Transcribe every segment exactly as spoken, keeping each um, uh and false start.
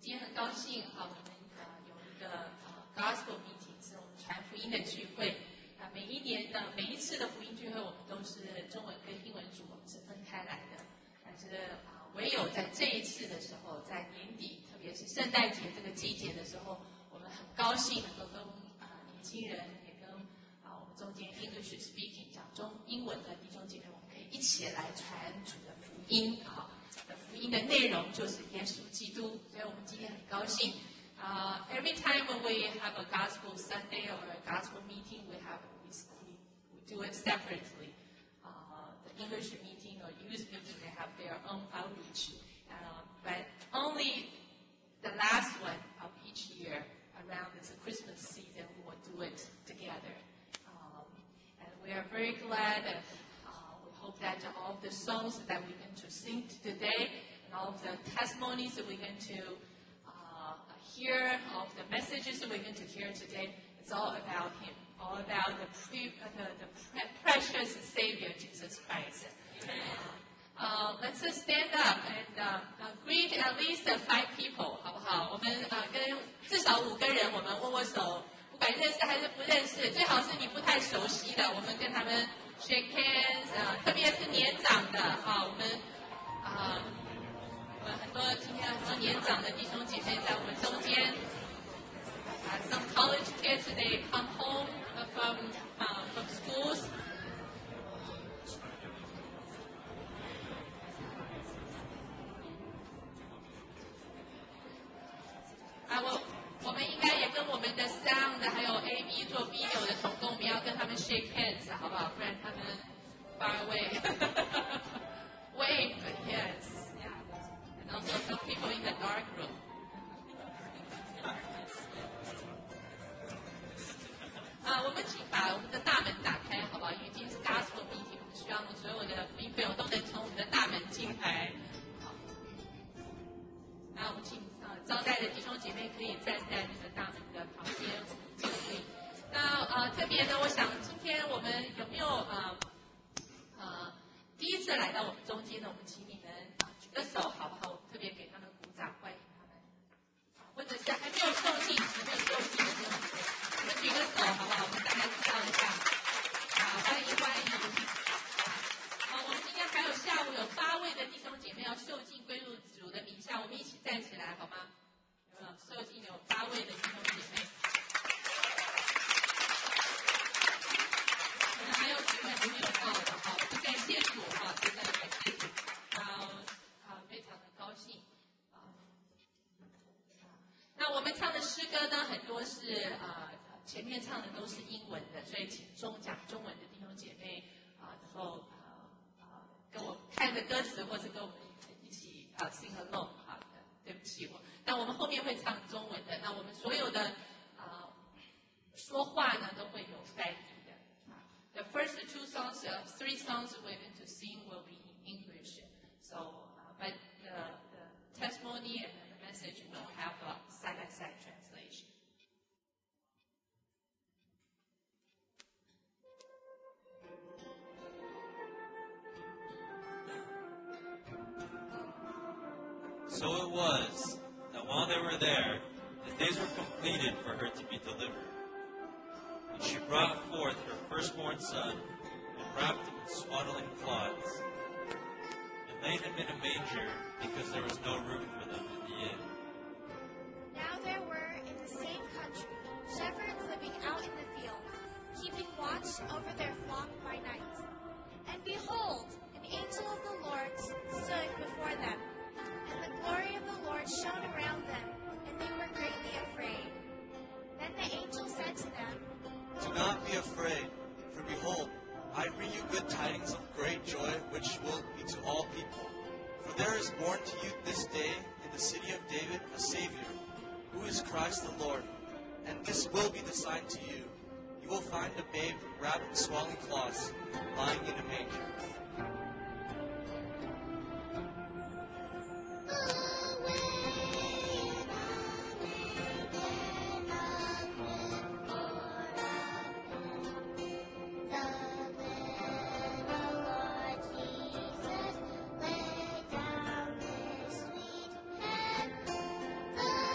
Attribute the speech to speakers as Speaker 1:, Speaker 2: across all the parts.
Speaker 1: 今天很高兴啊，我们呃有一个呃 Gospel meeting， 是我们传福音的聚会。啊，每一年的每一次的福音聚会，我们都是中文跟英文组，我们是分开来的。但是啊，唯有在这一次的时候，在年底，特别是圣诞节这个季节的时候，我们很高兴能够跟啊年轻人，也跟啊我们中间 English speaking 讲中英文的弟兄姐妹，我们可以一起来传主的福音啊。福音的内容就是耶稣基督，所以我们今天很高兴。Uh, every time when we have a gospel Sunday or a gospel meeting, we have we, we do it separately. Uh, the English meeting or youth meeting, they have their own outreach. Uh, but only the last one of each year, around this Christmas season, we will do it together. Um, and we are very glad that hope that all of the songs that we're going to sing today and all of the testimonies that we're going to uh, hear, all of the messages that we're going to hear today, it's all about Him, all about the, pre, uh, the, the pre- precious Savior, Jesus Christ. Uh, let's just stand up and uh, uh, greet at least uh, five people, 好不好？我们呃跟至少五个人，我们握握手，不管认识还是不认识，最好是你不太熟悉的，我们跟他们 shake hands 啊、呃，特别是年长的啊，我们啊，我们很多今天很多年长的弟兄姐妹在我们中间。啊 ，some college kids they come home from uh, from schools. 啊，我我们应该也跟我们的 sound 还有 A V 做 video 的同工，我们要跟他们 shake hands， 好不好？不然他们 far away wave yes yeah and also some people in the dark room 啊，我们请把我们的大门打开，好不好？因为今天是 gospel meeting， 我们希望所有的福音朋友都能从我们的大门进来。好，那我们请呃招待的弟兄姐妹可以站在那个大门的旁边，就可以。那呃特别呢，我想今天我们有没有呃呃第一次来到我们中间的，我们请你们啊举个手，好不好？我特别给他们鼓掌，欢迎他们。或者是还没有受浸，还没有受浸的弟兄姐妹，我们举个手，好不好？我们大家知道一下。好，欢迎欢迎。好，我们今天还有下午有八位的弟兄姐妹要受浸归入主的名下，我们一起站起来好吗？有没有受浸有八位的弟兄姐妹？可能还有几位还没有到的，好，我们感谢主哈，真的感谢主，啊啊，非常的高兴啊。那我们唱的诗歌呢，很多是啊、呃，前面唱的都是英文的，所以请中讲中文的弟兄姐妹啊，能够啊啊跟我看着歌词，或是跟我们一起啊 sing along 啊，对不起我。那我们后面会唱中文的，那我们所有的啊、呃、说话呢都会有翻译的。The first two songs, uh, three songs we're going to sing will be in English. So, uh, but the, the testimony and the message will have a side-by-side translation.
Speaker 2: So it was that while they were there, the days were completed for her to be delivered. And she brought forth her firstborn son, and wrapped him in swaddling cloths, and laid him in a manger, because there was no room for them in the inn.
Speaker 3: Now there were in the same country shepherds living out in the fields, keeping watch over their flock by night. And behold, an angel of the Lord stood before them, and the glory of the Lord shone around them, and they were greatly afraid. Then the angel said to them,
Speaker 4: Do not be afraid, for behold, I bring you good tidings of great joy, which will be to all people. For there is born to you this day in the city of David a Savior, who is Christ the Lord. And this will be the sign to you. You will find a babe wrapped in swaddling cloths, lying in a manger.
Speaker 3: Oh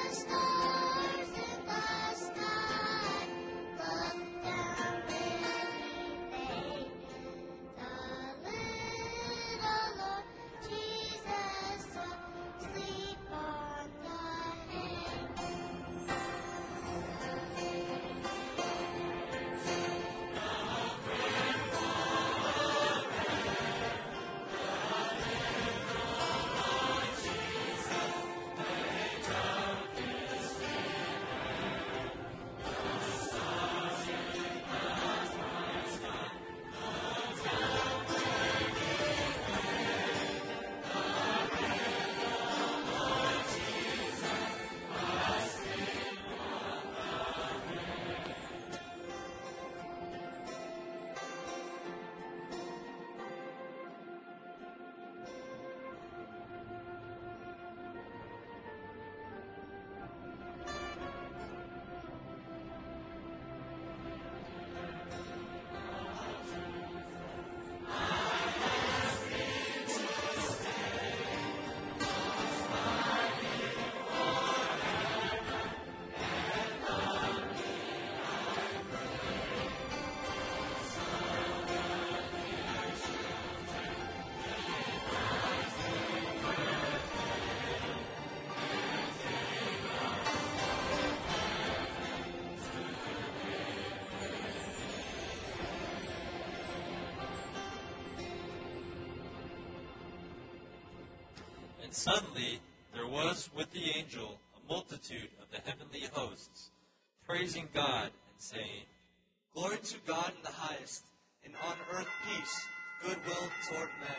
Speaker 2: And suddenly there was with the angel a multitude of the heavenly hosts, praising God and saying,
Speaker 4: Glory to God in the highest, and on earth peace, goodwill toward men.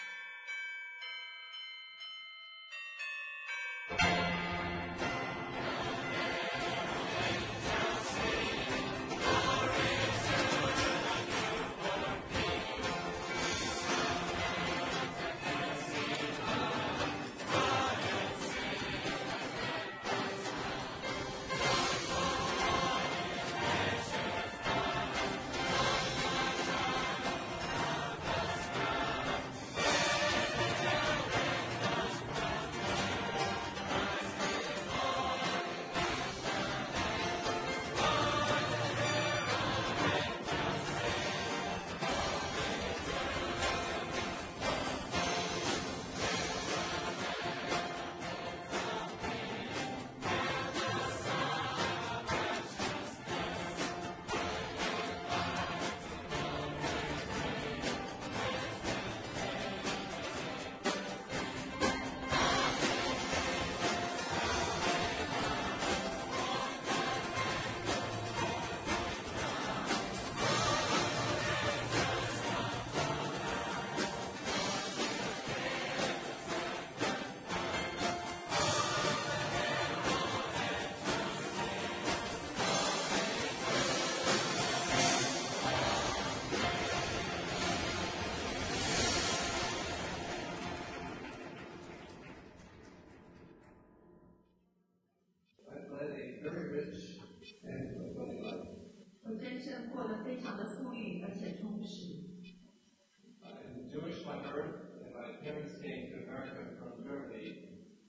Speaker 5: I'm Jewish by birth, and my parents came to America from Germany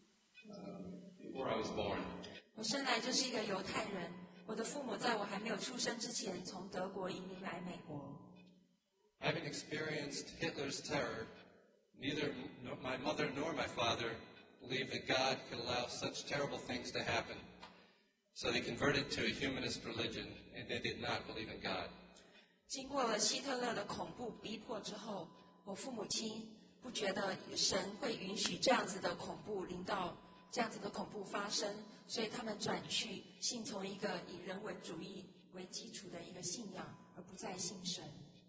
Speaker 5: um, before I was born.
Speaker 6: 我生来就是一个犹太人，我的父母在我还没有出生之前从德国移民来美国。
Speaker 5: Having experienced Hitler's terror, neither my mother nor my father believed that God could allow such terrible things to happen. So they converted to a humanist religion, and they did not believe in God.
Speaker 6: 经过了希特勒的恐怖逼迫之后，我父母亲不觉得神会允许这样子的恐怖临到这样子的恐怖发生，所以他们转去信从一个以人文主义为基础的一个信仰，而不再信神。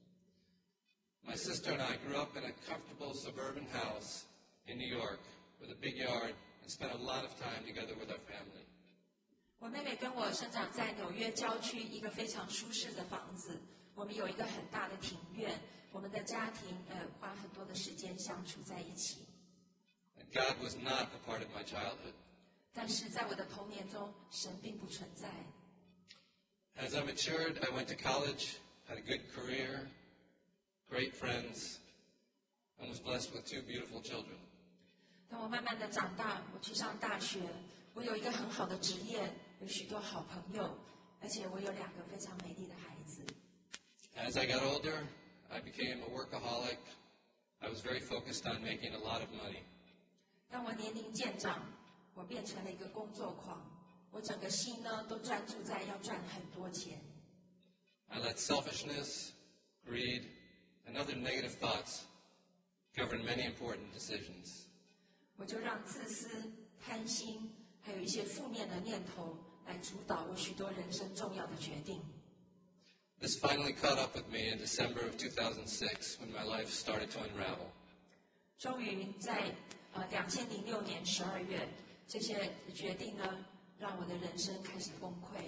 Speaker 5: My sister and I grew up in a comfortable suburban house in New York with a big yard and spent a lot of time together with our family.
Speaker 6: 我妹妹跟我生长在纽约郊区一个非常舒适的房子，我们有一个很大的庭院，我们的家庭呃花很多的时间相处在一起。
Speaker 5: And God was not a part of my childhood.
Speaker 6: 但是在我的童年中，神并不存在。
Speaker 5: As I matured, I went to college, had a good career, great friends, and was blessed with two beautiful children.
Speaker 6: 当我慢慢的长大，我去上大学，我有一个很好的职业，有许多好朋友，而且我有两个非常美丽的孩子。
Speaker 5: As I got older, I became a workaholic. I was very focused on making a lot of money.
Speaker 6: 当我年龄渐长，我变成了一个工作狂，我整个心呢都专注在要赚很多钱。
Speaker 5: I let selfishness, greed, and other negative thoughts govern many important decisions.
Speaker 6: 我就让自私、贪心，还有一些负面的念头来主导我许多人生重要的决定。
Speaker 5: This finally caught up with me in December of two thousand six when my life started to unravel.
Speaker 6: 终于在呃两千零六年十二月，这些决定呢，让我的人生开始崩溃。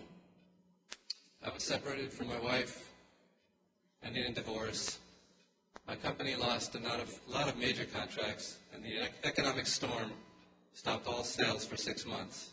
Speaker 5: I was separated from my wife, ending in divorce. My company lost a lot of, lot of major contracts, and the ec- economic storm stopped all sales for six months.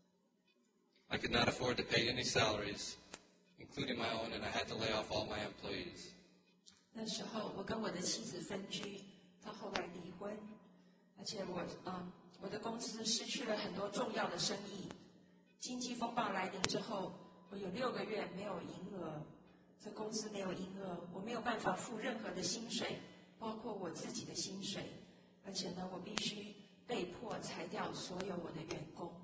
Speaker 5: I could not afford to pay any salaries, including my own, and I had to lay off all my employees.
Speaker 6: 那时候我跟我的妻子分居，到后来离婚，而且我嗯我的公司失去了很多重要的生意。经济风暴来临之后，我有六个月没有营额，这公司没有营额，我没有办法付任何的薪水，包括我自己的薪水，而且呢，我必须被迫裁掉所有我的员工。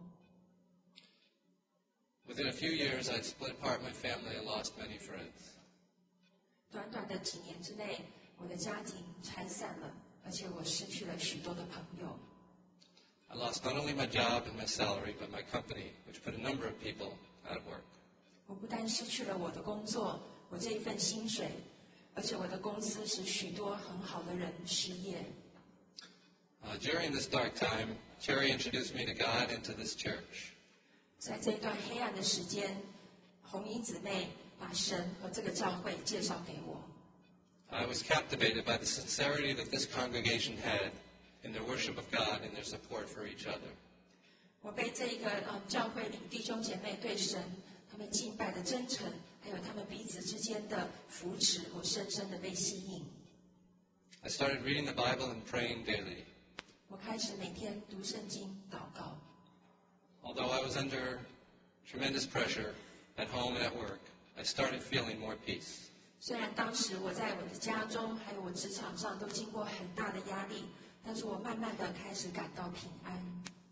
Speaker 5: Within a few years, I'd split apart my family and lost many friends.
Speaker 6: 短短的几年之内，我的家庭拆散了，而且我失去了许多的朋友。
Speaker 5: I lost not only my job and my salary, but my company, which put a number of people out of work.
Speaker 6: 我不但失去了我的工作，我这一份薪水，而且我的公司使许多很好的人失业。
Speaker 5: Uh, during this dark time, Cherry introduced me to God and to this church.
Speaker 6: 在这一段黑暗的时间，红衣姊妹把神和这个教会介绍给我。
Speaker 5: I was captivated by the sincerity that this congregation had in their worship of God and their support for each other.
Speaker 6: 我被这一个呃教会里弟兄姐妹对神他们敬拜的真诚，还有他们彼此之间的扶持，我深深的被吸引。
Speaker 5: I started reading the Bible and praying daily.
Speaker 6: 我开始每天读圣经、祷告。
Speaker 5: Although I was under tremendous pressure at home and at work, I started feeling more peace.
Speaker 6: 虽然当时我在我的家中还有我职场上都经过很大的压力，但是我慢慢的开始感到平安。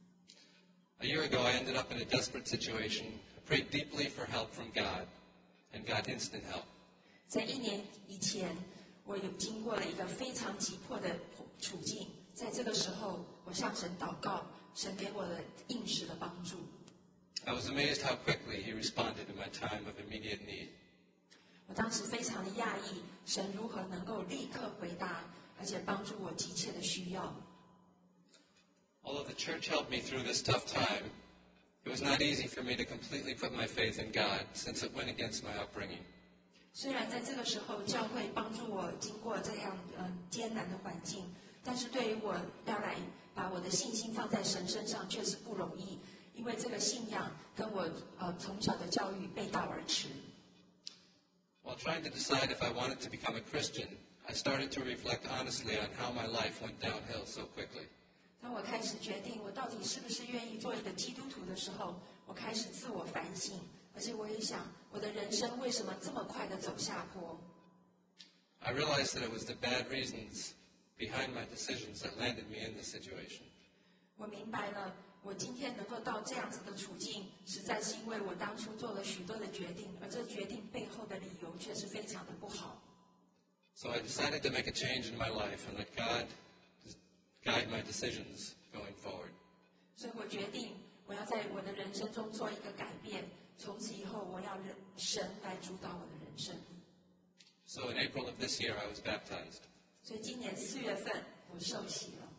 Speaker 5: A year ago, I ended up in a desperate situation. I prayed deeply for help from God and got instant help.
Speaker 6: 在一年以前，我有经过了一个非常急迫的处境，在这个时候，我向神祷告，神给我的应时的帮助。
Speaker 5: I was amazed how quickly He responded in my time of immediate need.
Speaker 6: 我当时非常的讶异，神如何能够立刻回答，而且帮助我急切的需要。
Speaker 5: Although the church helped me through this tough time, it was not easy for me to completely put my faith in God since it went against my upbringing.
Speaker 6: 虽然在这个时候教会帮助我经过这样呃艰难的环境，但是对于我要来把我的信心放在神身上确实不容易，因为这个信仰跟我呃从小的教育背道而驰。
Speaker 5: While trying to decide if I wanted to become a Christian, I started to reflect honestly on how my life went downhill so quickly.
Speaker 6: 当我开始决定我到底是不是愿意做一个基督徒的时候，我开始自我反省，而且我也想，我的人生为什么这么快的走下坡？
Speaker 5: I realized that it was the bad reasons behind my decisions that landed me in this situation.
Speaker 6: 我明白了，我今天能够到这样子的处境，实在是因为我当初做了许多的决定，而这决定背后的理由却是非常的不好。
Speaker 5: So I decided to make a change in my life and let God guide my decisions going forward.
Speaker 6: 所以我决定，我要在我的人生中做一个改变，从此以后，我要人神来主导我的人生。
Speaker 5: So in April of this year, I was baptized.
Speaker 6: 所以今年四月份，我受洗了。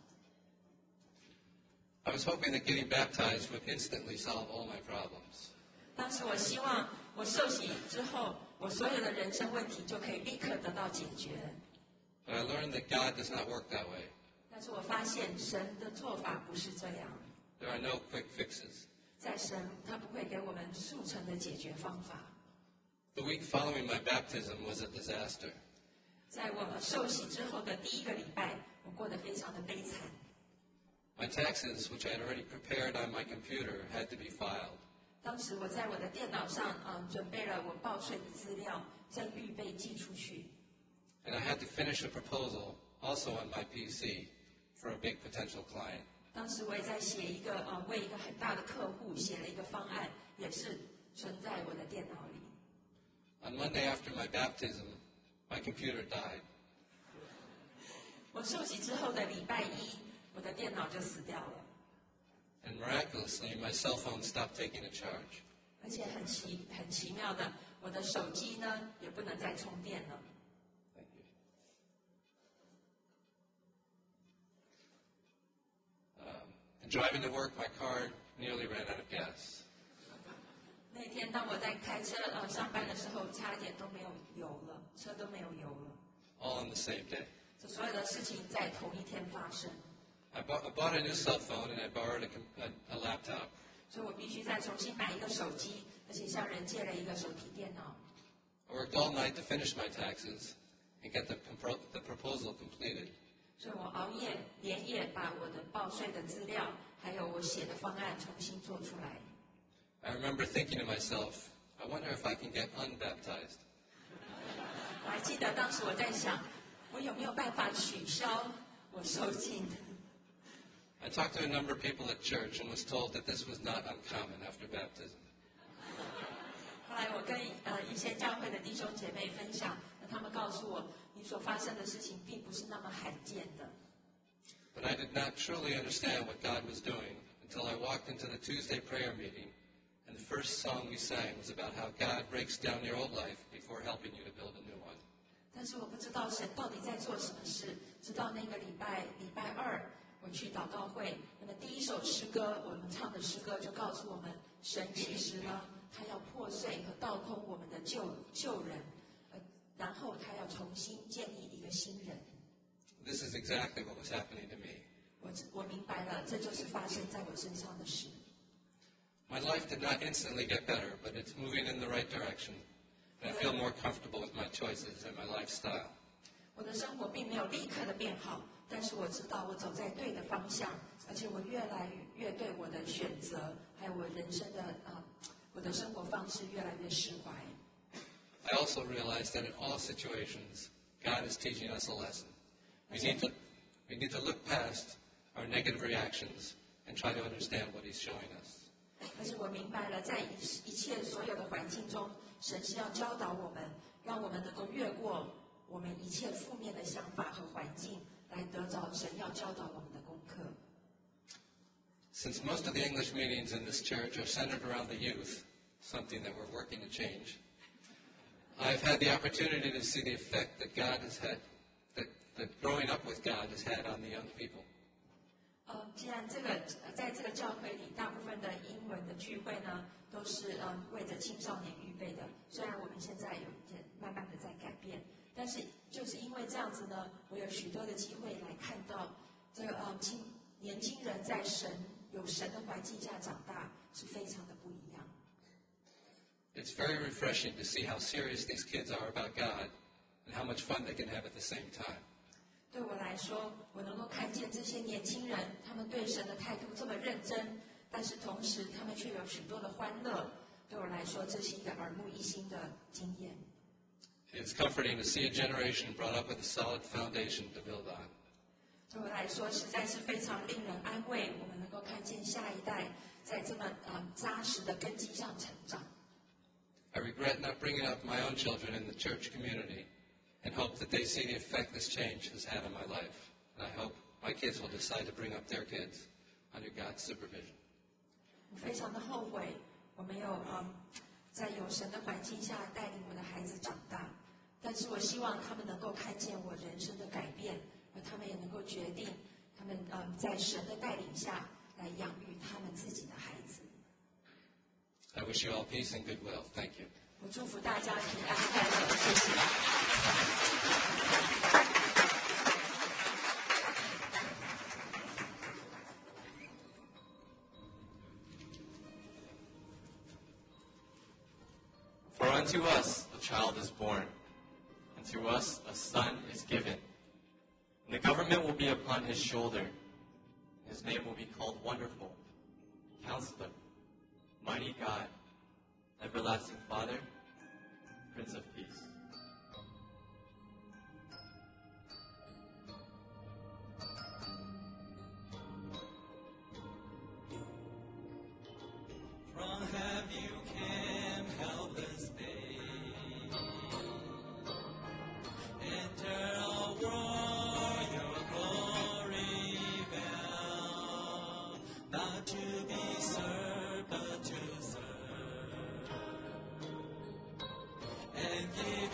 Speaker 5: I was hoping that getting baptized would instantly solve all my problems.
Speaker 6: 当时我希望我受洗之后，我所有的人生问题就可以立刻得到解决。
Speaker 5: But I learned that God does not work that way.
Speaker 6: 但是我发现神的做法不是这样，
Speaker 5: There are no quick fixes.
Speaker 6: 在神他不会给我们速成的解决方法。
Speaker 5: The week following my baptism was a disaster.
Speaker 6: 在我受洗之后的第一个礼拜，我过得非常的悲惨。
Speaker 5: My taxes, which I had already prepared on my computer, had to be filed.
Speaker 6: 当时我在我的电脑上，嗯，准备了我报税的资料，正预备寄出去。
Speaker 5: And I had to finish a proposal, also on my P C, for a big potential client.
Speaker 6: 当时我也在写一个，呃，为一个很大的客户写了一个方案，也是存在我的电脑里。
Speaker 5: On Monday after my baptism, my computer died.
Speaker 6: 我受洗之后的礼拜一，我的电脑就死掉了，
Speaker 5: And miraculously, my cell phone stopped taking a charge.
Speaker 6: 而且很奇很奇妙的，我的手机呢也不能再充电了。
Speaker 5: Thank you. Um, and driving to work, my car nearly ran out of gas.
Speaker 6: 那天当我在开车呃上班的时候，差一点都没有油了，车都没有油了。
Speaker 5: All on the same day.
Speaker 6: 这所有的事情在同一天发生，
Speaker 5: I bought, I bought a new cell phone and I borrowed a, com- a, a laptop.
Speaker 6: 所以我必须再重新买一个手机，而且向人借了一个手提电脑。
Speaker 5: I worked all night to finish my taxes and get the, compro- the proposal completed.
Speaker 6: 所以我熬夜连夜把我的报税的资料，还有我写的方案重新做出来。
Speaker 5: I remember thinking to myself, I wonder if I can get unbaptized.
Speaker 6: 我还记得当时我在想，我有没有办法取消我受浸？
Speaker 5: I talked to a number of people at church and was told that this was not uncommon after baptism.
Speaker 6: 后来我跟呃一些教会的弟兄姐妹分享，那他们告诉我，你所发生的事情并不是那么罕见的。
Speaker 5: But I did not truly understand what God was doing until I walked into the Tuesday prayer meeting, and the first song we sang was about how God breaks down your old life before helping you to build a new one.
Speaker 6: 但是我不知道神到底在做什么事，直到那个礼拜礼拜二我去祷告会，那么第一首诗歌我们唱的诗歌就告诉我们，神其实呢，他要破碎和倒空我们的旧旧人，呃，然后他要重新建立一个新人。
Speaker 5: This is exactly what was happening to me.
Speaker 6: 我我明白了，这就是发生在我身上的事。
Speaker 5: My life did not instantly get better, but it's moving in the right direction. And I feel more comfortable with my choices and my lifestyle.
Speaker 6: 我的生活并没有立刻的变好，但是我知道我走在对的方向，而且我越来越对我的选择，还有我人生的呃，我的生活方式越来越释怀。
Speaker 5: I also realize that in all situations, God is teaching us a lesson. We need to, we need to look past our negative reactions and try to understand what He's showing us.
Speaker 6: 而且我明白了，在一一切所有的环境中，神是要教导我们，让我们能够越过我们一切负面的想法和环境，来得着神要教导我们的功课。
Speaker 5: Since most of the English meetings in this church are centered around the youth, something that we're working to change, I've had the opportunity to see the effect that God has had, that, that growing up with God has had on the young people.
Speaker 6: 呃，既然这个呃在这个教会里，大部分的英文的聚会呢，都是嗯、呃、为着青少年预备的。虽然我们现在有一点慢慢的在改变，但是就是因为这样子呢，我有许多的机会来看到这个呃青年轻人在神有神的环境下长大，是非常的不一样。
Speaker 5: It's very refreshing to see how serious these kids are about God and how much fun they can have at the same time.
Speaker 6: 对我来说，我能够看见这些年轻人，他们对神的态度这么认真，但是同时他们却有许多的欢乐。对我来说，这是一个耳目一新的经验。
Speaker 5: It's comforting to see a generation brought up with a solid foundation to build on.
Speaker 6: 对我来说，实在是非常令人安慰。我们能够看见下一代在这么呃扎实的根基上成长。
Speaker 5: I regret not bringing up my own children in the church community and hope that they see the effect this change has had on my life. And I hope my kids will decide to bring up their kids under God's supervision.
Speaker 6: 我非常的后悔，我没有嗯在有神的环境下带领我的孩子长大。但是我希望他们能够看见我人生的改变，而他们也能够决定，他们嗯在神的带领下来养育他们自己的孩子。
Speaker 5: I wish you all peace and goodwill. Thank you.
Speaker 6: 我祝福大家平安快乐，谢谢。
Speaker 7: For unto us a child is born, and to us a son is given. And the government will be upon his shoulder. His name will be called Wonderful, Counselor, Mighty God, Everlasting Father, Prince of Peace.
Speaker 2: From have you came, helpless babe. Enter a war, your glory bound, not to be served, but to serve, and give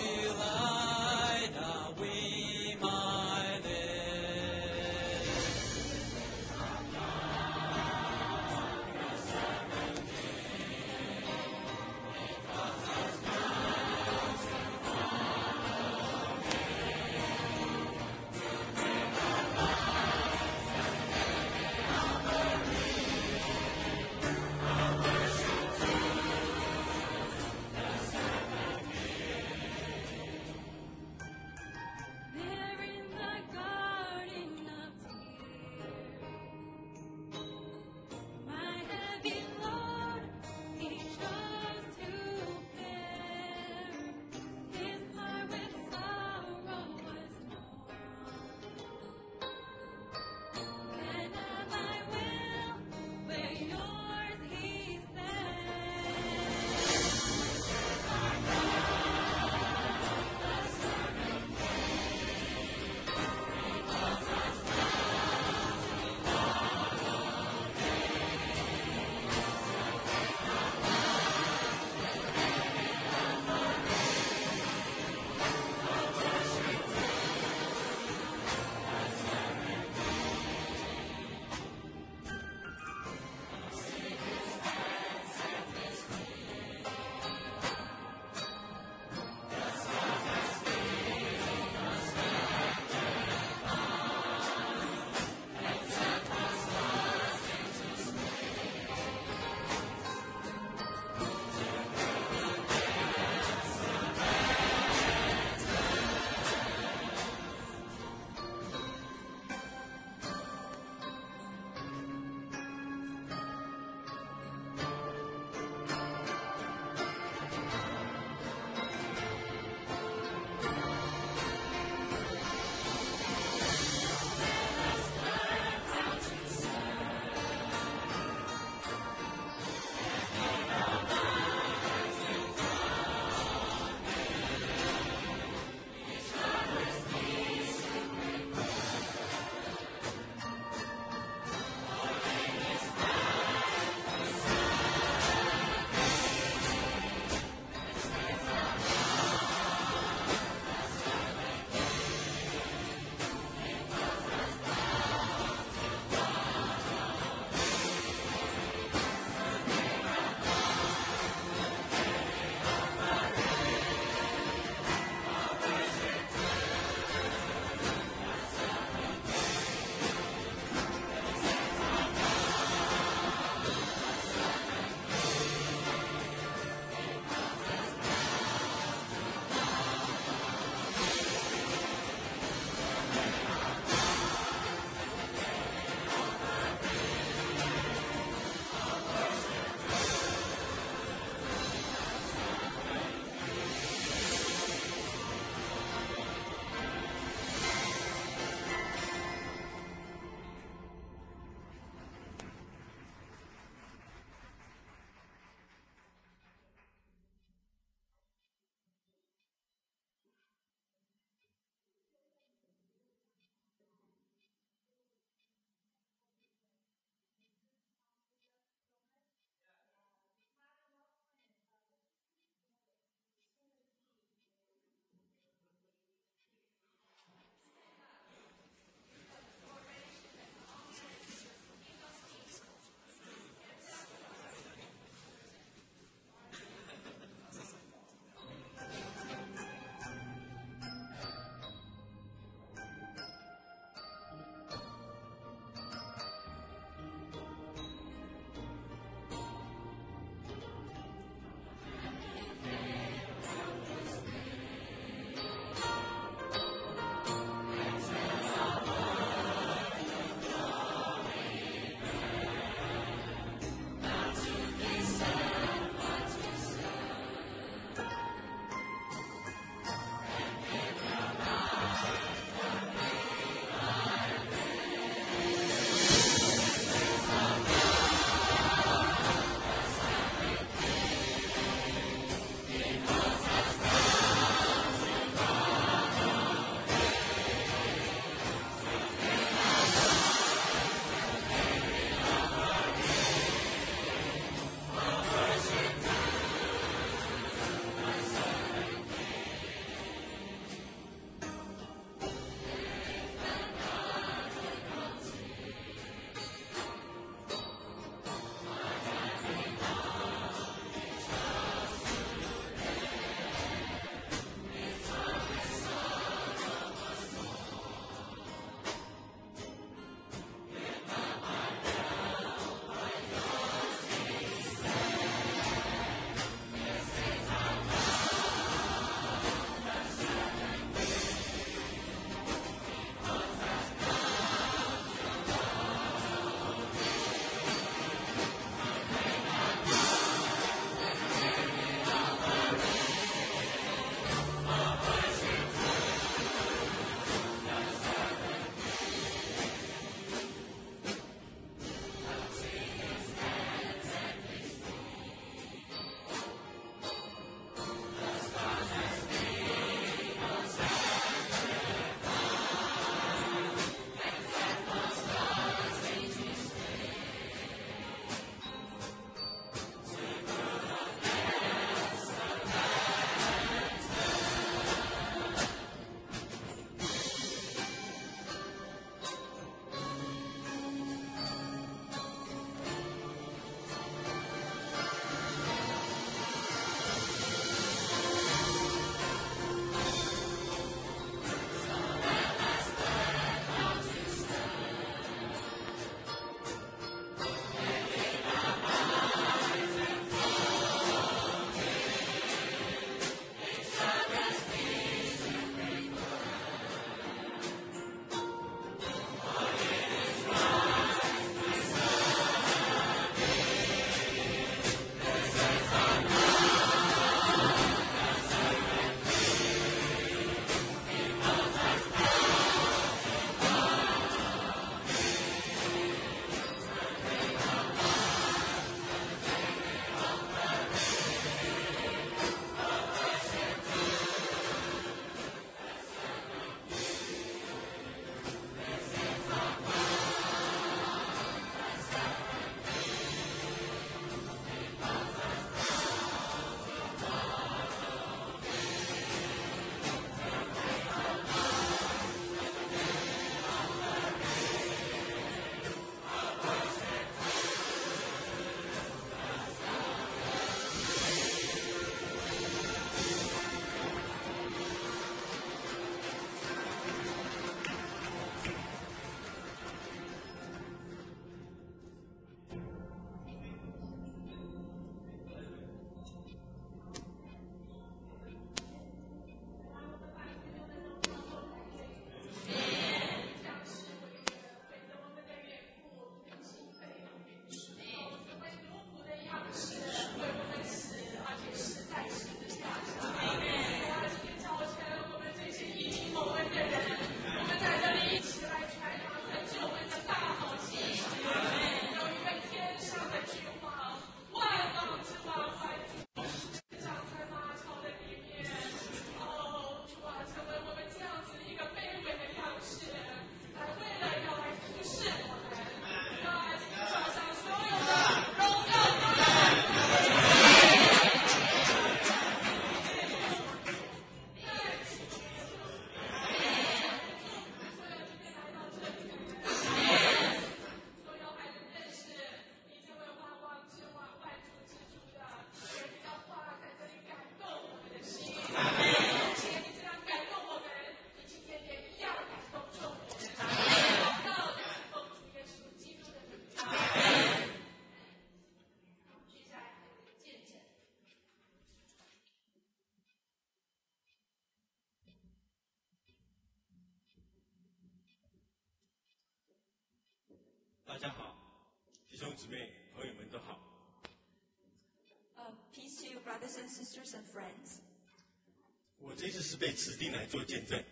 Speaker 8: 兄姊妹、朋友们都好。
Speaker 6: Uh, peace to you, brothers and sisters and friends.
Speaker 8: 我这次是被指定来做见证。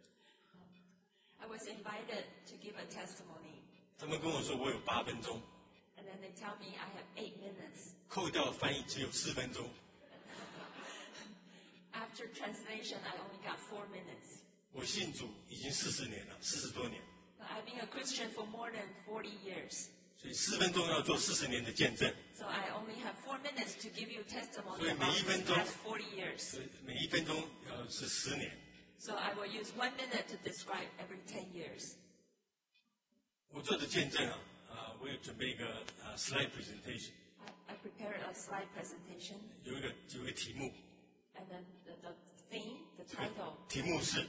Speaker 6: I was invited to give a testimony,
Speaker 8: 他们跟我说我有八分钟，
Speaker 6: and then they tell me I have eight minutes.
Speaker 8: 扣掉翻译只有四分钟。
Speaker 6: After translation, I only got four minutes.
Speaker 8: 我信主已经四十年了，四十多年，
Speaker 6: I've been a Christian for more than forty years,
Speaker 8: 所以四分钟要做四十年的见证。
Speaker 6: so I only have four minutes to give you testimony
Speaker 8: 所以
Speaker 6: about
Speaker 8: 每一
Speaker 6: these
Speaker 8: 分钟
Speaker 6: past forty years.
Speaker 8: 所以每一分钟要是十年。
Speaker 6: So I will use one minute to describe every ten years.
Speaker 8: 我做的见证啊，啊，我有准备一个啊 slide presentation，
Speaker 6: I, I prepared a slide presentation,
Speaker 8: 有一个有一个题目，
Speaker 6: and then the, the theme, the title,
Speaker 8: 题目是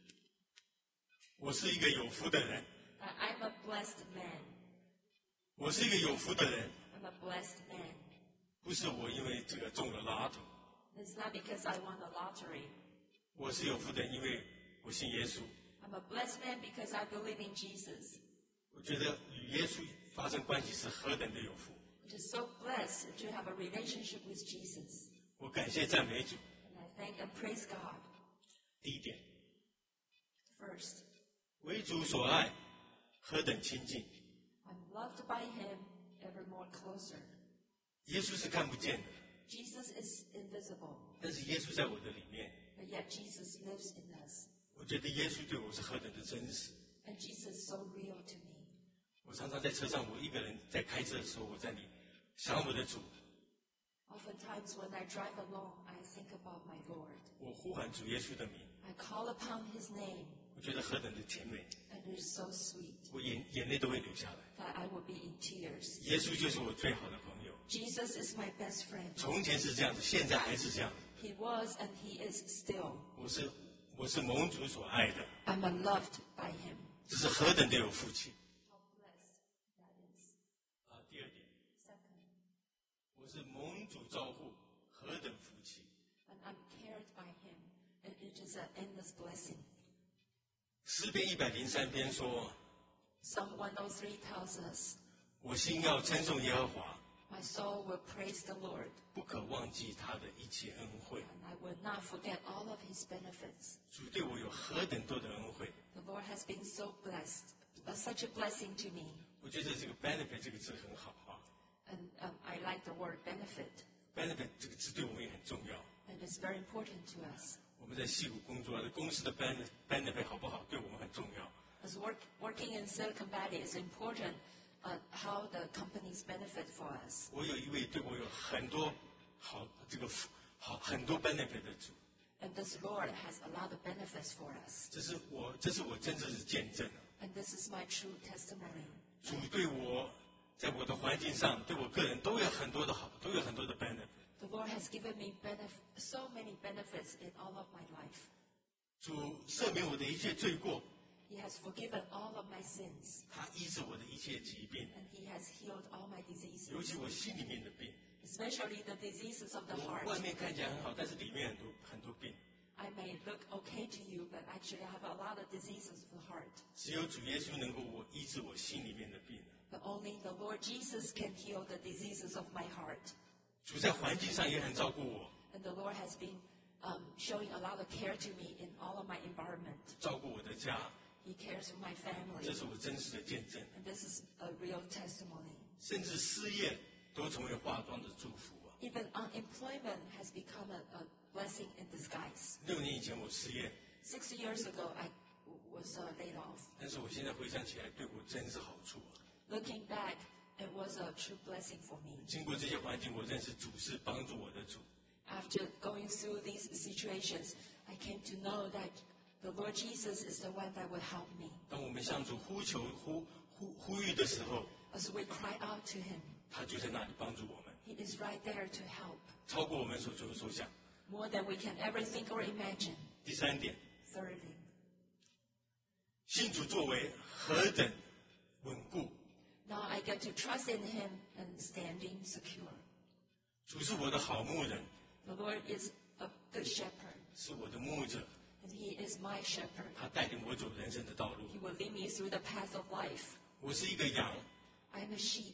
Speaker 8: “我是一个有福的人”。
Speaker 6: uh, I'm a blessed man.
Speaker 8: 我是一个有福的人，
Speaker 6: I'm a blessed man.
Speaker 8: 不是我因为这个中了拉土，
Speaker 6: It's not because I won the lottery.
Speaker 8: 我是有福的人，因为我信耶稣。
Speaker 6: I'm a blessed man because I believe in Jesus.
Speaker 8: 我觉得与耶稣发生关系是何等的有福。
Speaker 6: It is so blessed to have a relationship with Jesus.
Speaker 8: 我感谢赞美主。
Speaker 6: And I thank and praise God.
Speaker 8: 第一点，
Speaker 6: First,
Speaker 8: 为主所爱，何等亲近。
Speaker 6: I'm loved by Him ever more closer.
Speaker 8: 耶稣是看不见的，
Speaker 6: Jesus is invisible,
Speaker 8: 但是耶稣在我的里面。
Speaker 6: but yet Jesus lives in us.
Speaker 8: 我觉得耶稣对我是何等的真实。
Speaker 6: And Jesus is so real to me.
Speaker 8: 我常常在车上，我一个人在开车的时候，我在里想我的主，
Speaker 6: Oftentimes when I drive alone, I think about my Lord.
Speaker 8: 我呼喊主耶稣的名，
Speaker 6: I call upon His name,
Speaker 8: 我觉得何等的甜美，
Speaker 6: and it is so sweet
Speaker 8: 我眼眼泪都会流下来。
Speaker 6: that I will be in tears.
Speaker 8: 耶稣就是我最好的朋友，
Speaker 6: Jesus is my best friend.
Speaker 8: 从前是这样子，现在还是这样子。
Speaker 6: He was and He is still.
Speaker 8: 我是我是蒙主所爱的，
Speaker 6: I'm loved by Him.
Speaker 8: 这是何等的有福气
Speaker 6: How blessed that is.
Speaker 8: 啊！第二点，
Speaker 6: Second,
Speaker 8: 我是蒙主照护，何等福气！
Speaker 6: and I'm cared by Him, and it is an endless blessing.
Speaker 8: 诗篇一百零三篇说
Speaker 6: Psalm one oh three tells us,：“
Speaker 8: 我心要称颂耶和华，
Speaker 6: My soul will praise the Lord,
Speaker 8: 不可忘记他的一切恩惠。
Speaker 6: and I will not forget all of His benefits. ”
Speaker 8: 主对我有何等多的恩惠！
Speaker 6: The Lord has been so blessed, uh, such a blessing to me.
Speaker 8: 我觉得这个 benefit 这个字很好啊
Speaker 6: And um, I like the word benefit,
Speaker 8: ，benefit 这个字对我们也很重要。
Speaker 6: and it's very important to us.
Speaker 8: 我们在矽谷工作，公司的 benefit benefit 好不好，对我们很重要。
Speaker 6: As work, working in Silicon Valley is important, uh, how the companies benefit for us.
Speaker 8: 我有一位对我有很多好这个好很多 benefit 的主，
Speaker 6: And this Lord has a lot of benefits for us.
Speaker 8: 这是我这是我真正的见证啊！
Speaker 6: And this is my true testimony.
Speaker 8: 主对我在我的环境上，对我个人都有很多的好，都有很多的 benefit。
Speaker 6: The Lord has given me benef- so many benefits in all of my life.
Speaker 8: 主赦免我的一切罪过，
Speaker 6: He has forgiven all of my sins,
Speaker 8: 他医治我的一切疾病，
Speaker 6: and He has healed all my
Speaker 8: 尤其
Speaker 6: diseases,
Speaker 8: 我心里面的病。
Speaker 6: especially the diseases of the
Speaker 8: 我
Speaker 6: heart.
Speaker 8: 外面看起来很好，但是里面很多很多病。
Speaker 6: I may look okay to you, but actually I have a lot of diseases of the heart.
Speaker 8: 只有主耶稣能够我医治我心里面的病。
Speaker 6: But only the Lord Jesus can heal the diseases of my heart.
Speaker 8: 主在环境上也很照顾我，
Speaker 6: And the Lord has been um, showing a lot of care to me in all of my environment.
Speaker 8: 照顾我的家，
Speaker 6: He cares for my
Speaker 8: 这
Speaker 6: family.
Speaker 8: 是我真实的见证。
Speaker 6: And this is a real testimony.
Speaker 8: 甚至失业都成为化妆的祝福啊！
Speaker 6: Even unemployment has become a, a blessing in disguise.
Speaker 8: 六年以前我失业，
Speaker 6: Six years ago, I was uh, laid off.
Speaker 8: 但是我现在回想起来，对我真是好处啊！
Speaker 6: Looking back, it was a true blessing for me.
Speaker 8: 经过这些环境，我认识主是帮助我的主。
Speaker 6: After going through these situations, I came to know that the Lord Jesus is the one that will help me.
Speaker 8: 当我们向主呼求、呼呼呼吁的时候，
Speaker 6: As we cry out to Him,
Speaker 8: 他就在那里帮助我们，
Speaker 6: He is right there to help,
Speaker 8: 超过我们所求所想。
Speaker 6: more than we can ever think or imagine.
Speaker 8: 第三点，
Speaker 6: Thirdly,
Speaker 8: 信主作为何等稳固，
Speaker 6: now I get to trust in Him and standing secure.
Speaker 8: 主是我的好牧人，
Speaker 6: The Lord is a good shepherd,
Speaker 8: 是我的牧者，
Speaker 6: and He is my shepherd.
Speaker 8: 他带领我走人生的道路。
Speaker 6: He will lead me through the path of life.
Speaker 8: 我是一个羊，
Speaker 6: I am a sheep.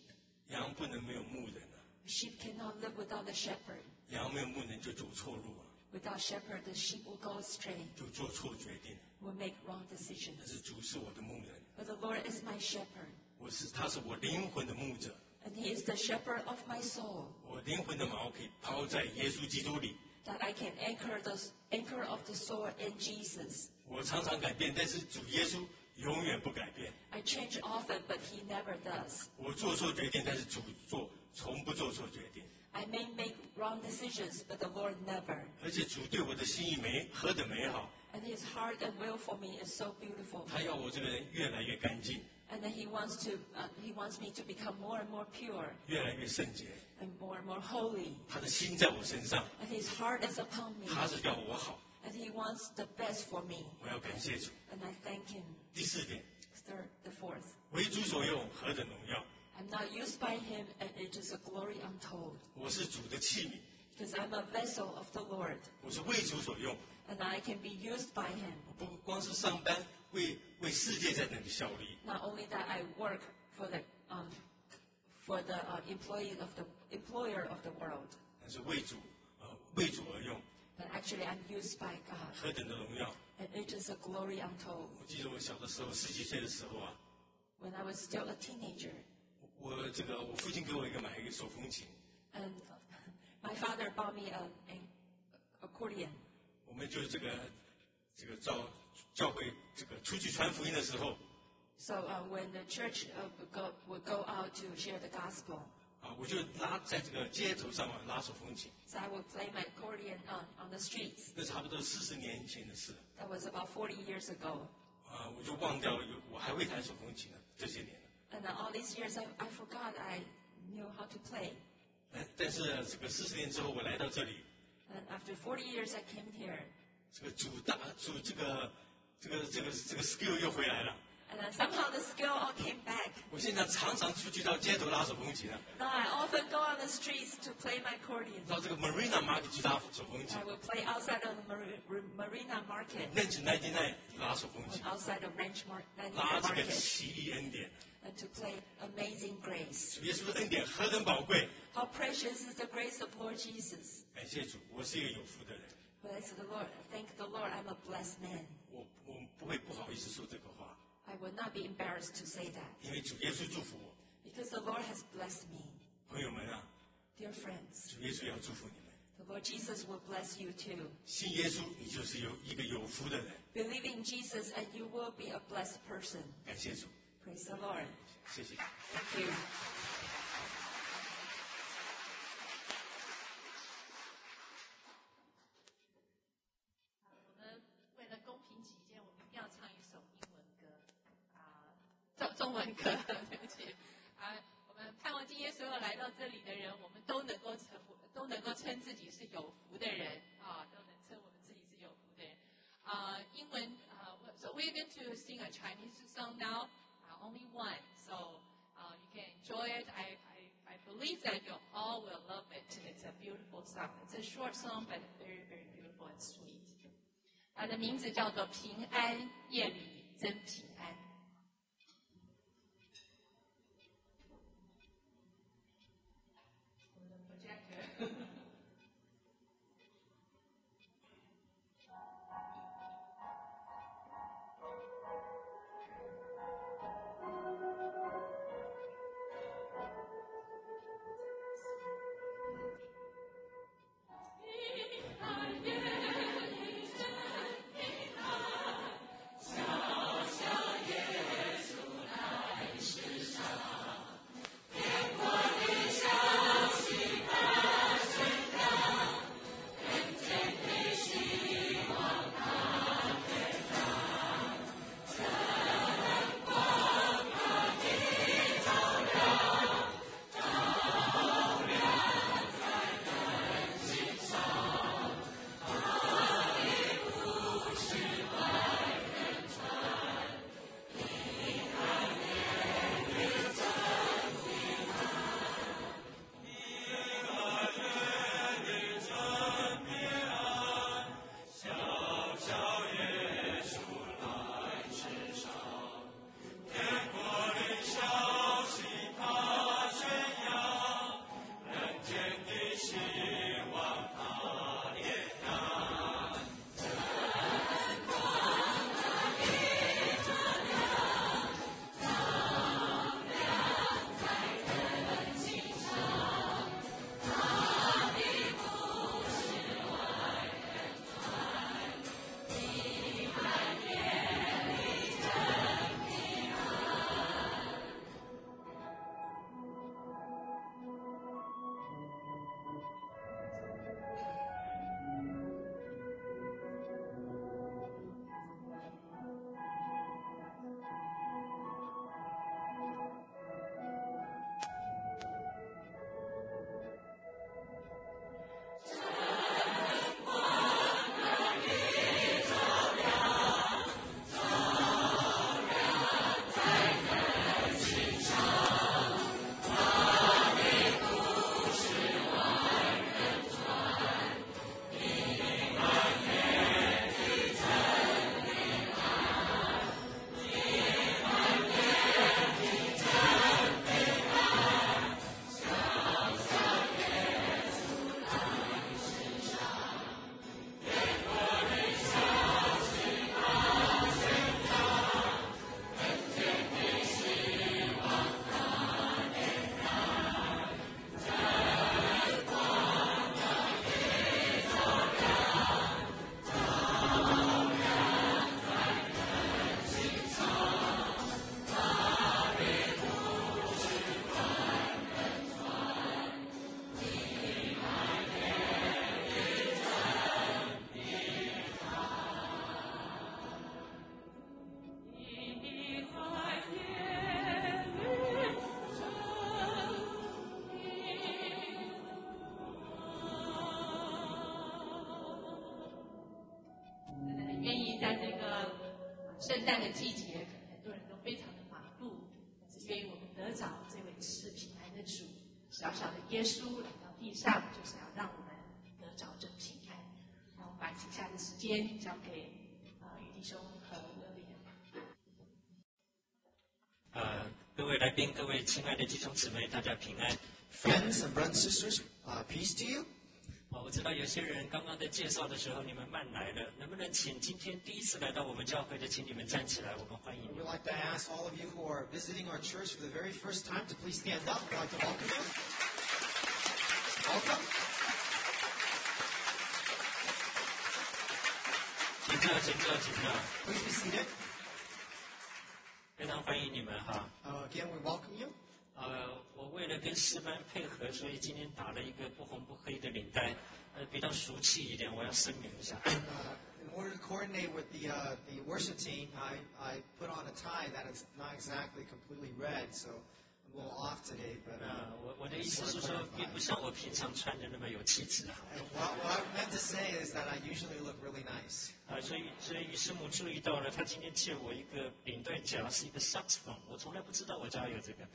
Speaker 8: 羊不能没有牧人啊，
Speaker 6: Sheep cannot live without the shepherd.
Speaker 8: 羊没有牧人就走错路啊，
Speaker 6: Without shepherd, the sheep will go astray,
Speaker 8: 就做错决定。
Speaker 6: will make wrong
Speaker 8: 但
Speaker 6: decisions.
Speaker 8: 是主是我的牧人，
Speaker 6: But the Lord is my shepherd,
Speaker 8: 我是他是我灵魂的牧者，
Speaker 6: and He is the shepherd of my soul,
Speaker 8: 我灵魂的锚可以抛在耶稣基督里。
Speaker 6: that I can anchor the anchor of the soul in Jesus.
Speaker 8: 我常常改变，但是主耶稣永远不改变。
Speaker 6: I change often, but He never does.
Speaker 8: 我做错决定，但是主做从不做错决定。
Speaker 6: I may make wrong decisions, but the Lord never.
Speaker 8: 而且主对我的心意美何等美好，
Speaker 6: And His heart and will for me is so beautiful.
Speaker 8: 他要我这个人越来越干净，
Speaker 6: And then He wants to, uh, He wants me to become more and more pure
Speaker 8: 越来越圣洁。
Speaker 6: and more and more holy.
Speaker 8: 他的心在我身上，
Speaker 6: And His heart is upon me.
Speaker 8: 他是要我好，
Speaker 6: And He wants the best for me.
Speaker 8: 我要感谢主。
Speaker 6: And I thank Him.
Speaker 8: 第四点，
Speaker 6: Third, the fourth.
Speaker 8: 为主所用，何等荣耀！
Speaker 6: I'm not used by Him, and it is a glory untold.
Speaker 8: 我是主的器皿，
Speaker 6: Because I'm a vessel of the Lord,
Speaker 8: 我是为主所用。
Speaker 6: and I can be used by Him.
Speaker 8: 不光是上班，为为世界在那里效力，
Speaker 6: Not only that I work for the um, for the uh, employee of the employer of the world,
Speaker 8: 但是为主呃为主而用，
Speaker 6: but actually I'm used by God,
Speaker 8: 何等的荣耀！
Speaker 6: and it is a glory untold.
Speaker 8: 我记得我小的时候，十几岁的时候啊，
Speaker 6: When I was still a teenager,
Speaker 8: 我这个我父亲给我一个买一个手风琴，
Speaker 6: and my father bought me a, an accordion.
Speaker 8: 我们就这个这个教教会这个出去传福音的时候
Speaker 6: So uh, when the church uh, would, go, would go out to share the gospel,
Speaker 8: 啊，我就拉在这个街头上啊拉手风琴，
Speaker 6: so I would play my accordion on, on the streets.
Speaker 8: 那差不多四十年前的事
Speaker 6: That was about forty years ago.
Speaker 8: 啊，我就忘掉有我还会弹手风琴呢，这些年了。
Speaker 6: And uh, all these years, I, I forgot I knew how to play.
Speaker 8: 但但是这个四十年之后，我来到这里，
Speaker 6: And after forty years, I came here.
Speaker 8: 这个主大主这个这个这个这个 skill 又回来了。
Speaker 6: And then somehow the skill all came back.
Speaker 8: 我现在常常出去到街头拉手风琴了，
Speaker 6: Now I often go on the streets to play my accordion.
Speaker 8: 到这个 Marina Market 去拉手风琴
Speaker 6: I will play outside of the Mar- Marina Market,
Speaker 8: ，Ranch ninety-nine 拉手风琴，
Speaker 6: outside of Ranch Mar-
Speaker 8: 拉
Speaker 6: Market,
Speaker 8: 这个奇异恩典。
Speaker 6: and to play Amazing Grace.
Speaker 8: 主耶稣的恩典何等宝贵！
Speaker 6: How precious is the grace of Lord Jesus.
Speaker 8: 感谢主，我是一个有福的人，
Speaker 6: Bless the Lord. Thank the Lord, I'm a blessed man.
Speaker 8: 我我不会不好意思说这个话，
Speaker 6: I would not be embarrassed to say that
Speaker 8: 因为主耶稣祝福我。
Speaker 6: because the Lord has blessed me.
Speaker 8: 朋友们啊，
Speaker 6: Dear friends,
Speaker 8: 主耶稣要祝福你们。
Speaker 6: the Lord Jesus will bless you too.
Speaker 8: 信耶稣，你就是有一个有福的人。
Speaker 6: Believe in Jesus and you will be a blessed person.
Speaker 8: 感谢主，
Speaker 6: Praise the Lord.
Speaker 8: 谢谢。
Speaker 6: Thank you.
Speaker 1: 我们为了公平起见，我们一定要唱一首英文歌啊，中中文歌，对不起啊。我们盼望今天所有来到这里的人，我们都能够称都能够称自己是有福的人啊，都能称我们自己是有福的人啊。英文啊，so we're going to sing a Chinese song now, uh, only one, so uh, you can enjoy it. I I I believe that you all will love it. It's a beautiful song. It's a short song, but very very beautiful and sweet. 它的名字叫做《平安夜里真平安》。我的 projector。平安夜里真平安，小小夜。 愿意在这个圣诞的季节，可能很多人都非常的忙碌，只愿意我们得着这位是平安的主，小小的耶稣来到地上，就是要让我们得着这平安。那我们把接下来的时间交给呃于弟兄和威廉。
Speaker 9: 呃，各位来宾，各位亲爱的弟兄姊妹，大家平安。
Speaker 10: Friends and brothers and sisters, uh, peace to you.
Speaker 9: 哦，我知道有些人刚刚在介绍的时候你们慢来了，能不能请今天第一次来到我们教会的，请你们站起来，我们欢迎你
Speaker 10: We'd。like to ask all of you who are visiting our church for the very first time to please stand up. We'd like to welcome you. Welcome.
Speaker 9: 请坐，请坐，请坐，
Speaker 10: Please be seated.
Speaker 9: 非常欢迎你们哈。
Speaker 10: Uh, again, we welcome you.
Speaker 9: 呃，我为了跟诗班配合，所以今天打了一个不红不黑的领带，呃，比较俗气一点，我要声明一下。
Speaker 10: Uh, in order to coordinate with the uh, the worship team, I, I put on a tie that is not exactly completely red, so I'm a little off today. But
Speaker 9: 呃
Speaker 10: uh,，
Speaker 9: 我我的意思是说，并不像我平常穿的那么有气质啊。
Speaker 10: and what, what I meant to say is that I usually look really nice.
Speaker 9: 啊，所以所以师母注意到了，她今天借我一个领带夹，是一个 saxophone， 我从来不知道我家有这个。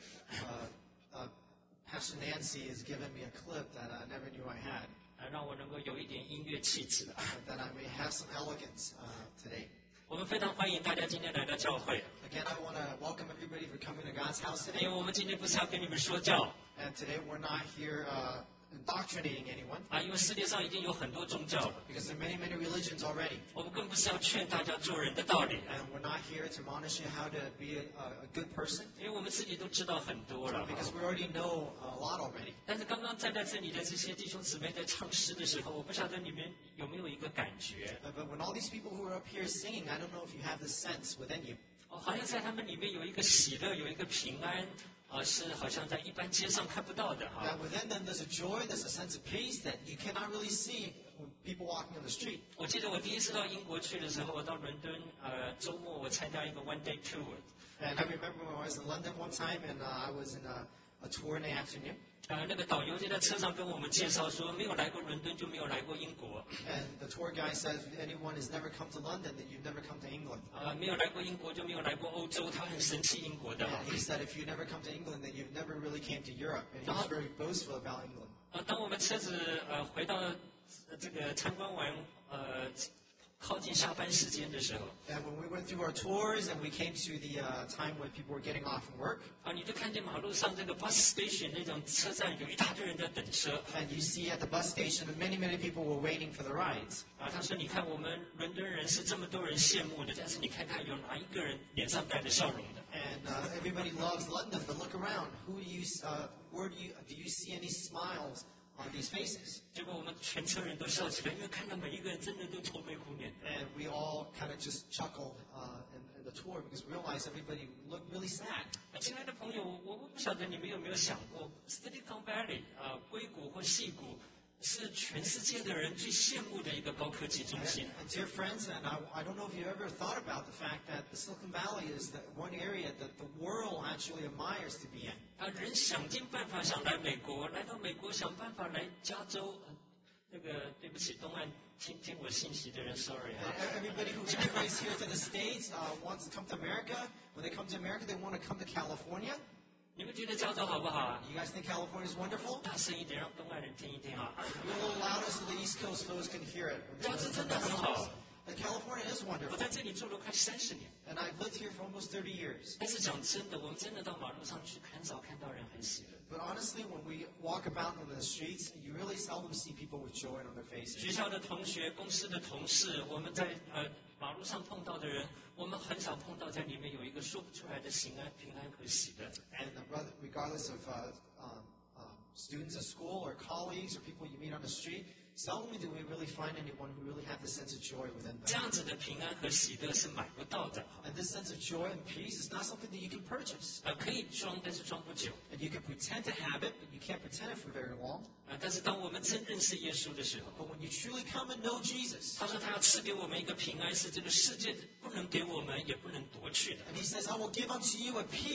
Speaker 10: Uh, uh, Pastor Nancy has given me a clip that I never knew I had,
Speaker 9: 啊，让我能够有一点音乐气质啊。
Speaker 10: uh, that I may have some elegance uh, today.
Speaker 9: 我们非常欢迎大家今天来到教会，
Speaker 10: Again, I want to welcome everybody for coming to God's house
Speaker 9: 因为
Speaker 10: today.
Speaker 9: 我们今天不是要跟你们说教
Speaker 10: And today we're not here uh, indoctrinating anyone
Speaker 9: 啊，因为世界上已经有很多宗教了，
Speaker 10: because there are many, many religions already.
Speaker 9: 我们更不是要劝大家做人的道理，
Speaker 10: And we're not here to admonish you how to be a, a good person
Speaker 9: 因为我们自己都知道很多了。
Speaker 10: because we already know a lot already.
Speaker 9: 但是刚刚站在这里的这些弟兄姊妹在唱诗的时候，我不晓得你们有没有一个感觉，
Speaker 10: Uh, But when all these people who are up here singing, I don't know if you have this sense within you.
Speaker 9: 哦，好像在他们里面有一个喜乐，有一个平安，啊，是好像在一般街上看不到的哈。
Speaker 10: That within them there's a joy, there's a sense of peace that you cannot really see when people walking on the street.
Speaker 9: 我记得我第一次到英国去的时候，我到伦敦，呃，周末我参加一个 one day tour，
Speaker 10: And I remember when I was in London one time and uh, I was in a, a tour in the afternoon.
Speaker 9: 呃，那个导游就在车上跟我们介绍说，没有来过伦敦就没有来过英国，
Speaker 10: And the tour guide says, if anyone has never come to London, then you've never come to England.
Speaker 9: 呃，没有来过英国就没有来过欧洲，他很生气英国的。
Speaker 10: And he said, if you never come to England, then you've never really came to Europe. And he was very boastful about England.
Speaker 9: 呃，当我们车子呃回到呃这个参观完呃靠近下班时间的时候，
Speaker 10: And when we went through our tours and we came to the uh, time when people were getting off from work,
Speaker 9: 啊，你就看见马路上这个 bus station 那种车站有一大堆人在等车。
Speaker 10: and you see at the bus station that many, many people were waiting for the rides.
Speaker 9: 啊，他说：“你看我们伦敦人是这么多人羡慕的，但是你看看有哪一个人脸上带着笑容的？
Speaker 10: And uh, everybody loves London, but look around. Who do you, uh, where do you, do you see any smiles on these faces?
Speaker 9: 结果我们全车人都笑起来，因为看到每一个人真的都愁眉苦脸的。
Speaker 10: And we all kind of just chuckled uh, in, in the tour because we realized everybody looked really sad.
Speaker 9: 啊，亲爱的朋友，我我不晓得你们有没有想过 ，Silicon Valley 啊，硅谷或矽谷是全世界的人最羡慕的一个高科技中心。
Speaker 10: And dear friends, and I, I don't know if you ever thought about the fact that the Silicon Valley is the one area that the world actually admires to be in.
Speaker 9: 啊，人想尽办法想来美国，来到美国想办法来加州。呃那个对不起，东岸听听我信息的人 ，sorry 啊。
Speaker 10: And everybody who immigrates here to the States uh, wants to come to America. When they come to America, they want to come to California.
Speaker 9: 你们觉得加州好不好啊？
Speaker 10: You guys think California is wonderful?
Speaker 9: 大声一点，让东岸人听一听啊！
Speaker 10: Be a little louder so the East Coast folks can hear it.
Speaker 9: 加州真的很好。
Speaker 10: And California is
Speaker 9: 我
Speaker 10: wonderful.
Speaker 9: 在这里住了快三十年，
Speaker 10: And I've lived here for almost thirty years.
Speaker 9: 但是讲真的，我们真的到马路上去，很少看到人很喜乐。
Speaker 10: But honestly, when we walk about on the streets, you really seldom see people with joy on their
Speaker 9: 学
Speaker 10: faces.
Speaker 9: 校的同学、公司的同事，我们在呃马路上碰到的人，我们很少碰到在里面有一个说不出来的平安、平安和喜乐。
Speaker 10: And uh, brother, regardless of uh, um, um, students at school or colleagues or people you meet on the street, seldomly do we really find anyone who really have this sense of joy within
Speaker 9: 这
Speaker 10: them.
Speaker 9: 样子的平安和喜乐是买不到的，
Speaker 10: And this sense of joy and peace is not something that you can purchase.
Speaker 9: 呃，可以装，但是装不久。
Speaker 10: And you can pretend to have it, but you can't pretend it for very long.
Speaker 9: 呃，但是当我们真认识耶稣的时候，
Speaker 10: But when you truly come and know Jesus,
Speaker 9: 他说他要赐给我们一个平安，是这个世界不能给我们，也不能夺去的。
Speaker 10: and he says, I will give unto you a peace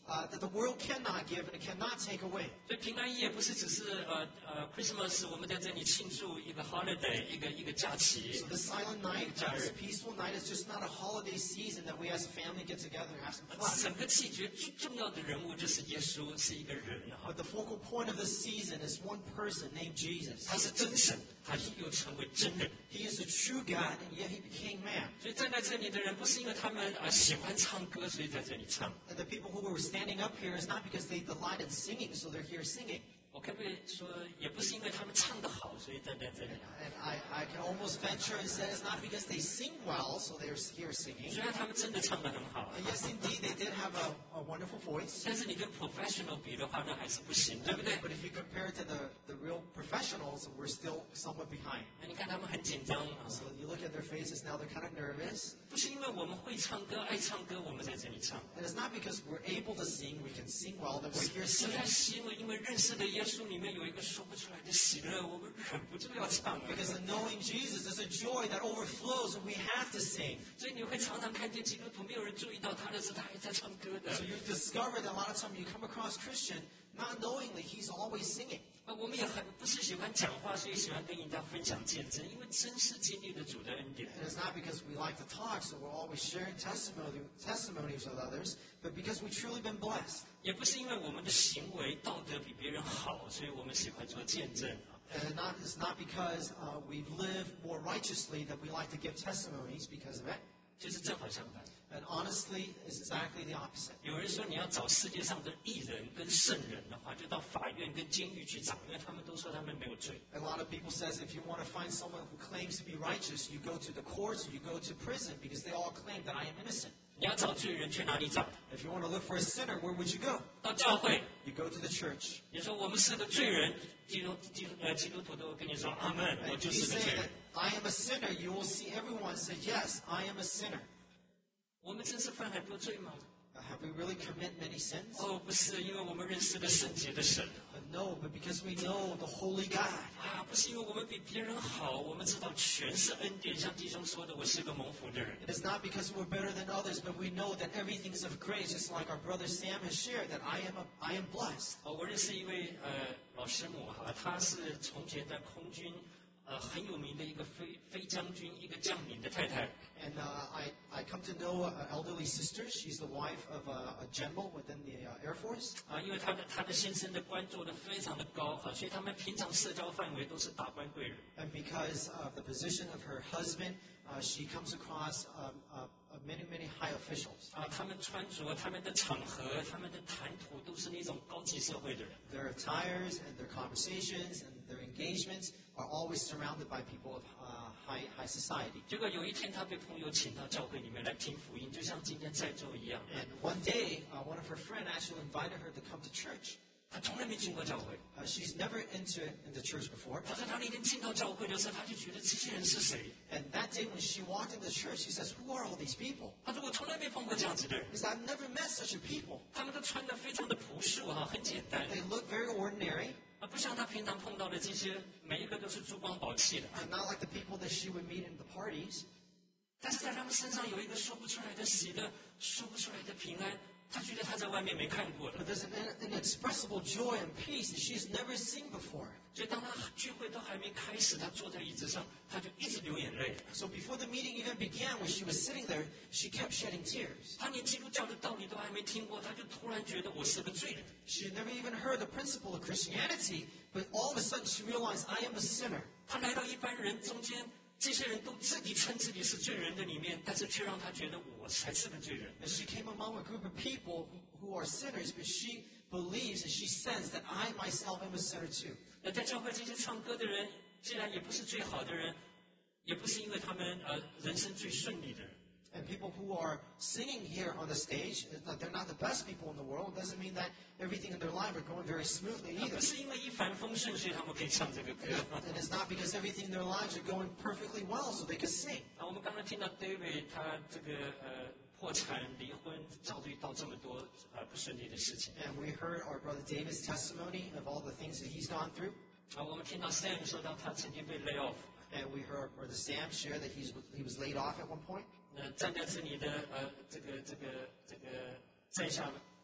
Speaker 10: uh, that the world cannot give and it cannot take away.
Speaker 9: 所以平安夜不是只是呃呃 Christmas， 我们在这里庆祝一个 holiday， 一个一个假期。
Speaker 10: So the silent night,
Speaker 9: 假日
Speaker 10: this peaceful night, is just not a holiday season that we as a family get together and have some fun.
Speaker 9: 整个季节最重要的人物就是耶稣，是一个人哈
Speaker 10: But，the focal point of this season is one person named Jesus.
Speaker 9: 他是真神，他又成为真人。
Speaker 10: He is a true God, and yet he became man.
Speaker 9: 所以站在这里的人，不是因为他们啊、呃、喜欢唱歌，所以在这里唱。
Speaker 10: And the people who were standing up here is not because they delight in singing, so they're here singing.
Speaker 9: 我可不可以说，也不是因为他们唱得好，所以站在这里。
Speaker 10: And I, I can almost venture and say it's not because they sing well, so they're here singing.
Speaker 9: 虽然他们真的唱得很好，
Speaker 10: And yes, indeed, they did have a, a wonderful voice.
Speaker 9: 但是你跟 professional 比的话，那还是不行，对不对？
Speaker 10: But if you compare it to the, the real professionals, we're still somewhat behind.
Speaker 9: 那你看他们很紧张啊，
Speaker 10: So you look at their faces now, they're kind of nervous.
Speaker 9: 不是因为我们会唱歌、爱唱歌，我们在这里唱，
Speaker 10: And it's not because we're able to sing, we can sing well, that we're here
Speaker 9: 实
Speaker 10: singing.
Speaker 9: 在是因为因为认识的耶稣里面有一个说不出来的喜乐，我们忍不住要唱啊。
Speaker 10: Because in knowing Jesus is a joy that overflows, and we have to sing.
Speaker 9: 所以你会常常看见基督徒没有人注意到他的是他还在唱歌的。
Speaker 10: So you discover that a lot of times you come across Christian, not knowingly, he's always singing.
Speaker 9: 啊，我们也很不是喜欢讲话，所以喜欢跟人家分享见证，因为真是经历了主的恩典。
Speaker 10: And it's not because we like to talk, so we're always sharing testimony, testimonies with others, but because we've truly been blessed.
Speaker 9: 也不是因为我们的行为道德比别人好，所以我们喜欢做见证啊。
Speaker 10: And not, it's not because uh, we live more righteously that we like to give testimonies because of it.
Speaker 9: 就是正好相反。
Speaker 10: And honestly, it's exactly the opposite.
Speaker 9: 有人说你要找世界上的艺人跟圣人的话，就到法院跟监狱去找，因为他们都说他们没有罪。
Speaker 10: A lot of people says if you want to find someone who claims to be righteous, you go to the courts or you go to prison because they all claim that I am innocent.
Speaker 9: 你要找罪人去哪里找？
Speaker 10: If you want to look for a sinner, where would you go?
Speaker 9: 到教会。
Speaker 10: You go to the church.
Speaker 9: 你说我们是个罪人，基督基督呃基督徒都会跟你说阿门，我
Speaker 10: And
Speaker 9: 就
Speaker 10: if you
Speaker 9: 是个罪
Speaker 10: say
Speaker 9: 人
Speaker 10: that。I am a sinner, you will see everyone say, yes, I am a sinner.
Speaker 9: 我们真是犯很多罪吗？
Speaker 10: Uh, Have we really commit many sins?
Speaker 9: 哦，不是，因为我们认识了圣洁的神
Speaker 10: Uh, no, but because we know the holy God.
Speaker 9: 啊，不是因为我们比别人好，我们知道全是恩典。像弟兄说的，我是个蒙福的人。
Speaker 10: It is not because we're better than others, but we know that everything is of grace, just like our brother Sam has shared, that I am a, I am blessed.
Speaker 9: 哦，我认识一位呃老师母哈，她是从前在空军呃很有名的一个飞飞将军，一个将领的太太。
Speaker 10: And uh, I, I come to know an elderly sister. She's the wife of a, a general within the uh, Air Force.
Speaker 9: 啊，因为她的她的先生的官做得非常的高哈，所以他们平常社交范围都是达官贵人。
Speaker 10: And because of the position of her husband, uh, she comes across um, uh, uh, many, many high officials.
Speaker 9: 啊，他们穿着、他们的场合、他们的谈吐都是那种高级社会的人。
Speaker 10: Their attires and their conversations and their engagements are always surrounded by people of uh, high, high society.
Speaker 9: 结果有一天，他被朋友请到教会里面来听福音，就像今天在座一样。
Speaker 10: And one day, uh, one of her friends actually invited her to come to church.
Speaker 9: 他从来没进过教会。
Speaker 10: Uh, she's never entered into church before.
Speaker 9: 他说他那天进到教会的时候，他就觉得这些人是谁？
Speaker 10: And that day when she walked into church, she says, who are all these people?
Speaker 9: 他说我从来没碰过这样子的人。
Speaker 10: He said, I've never met such a people.
Speaker 9: 他们都穿得非常的朴素哈，很简单
Speaker 10: They look very ordinary,
Speaker 9: 啊，不像他平常碰到的这些，每一个都是珠光宝气的。
Speaker 10: and not like the people that she would meet in the parties.
Speaker 9: 但是在他们身上有一个说不出来的喜乐，说不出来的平安。他觉得他在外面没看过的
Speaker 10: But，there's an inexpressible joy and peace that she's never seen before.
Speaker 9: 所以当他聚会都还没开始，他坐在椅子上，他就一直流眼泪。
Speaker 10: So before the meeting even began, when she was sitting there, she kept shedding tears.
Speaker 9: 他连基督教的道理都还没听过，他就突然觉得我是个罪人。
Speaker 10: She had never even heard the principle of Christianity, but all of a sudden she realized, I am a sinner.
Speaker 9: 他来到一般人中间，这些人都自己称自己是罪人的里面，但是却让他觉得我才是个罪人。
Speaker 10: And she came among a group of people who, who are sinners, but she believes and she says that I myself am a sinner too.
Speaker 9: 那在教会这些唱歌的人，既然也不是最好的人，也不是因为他们呃人生最顺利的人。
Speaker 10: And people who are singing here on the stage, it's not- they're not the best people in the world. It doesn't mean that everything in their life are going very smoothly
Speaker 9: 啊
Speaker 10: either.
Speaker 9: 不是因为一帆风顺，所以他们可以唱这个歌。
Speaker 10: And it's not because everything in their lives are going perfectly well so they could sing.
Speaker 9: 啊，我们刚刚听到 David 他这个呃破产、离婚，遭遇到这么多呃不顺利的事情。
Speaker 10: And we heard our brother David's testimony of all the things that he's gone through.
Speaker 9: 啊，我们听到 Sam 说到他曾经被 lay off。
Speaker 10: And we heard brother Sam share that he's, he was laid off at one point.
Speaker 9: 那站在这里的呃这个这个这个在下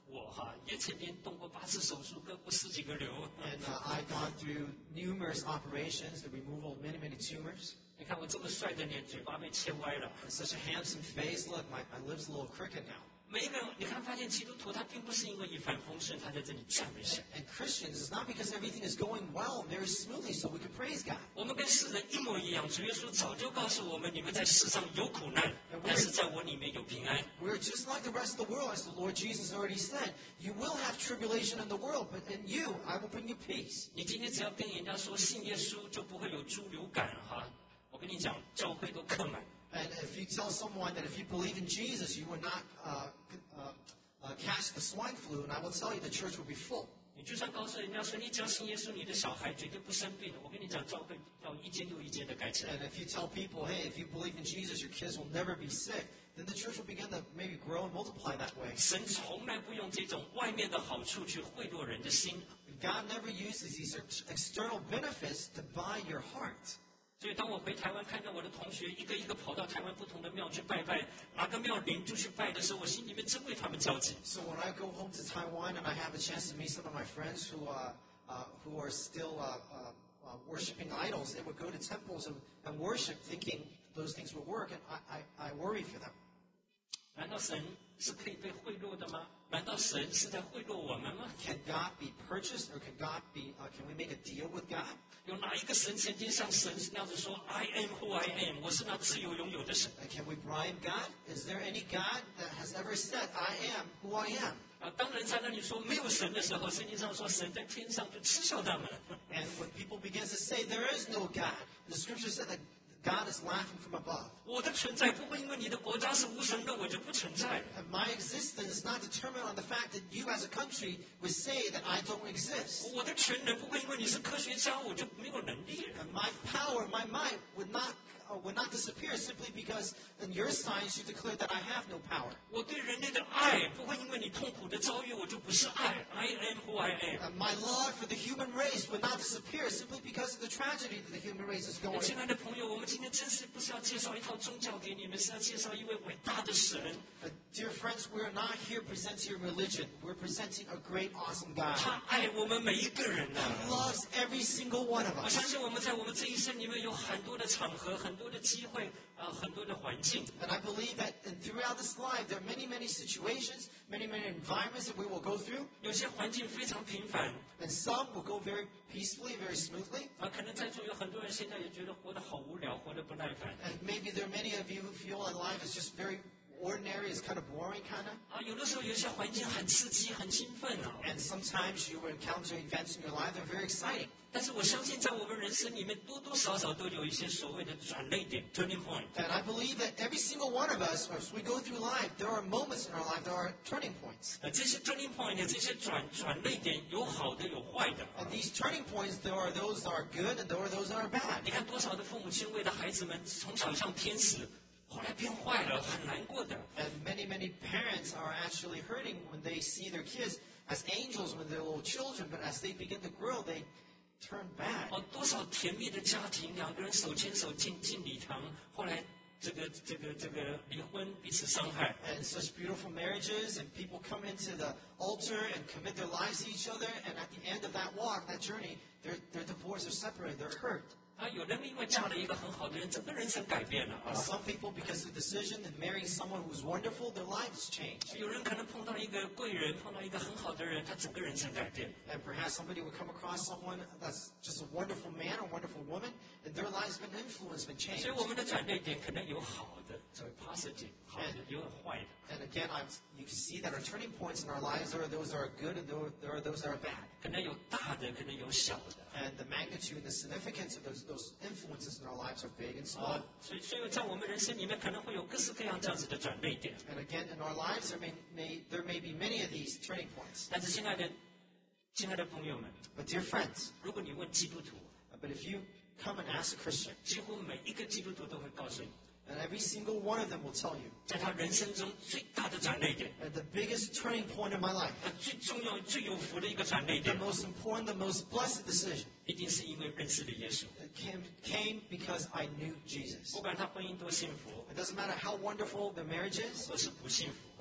Speaker 9: 我哈也曾经动过八次手术，割过十几个瘤。
Speaker 10: And uh, I've gone through numerous operations, the removal of many, many tumors.
Speaker 9: 你看我这么帅的脸，嘴巴被切歪了。
Speaker 10: And such a handsome face. Look, my, my lips a little crooked now.
Speaker 9: 每一个人，你看发现基督徒他并不是因为一帆风顺，他在这里赞美神。
Speaker 10: And Christians, it's not because everything is going well and very smoothly so we can praise God.
Speaker 9: 我们跟世人一模一样，主耶稣早就告诉我们，你们在世上有苦难，但是在我里面有平安。
Speaker 10: We're just like the rest of the world, as the Lord Jesus already said. You will have tribulation in the world, but in you, I will bring you peace.
Speaker 9: 你今天只要跟人家说信耶稣，就不会有猪流感哈。我跟你讲，教会都客满。
Speaker 10: And if you tell someone that if you believe in Jesus, you will not uh, uh, uh, catch the swine flu, and I will tell you the church will be full.
Speaker 9: 你就算告诉人家说，你只要信耶稣，你的小孩绝对不生病。我跟你讲，教会要一间又一间的盖起来。
Speaker 10: And if you tell people, hey, if you believe in Jesus, your kids will never be sick, then the church will begin to maybe grow and multiply that way.
Speaker 9: 神从来不用这种外面的好处去贿赂人的心。
Speaker 10: God never uses these external benefits to buy your heart.
Speaker 9: 所以当我回台湾看到我的同学一个一个跑到台湾不同的庙去拜拜，哪个庙灵就去拜的时候，我心里面真为他们着急。
Speaker 10: So when I go home to Taiwan and I have a chance to meet some of my friends who uh, uh, who are still uh, uh, uh, worshiping idols, they would go to temples and, and worship, thinking those things would work, and I, I, I worry for them.
Speaker 9: 难道神是可以被贿赂的吗？难道神是在贿赂我们吗
Speaker 10: Can God be purchased, or can God be? Uh, can we make a deal with God?
Speaker 9: 有哪一个神曾经像神那样子说 I am who I am， 我是那自由拥有的神
Speaker 10: And can we bribe God? Is there any God that has ever said, I am who I am?
Speaker 9: 啊，当人在那里说没有神的时候，圣经上说神在天上就嗤笑他们。
Speaker 10: And when people begin to say there is no God, the scripture said that God is laughing from above.
Speaker 9: 我的存在不会因为你的国家是无神论，我就不存在。
Speaker 10: And my existence is not determined on the fact that you as a country would say that I don't exist.
Speaker 9: 我的权能不会因为你是科学家，我就没有能力。
Speaker 10: And my power, my might would not uh, would not disappear simply because in your science you declare that I have no power.
Speaker 9: 我对人类的爱不会因为你痛苦的遭遇，我就不是爱。I am who I am。
Speaker 10: And my love for the human race would not disappear simply because of the tragedy that the human race is going
Speaker 9: 亲
Speaker 10: through.
Speaker 9: 爱的朋友，我们今天真是不是要介绍一套宗教给你们，是要介绍一位伟大的神。
Speaker 10: But dear friends, we're not here presenting a religion. We're presenting a great, awesome God.
Speaker 9: 他爱我们每一个人呐、
Speaker 10: He loves every single one of
Speaker 9: 我
Speaker 10: us.
Speaker 9: 相信我们在我们这一生里面有很多的场合、很多的机会啊、很多的环境。
Speaker 10: And I believe that in, throughout this life, there are many, many situations, many, many environments that we will go through.
Speaker 9: 有些环境非常平凡
Speaker 10: And some will go very peacefully, very smoothly.
Speaker 9: 啊，可能在座有很多人现在也觉得活得好无聊，活得不耐烦
Speaker 10: And maybe there are many of you who feel that life is just very ordinary, it's kind of boring, kind of.
Speaker 9: 啊。有的时候有些环境很刺激、很兴奋啊。
Speaker 10: And sometimes you will encounter events in your life that are very exciting.
Speaker 9: 但是我相信，在我们人生里面，多多少少都有一些所谓的转捩点 （turning point）。
Speaker 10: And I believe that every single one of us, as we go through life, there are moments in our life, there are turning points.
Speaker 9: 呃，这些 turning point 这些转转捩点，有好的，有坏的。
Speaker 10: And these turning points, there are those that are good and there are those that are bad.
Speaker 9: 你看多少的父母亲为了孩子们从小像天使，后来变坏了，很难过的。
Speaker 10: And many, many parents are actually hurting when they see their kids as angels when they're little children, but as they begin to grow, they turn bad.
Speaker 9: 哦，多少甜蜜的家庭，两个人手牵手进进礼堂，后来这个这个这个离婚，彼此伤害。
Speaker 10: And such beautiful marriages, and people come into the altar and commit their lives to each other, and at the end of that walk, that journey, they're, they're divorced, they're separated, they're hurt.
Speaker 9: 啊，有人因为嫁了一个很好的人，整个人生改变了
Speaker 10: And
Speaker 9: 啊。
Speaker 10: some people, because of the decision in marrying someone who's wonderful, their lives change.
Speaker 9: 有人可能碰到一个贵人，碰到一个很好的人，他整个人生改变。
Speaker 10: And perhaps somebody would come across someone that's just a wonderful man or wonderful woman, and their lives been influenced, been
Speaker 9: 所
Speaker 10: changed.
Speaker 9: 以我们的转捩点可能有好的，所谓 positive 好的，也有坏的。
Speaker 10: And again, I'm, you can see that our turning points in our lives, there are those that are good and there there are those that are bad.
Speaker 9: 可能有大的，可能有小的。
Speaker 10: And the magnitude and the significance of those, those influences in our lives are big and
Speaker 9: 啊
Speaker 10: small.，
Speaker 9: 所以所以在我们人生里面可能会有各式各样这样子的转捩点。
Speaker 10: And again, in our lives, there may, may, there may be many of these turning points.
Speaker 9: 但是，亲爱的，亲爱的朋友们，
Speaker 10: But dear friends,
Speaker 9: 如果你问基督徒，
Speaker 10: but if you come and ask a Christian,
Speaker 9: 几乎每一个基督徒都会告诉你，
Speaker 10: and every single one of them will tell you,
Speaker 9: 在他人生中最大的转捩点，
Speaker 10: that the biggest turning point in my life,
Speaker 9: 他最重要、最有福的一个转捩
Speaker 10: the
Speaker 9: 点，
Speaker 10: most important, the most blessed decision,
Speaker 9: 一定是因为认识了耶稣。
Speaker 10: it came, came because I knew Jesus.
Speaker 9: 不管他婚姻多幸福，
Speaker 10: It doesn't matter how wonderful the marriage is
Speaker 9: 或是不幸福，
Speaker 10: or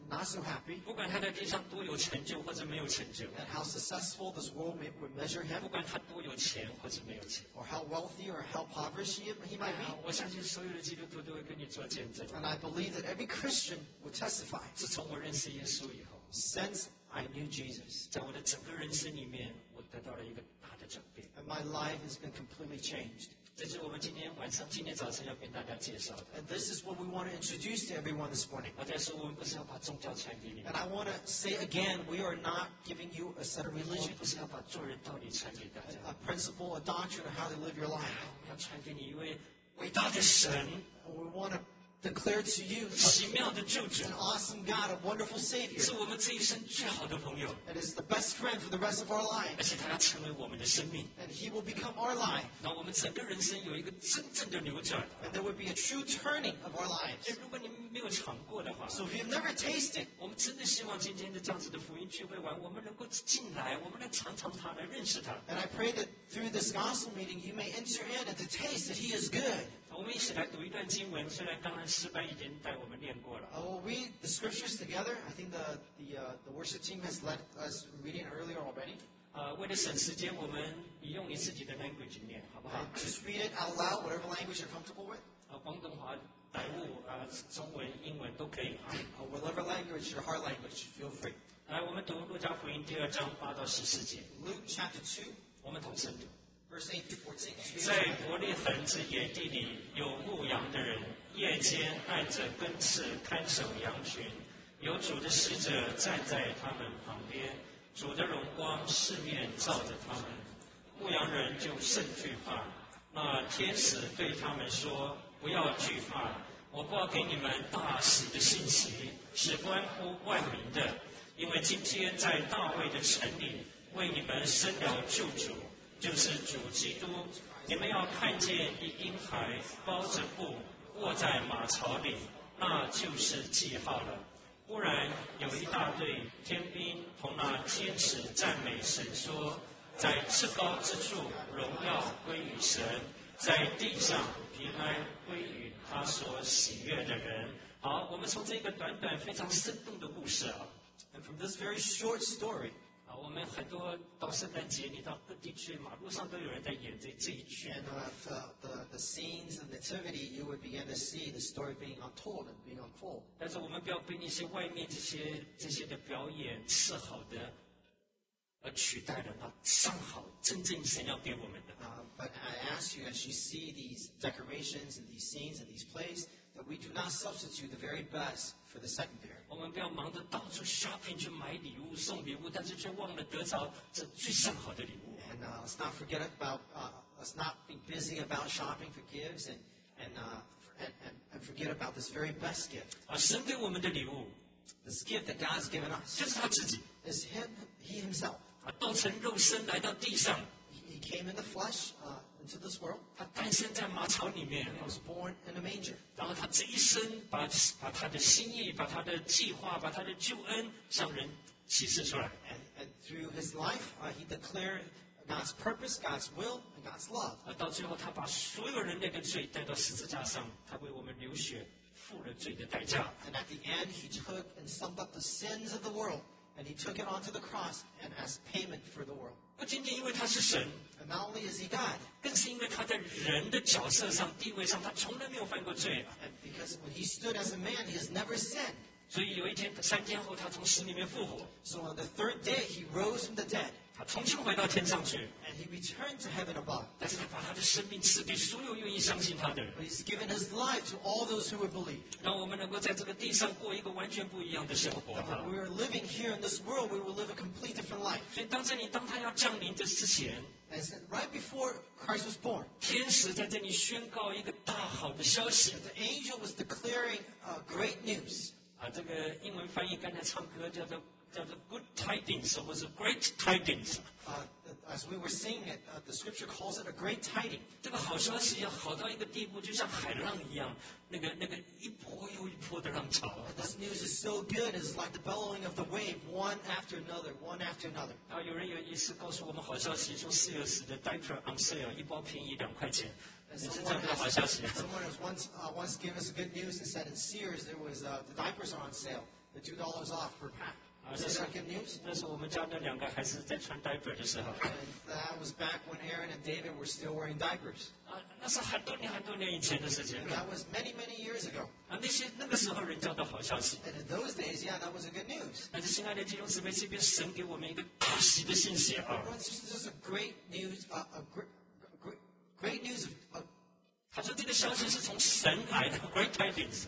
Speaker 10: not so happy,
Speaker 9: 不管他在地上多有成就或者没有成就，
Speaker 10: and how successful this world may, would measure him,
Speaker 9: 不管他多有钱或者没有钱，
Speaker 10: or how wealthy or how impoverished he, he might
Speaker 9: 啊
Speaker 10: be.
Speaker 9: 我相信所有的基督徒都会跟你做见证。
Speaker 10: And I believe that every Christian would testify,
Speaker 9: 自从我认识耶稣以后，
Speaker 10: since I knew Jesus,
Speaker 9: 在我的整个人生里面，我得到了一个大的转变。
Speaker 10: and my life has been completely changed.
Speaker 9: 这是我们今天晚上、今天早晨要跟大家介绍的。
Speaker 10: And this is what we want to introduce to everyone this morning.
Speaker 9: 我在说，我们不是要把宗教传给你们
Speaker 10: And，I want to say again, we are not giving you a set of
Speaker 9: 我
Speaker 10: religion,
Speaker 9: 们不是要把做人道理传给大家，
Speaker 10: a principle, a doctrine of how to live your life.
Speaker 9: 我们要传给你一位伟大的神，
Speaker 10: We want to declare to you
Speaker 9: 奇妙的救主，
Speaker 10: an awesome God, a wonderful Savior,
Speaker 9: 是我们这一生最好的朋友，
Speaker 10: that is the best friend for the rest of our
Speaker 9: 而
Speaker 10: lives.
Speaker 9: 且他要成为我们的生命，
Speaker 10: And He will become our life.
Speaker 9: 让我们整个人生有一个真正的扭转。
Speaker 10: And there would be a true turning of our
Speaker 9: 哎
Speaker 10: lives.
Speaker 9: 如果你没有尝过的话，
Speaker 10: So if you've never tasted,
Speaker 9: 我们真的希望今天的这样子的福音聚会完，我们能够进来，我们来尝尝它，来认识它。
Speaker 10: and I pray that through this gospel meeting you may enter in and to taste that He is good.
Speaker 9: 我们一起来读一段经文，虽然刚才诗班已经带我们念过了。
Speaker 10: Uh, we'll read the scriptures together. I think the the, uh, the worship team has led us reading earlier already.
Speaker 9: 呃，为了省时间，我们你用你自己的 language 念，好不好？
Speaker 10: And just read it out loud, whatever language you're comfortable with.
Speaker 9: 呃，广东话、台语、呃，中文、英文都可以啊。
Speaker 10: Uh, whatever language, your heart language, feel free.
Speaker 9: 来，我们读路加福音第二章八到十四节，
Speaker 10: Luke chapter two,
Speaker 9: 我们同声读。
Speaker 10: verse eight through fourteen.
Speaker 9: 在伯利恒之野地里有牧羊的人，夜间按着更次看守羊群，有主的使者站在他们旁边，主的荣光四面照着他们，牧羊人就甚惧怕。那天使对他们说：“不要惧怕，我报给你们大喜的信息，是关乎万民的，因为今天在大卫的城里为你们生了救主。”就是主基督，你们要看见一婴孩包着布卧在马槽里，那就是记号了。忽然有一大队天兵同那天使赞美神说：在至高之处荣耀归于神，在地上平安归于他所喜悦的人。好，我们从这个短短非常生动的故事啊，
Speaker 10: And from this very short story,
Speaker 9: 啊，我们很多到圣诞节，你到各地去，马路上都有人在演这这一句。
Speaker 10: and uh, the, the, the scenes of nativity, you would begin to see the story being untold and being unfold.
Speaker 9: 但是我们不要被那些外面这些这些的表演是好的，而取代了那上好真正神要给我们的。
Speaker 10: Uh, but I ask you, as you see these decorations and these scenes and these plays, that we do not substitute the very best for the secondary.
Speaker 9: 我们不要忙着到处 shopping 去买礼物送礼物，但是却忘了得着这最上好的礼物。
Speaker 10: And uh, let's not forget about, uh, let's not be busy about shopping for gifts and, and, uh, and, and, and forget about this very best gift.
Speaker 9: 啊，神给我们的礼物
Speaker 10: This gift that God's given us
Speaker 9: 就是他自己
Speaker 10: is Him, He Himself.
Speaker 9: 啊，道成肉身来到地上，
Speaker 10: He he came in the flesh uh, into this world.
Speaker 9: 他诞生在马槽里面，
Speaker 10: He was born in a manger.
Speaker 9: 然后他这一生把把他的心意、把他的计划、把他的救恩向人启示出来。
Speaker 10: And, and through His life, uh, He declared God's purpose, God's will, and God's love.
Speaker 9: 而到最后，他把所有人类的罪带到十字架上，他为我们流血，付了罪的代价。
Speaker 10: And at the end, He took and summed up the sins of the world, and He took it onto the cross and as payment for the world.
Speaker 9: 不仅仅因为他是神，
Speaker 10: And not only is He God,
Speaker 9: 更是因为他在人的角色上、地位上，他从来没有犯过罪啊。
Speaker 10: and because when He stood as a man, He has never sinned.
Speaker 9: 所以有一天，三天后，他从死里面复活，
Speaker 10: So on the third day, He rose from the dead,
Speaker 9: 他重新回到天上去。
Speaker 10: and He returned to heaven above.
Speaker 9: 但是他把他的生命赐给所有愿意相信他的人，
Speaker 10: But He's given His life to all those who would believe.
Speaker 9: 让我们能够在这个地上过一个完全不一样的生活
Speaker 10: When
Speaker 9: 哈。
Speaker 10: we are living here in this world, we will live a complete different life.
Speaker 9: 所以当这里，当他要降临的之前，
Speaker 10: And so right before Christ was born,
Speaker 9: 天使在这里宣告一个大好的消息
Speaker 10: the angel was declaring uh, great news.
Speaker 9: 啊，这个英文翻译刚才唱歌叫做叫做 Good Tidings 或者 Great Tidings。
Speaker 10: Uh, as we were singing it, uh, the scripture calls it a great tiding.
Speaker 9: 这个好消息要好到一个地步，就像海浪一样，那个那个一波又一波的浪潮。
Speaker 10: This news is so good, it's like the bellowing of the wave, one after another, one after another.
Speaker 9: 然后有人有一次告诉我们好消息，说四月十的 diaper on sale 一包便宜两块钱，
Speaker 10: And
Speaker 9: 也是这
Speaker 10: someone
Speaker 9: 样的好
Speaker 10: has,
Speaker 9: 消息。
Speaker 10: someone has once, uh, once given us a good news and said in Sears there was uh, the diapers are on sale, the two dollars off per pack.
Speaker 9: 啊，
Speaker 10: Is
Speaker 9: 那是
Speaker 10: that good news?
Speaker 9: 那是我们家的两个孩子在穿 diaper 的时候，
Speaker 10: And that was back when Aaron and David were still wearing diapers.
Speaker 9: 啊，那是很多年很多年以前的事情
Speaker 10: And that was many, many years ago.
Speaker 9: 啊，那些那个时候人叫的好消息。
Speaker 10: And in those days, yeah, that was a good news.
Speaker 9: 但是，亲爱的弟兄姊妹，这边神给我们一个大喜的信息啊！
Speaker 10: Brothers and sisters, this is a great news, uh, a great, great, great news of, of
Speaker 9: 他说这个消息是从神来的 ，Great tidings，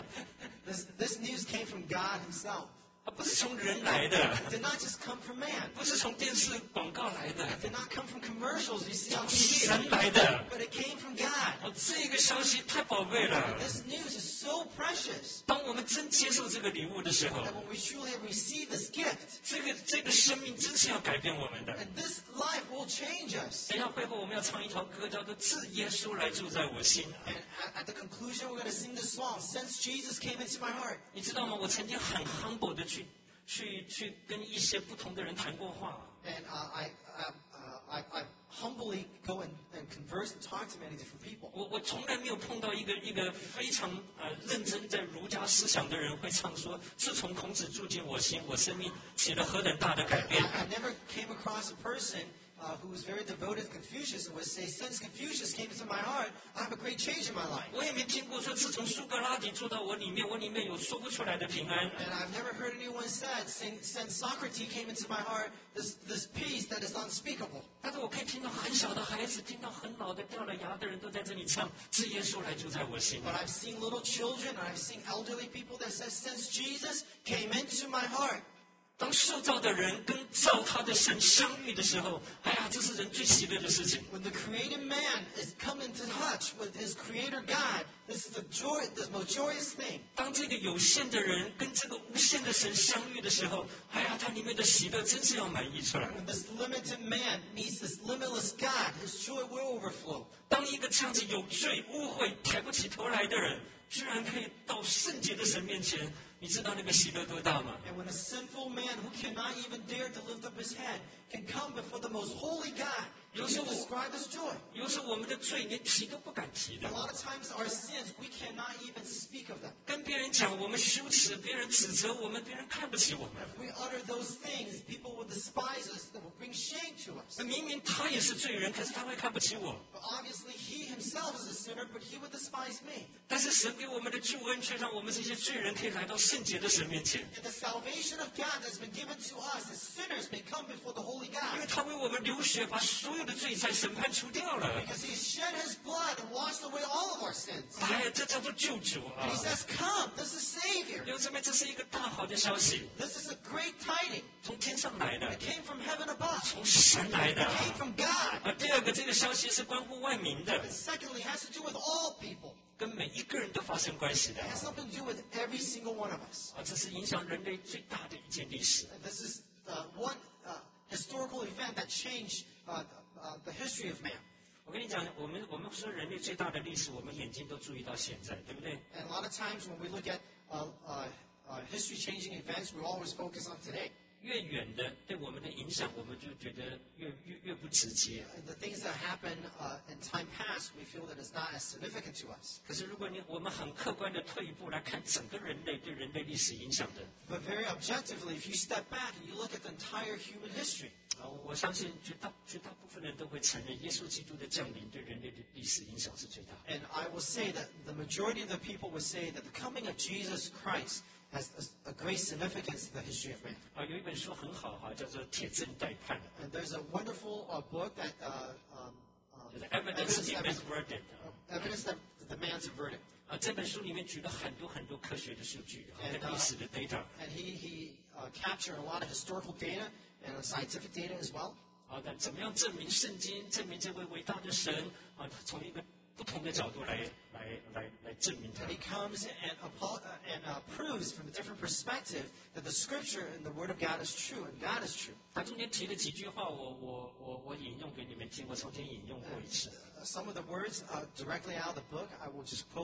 Speaker 10: this, this news came from God himself.
Speaker 9: 它不是从人来的，
Speaker 10: It did not just come from man.
Speaker 9: 不是从电视广告来的，
Speaker 10: It did not come from commercials you see on
Speaker 9: 从
Speaker 10: T V.
Speaker 9: 神来的。
Speaker 10: But it came from God.
Speaker 9: 哦，这个消息太宝贝了。
Speaker 10: This news is so precious
Speaker 9: 当我们真接受这个礼物的时候，
Speaker 10: that when we truly have received this gift,
Speaker 9: 这个这个生命真是要改变我们的。
Speaker 10: and this life will change us.
Speaker 9: 等一下会后我们要唱一条歌，叫做《自耶稣来住在我心》。
Speaker 10: And at, at the conclusion, we're going to sing this song, Since Jesus Came Into My Heart.
Speaker 9: 你知道吗？我曾经很 humble 的去去去跟一些不同的人谈过话。
Speaker 10: And uh, I, uh, uh, I, I humbly go and, and converse and talk to many different people.
Speaker 9: 我我从来没有碰到一个一个非常呃认真在儒家思想的人会唱说，自从孔子住进我心，我生命起了何等大的改
Speaker 10: I,
Speaker 9: 变。
Speaker 10: I never came across a person uh, who was very devoted to Confucius and would say, since Confucius came into my heart, I have a great change in my life.
Speaker 9: 我也没听过说，自从苏格拉底住到我里面，我里面有说不出来的平安。
Speaker 10: And I've never heard anyone said, since, since Socrates came into my heart, this, this peace that is unspeakable.
Speaker 9: 但是我可以听到很小的孩子，听到很老的掉了牙的人都在这里唱，自耶稣来住在我心。
Speaker 10: But I've seen little children, and I've seen elderly people that said, since Jesus came into my heart.
Speaker 9: 当受造的人跟造他的神相遇的时候，哎呀，这是人最喜乐的事情。
Speaker 10: When the created man is come into touch with his creator God, this is the joy, the most joyous thing.
Speaker 9: 当这个有限的人跟这个无限的神相遇的时候，哎呀，他里面的喜乐真是要满溢出来。
Speaker 10: When this limited man meets this limitless God, his joy will overflow.
Speaker 9: 当一个这样子有罪、污秽、抬不起头来的人，居然可以到圣洁的神面前，你知道那个喜乐多大吗？
Speaker 10: And when a sinful man who cannot even dare to lift up his head can come before the most holy God, you can describe his joy.
Speaker 9: 有时候我们的罪连提都不敢提的
Speaker 10: A，lot of times our sins, we cannot even speak of them.
Speaker 9: 跟别人讲我们羞耻，别人指责我们，别人看不起我们。
Speaker 10: If we utter those things, people will despise us, that will bring shame to us.
Speaker 9: 那明明他也是罪人，可是他会看不起我。
Speaker 10: But obviously, he himself is a sinner, but he would despise me.
Speaker 9: 但是神给我们的救恩，却让我们这些罪人可以来到圣洁的神面前，
Speaker 10: And the salvation of God that has been given to us as sinners may come before the holy
Speaker 9: 因为
Speaker 10: God.
Speaker 9: 他为我们流血，把所有的罪在审判除掉了。
Speaker 10: Because he shed his blood and washed away all of our sins.
Speaker 9: 哎呀，这叫做救主
Speaker 10: And
Speaker 9: 啊
Speaker 10: he！says, come, this is Savior.
Speaker 9: 弟兄姊妹，这是一个大好的消息，
Speaker 10: This is a great tiding.
Speaker 9: 从天上来的
Speaker 10: It，came from heaven above.
Speaker 9: 从神来的
Speaker 10: It came from God.
Speaker 9: 啊。第二个，这个消息是关乎万民的，
Speaker 10: And secondly, it has to do with all people.
Speaker 9: 跟每一个人都发生关系的
Speaker 10: It has something to do with every single one of us.
Speaker 9: 啊。这是影响人类最大的一件历史。
Speaker 10: And this is uh, one uh, historical event that changed uh, uh, the history of man.
Speaker 9: 我跟你讲，我们我们说人类最大的历史，我们眼睛都注意到现在，对不对？
Speaker 10: And a lot of times when we look at uh, uh, uh, history-changing events, we always focus on today.
Speaker 9: 越远的对我们的影响，我们就觉得越越越不直接。
Speaker 10: And the things that happen uh, in time past, we feel that it's not as significant to us.
Speaker 9: 可是如果你我们很客观的退一步来看整个人类对人类历史影响的，
Speaker 10: But very objectively, if you step back and you look at the entire human history,
Speaker 9: 啊，我相信绝大绝大部分人都会承认，耶稣基督的降临对人类的历史影响是最大的。
Speaker 10: and I will say that the majority of the people would say that the coming of Jesus Christ has a, a great significance to the history of man.
Speaker 9: 啊，有一本书很好哈，叫做《铁证待判》，
Speaker 10: And there's a wonderful uh, book that uh, um,
Speaker 9: 就是
Speaker 10: um,
Speaker 9: Evidence
Speaker 10: evidence,
Speaker 9: Demands
Speaker 10: that,
Speaker 9: Verdict。
Speaker 10: evidence that demands a verdict.
Speaker 9: 啊，这本书里面举了很多很多科学的数据，啊
Speaker 10: And,
Speaker 9: 跟
Speaker 10: uh,
Speaker 9: 历史的 data。
Speaker 10: and he, he uh, captured a lot of historical data and scientific data as well.
Speaker 9: 啊，但怎么样证明圣经，证明这位伟大的神啊，从一个不同的角度来来来来证明他
Speaker 10: And。he comes and, apo- uh, and uh, proves from a different perspective that the scripture and the word of God is true and God is true.
Speaker 9: 他中间提了几句话，我我我我引用给你们听，我曾经引用过一次。
Speaker 10: Uh, some of the words uh, directly out of the book, I will just quote uh,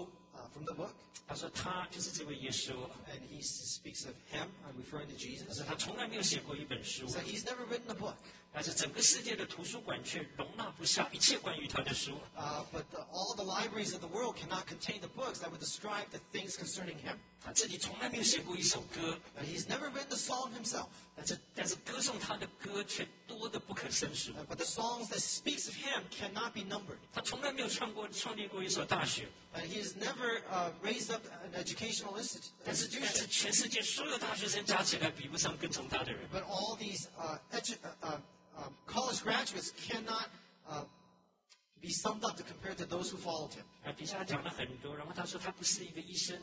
Speaker 10: uh, from the book.
Speaker 9: 他说他就是这位耶稣，
Speaker 10: And he speaks of him, I'm referring to
Speaker 9: 他
Speaker 10: Jesus.
Speaker 9: 说他从来没有写过一本书，
Speaker 10: So he's never written a book.
Speaker 9: 但是整个世界的图书馆却容纳不下一切关于他的书。
Speaker 10: Uh, but the, all the libraries of the world cannot contain the books that would describe the things concerning him.
Speaker 9: 他自己从来没有写过一首歌，
Speaker 10: And he's never written a song himself.
Speaker 9: 但是但是歌颂他的歌却多得不可胜数。
Speaker 10: Uh, but the songs that speaks of him cannot be numbered.
Speaker 9: 他从来没有创过创立过一所大学，
Speaker 10: And he has never uh, raised up an educational institu-
Speaker 9: 但是但是
Speaker 10: institution.
Speaker 9: 全世界所有大学生加起来比不上跟从他的人。
Speaker 10: But all these uh, edu- uh, uh, um, college graduates cannot uh, be summed up to compare to those who followed him.
Speaker 9: 啊，底下他讲了很多，然后他说他不是一个医生，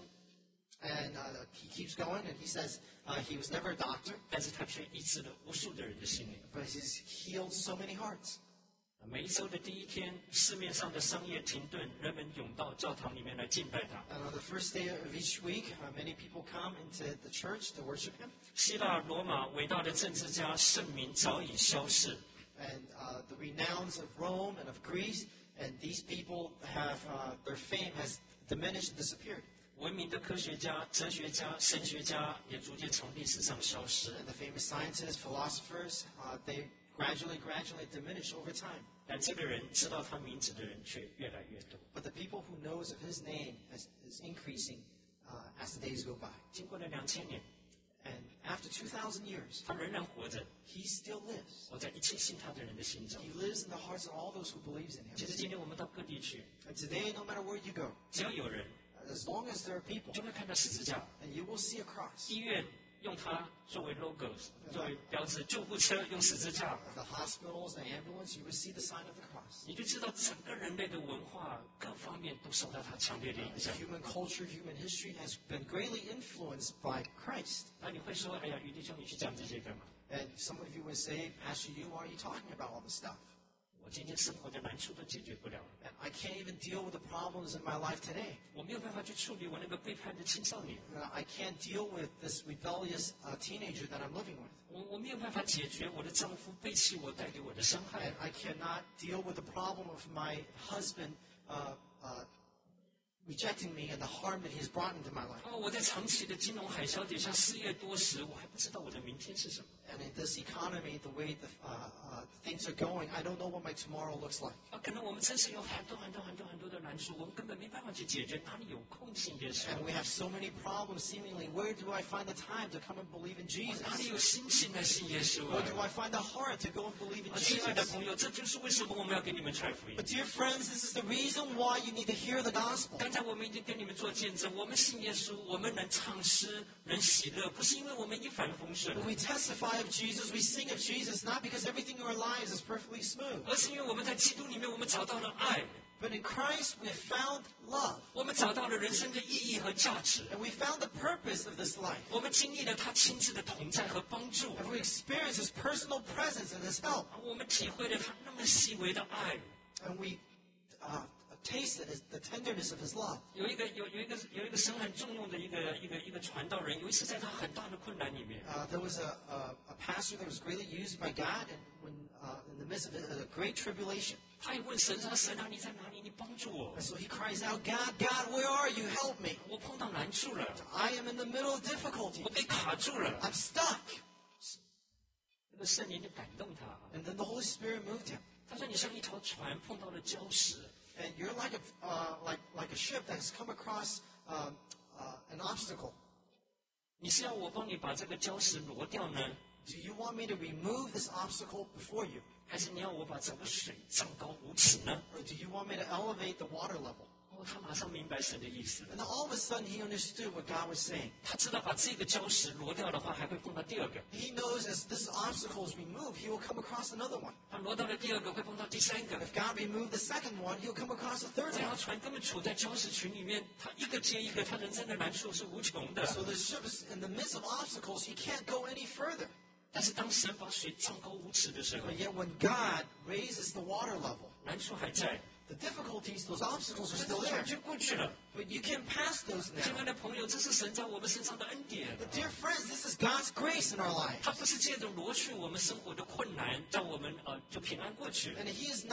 Speaker 10: And uh, he keeps going, and he says uh, he was never a doctor,
Speaker 9: 但是他却医治了无数的人的心灵。
Speaker 10: but he's healed so many hearts.
Speaker 9: 每一周的第一天，市面上的商业停顿，人们涌到教堂里面来敬拜他。
Speaker 10: And on the first day of each week, uh, many people come into the church to worship him.
Speaker 9: 希腊、罗马伟大的政治家圣名早已消逝，
Speaker 10: And uh, the renowns of Rome and of Greece, and these people have, uh, their fame has diminished and disappeared.
Speaker 9: 文明的科学家、哲学家、神学家也逐渐从历史上消失。
Speaker 10: And the famous scientists, philosophers, uh, they gradually, gradually diminish over time.
Speaker 9: 但这个人知道他名字的人却越来越多。
Speaker 10: But the people who knows of his name is, is increasing uh, as the days go by.
Speaker 9: 经过了两千年，
Speaker 10: And after two thousand years,
Speaker 9: 他仍然活着，
Speaker 10: he still lives.
Speaker 9: 活在一切信他的人的心中。
Speaker 10: He lives in the hearts of all those who believes in
Speaker 9: 其实
Speaker 10: him.
Speaker 9: 今天我们到各地去，
Speaker 10: And today, no matter where you go,
Speaker 9: 只要有人，
Speaker 10: as long as there are people,
Speaker 9: 就会看到十字架。
Speaker 10: and you will see a cross.
Speaker 9: 医院用它作为 logo， 作为标志；救护车用十字架，
Speaker 10: The hospitals, the ambulance, you will see the sign of the cross.
Speaker 9: 你就知道整个人类的文化各方面都受到它强烈的影响。
Speaker 10: Human culture, human history has been greatly influenced by Christ.
Speaker 9: 那你会说：“哎呀，于弟兄，你去讲这些干嘛
Speaker 10: And some of you would say, Pastor, you, why are you talking about all this stuff?
Speaker 9: 我今天生活的难处都解决不了了，
Speaker 10: And I can't even deal with the problems in my life today.
Speaker 9: 我没有办法去处理我那个背叛的青少年，
Speaker 10: Uh, I can't deal with this rebellious uh, teenager that I'm living with.
Speaker 9: 我我没有办法解决我的丈夫背弃我带给我的伤害
Speaker 10: And，I cannot deal with the problem of my husband uh, uh, rejecting me and the harm that he's brought into my life.
Speaker 9: 哦，我在长期的金融海啸底下失业多时，我还不知道我的明天是什么。
Speaker 10: And in this economy, the way the, uh, uh, things are going, I don't know what my tomorrow looks like.
Speaker 9: 啊，可能我们真是有很多很多很多很多的难处，我们根本没办法去解决，哪里有空信耶稣？
Speaker 10: And we have so many problems, seemingly. Where do I find the time to come and believe in Jesus?
Speaker 9: 哪里有心情来信耶稣
Speaker 10: Where do
Speaker 9: 啊？
Speaker 10: I find the heart to go and believe in
Speaker 9: 啊，亲爱的
Speaker 10: Jesus?
Speaker 9: 朋友，这就是为什么我们要给你们传福音
Speaker 10: But。dear friends, this is the reason why you need to hear the gospel.
Speaker 9: 刚才我们已经跟你们做见证，我们信耶稣，我们能唱诗，能喜乐，不是因为我们一帆风顺，
Speaker 10: When we testify of Jesus, we sing of Jesus, not because everything in our lives is perfectly smooth.
Speaker 9: 而是因为我们在基督里面，我们找到了爱，
Speaker 10: But in Christ, we have found love.
Speaker 9: 我们找到了人生的意义和价值，
Speaker 10: And we found the purpose of this life.
Speaker 9: 我们经历了他亲自的同在和帮助，
Speaker 10: And we experience His personal presence and His help.
Speaker 9: 我们体会了他那么细微的爱。
Speaker 10: And we uh, tasted his, the tenderness of His love.
Speaker 9: 有一个有有一个有一个神很重用的一个一个一个传道人，有一次在他很大的困难里面，
Speaker 10: Uh, there was a, a, a pastor that was greatly used by God and when, uh, in the midst of a, a great tribulation.
Speaker 9: 他也问神说：“神啊，你在哪里？你帮助我
Speaker 10: And！so he cries out, God, God, where are you? Help me.
Speaker 9: 我碰到难处了，
Speaker 10: I am in the middle of difficulty.
Speaker 9: 我被卡住了。
Speaker 10: I'm stuck. ”
Speaker 9: 那个圣灵就感动他，
Speaker 10: And then the Holy Spirit moved him.
Speaker 9: 他说：“你像一条船碰到了礁石，
Speaker 10: And you're like a, uh, like, like a ship that has come across um, uh, an obstacle.
Speaker 9: 你是要我帮你把这个礁石挪掉呢，
Speaker 10: Do you want me to remove this obstacle before you?
Speaker 9: 还是你要我把整个水涨高五尺呢
Speaker 10: Or do you want me to elevate the water level?？”
Speaker 9: 哦，他马上明白神的意思，
Speaker 10: And then all of a sudden he understood what God was saying.
Speaker 9: 他知道把这个礁石挪掉的话，还会碰到第二个，
Speaker 10: He knows as this obstacle is removed, he will come across another one.
Speaker 9: 他挪到了第二个，会碰到第三个。
Speaker 10: If God removed the second one, he'll come across a third
Speaker 9: 这条
Speaker 10: one.
Speaker 9: 船根本处在礁石群里面，他一个接一个，他人生的难处是无穷的。
Speaker 10: So the ship is in the midst of obstacles, he can't go any further.
Speaker 9: 但是当神把水涨高五尺的时候，
Speaker 10: But yet when God raises the water level,
Speaker 9: 难处还在，
Speaker 10: the difficulties, those obstacles are
Speaker 9: 但
Speaker 10: still
Speaker 9: 是
Speaker 10: there.
Speaker 9: 船就过去了。
Speaker 10: But you can pass those
Speaker 9: 亲
Speaker 10: now.
Speaker 9: 爱的朋友，这是神在我们身上的恩典。
Speaker 10: But dear friends, this is God's grace in our life.
Speaker 9: 他不是借着挪去我们生活的困难，让我们呃就平安过去。
Speaker 10: And he is not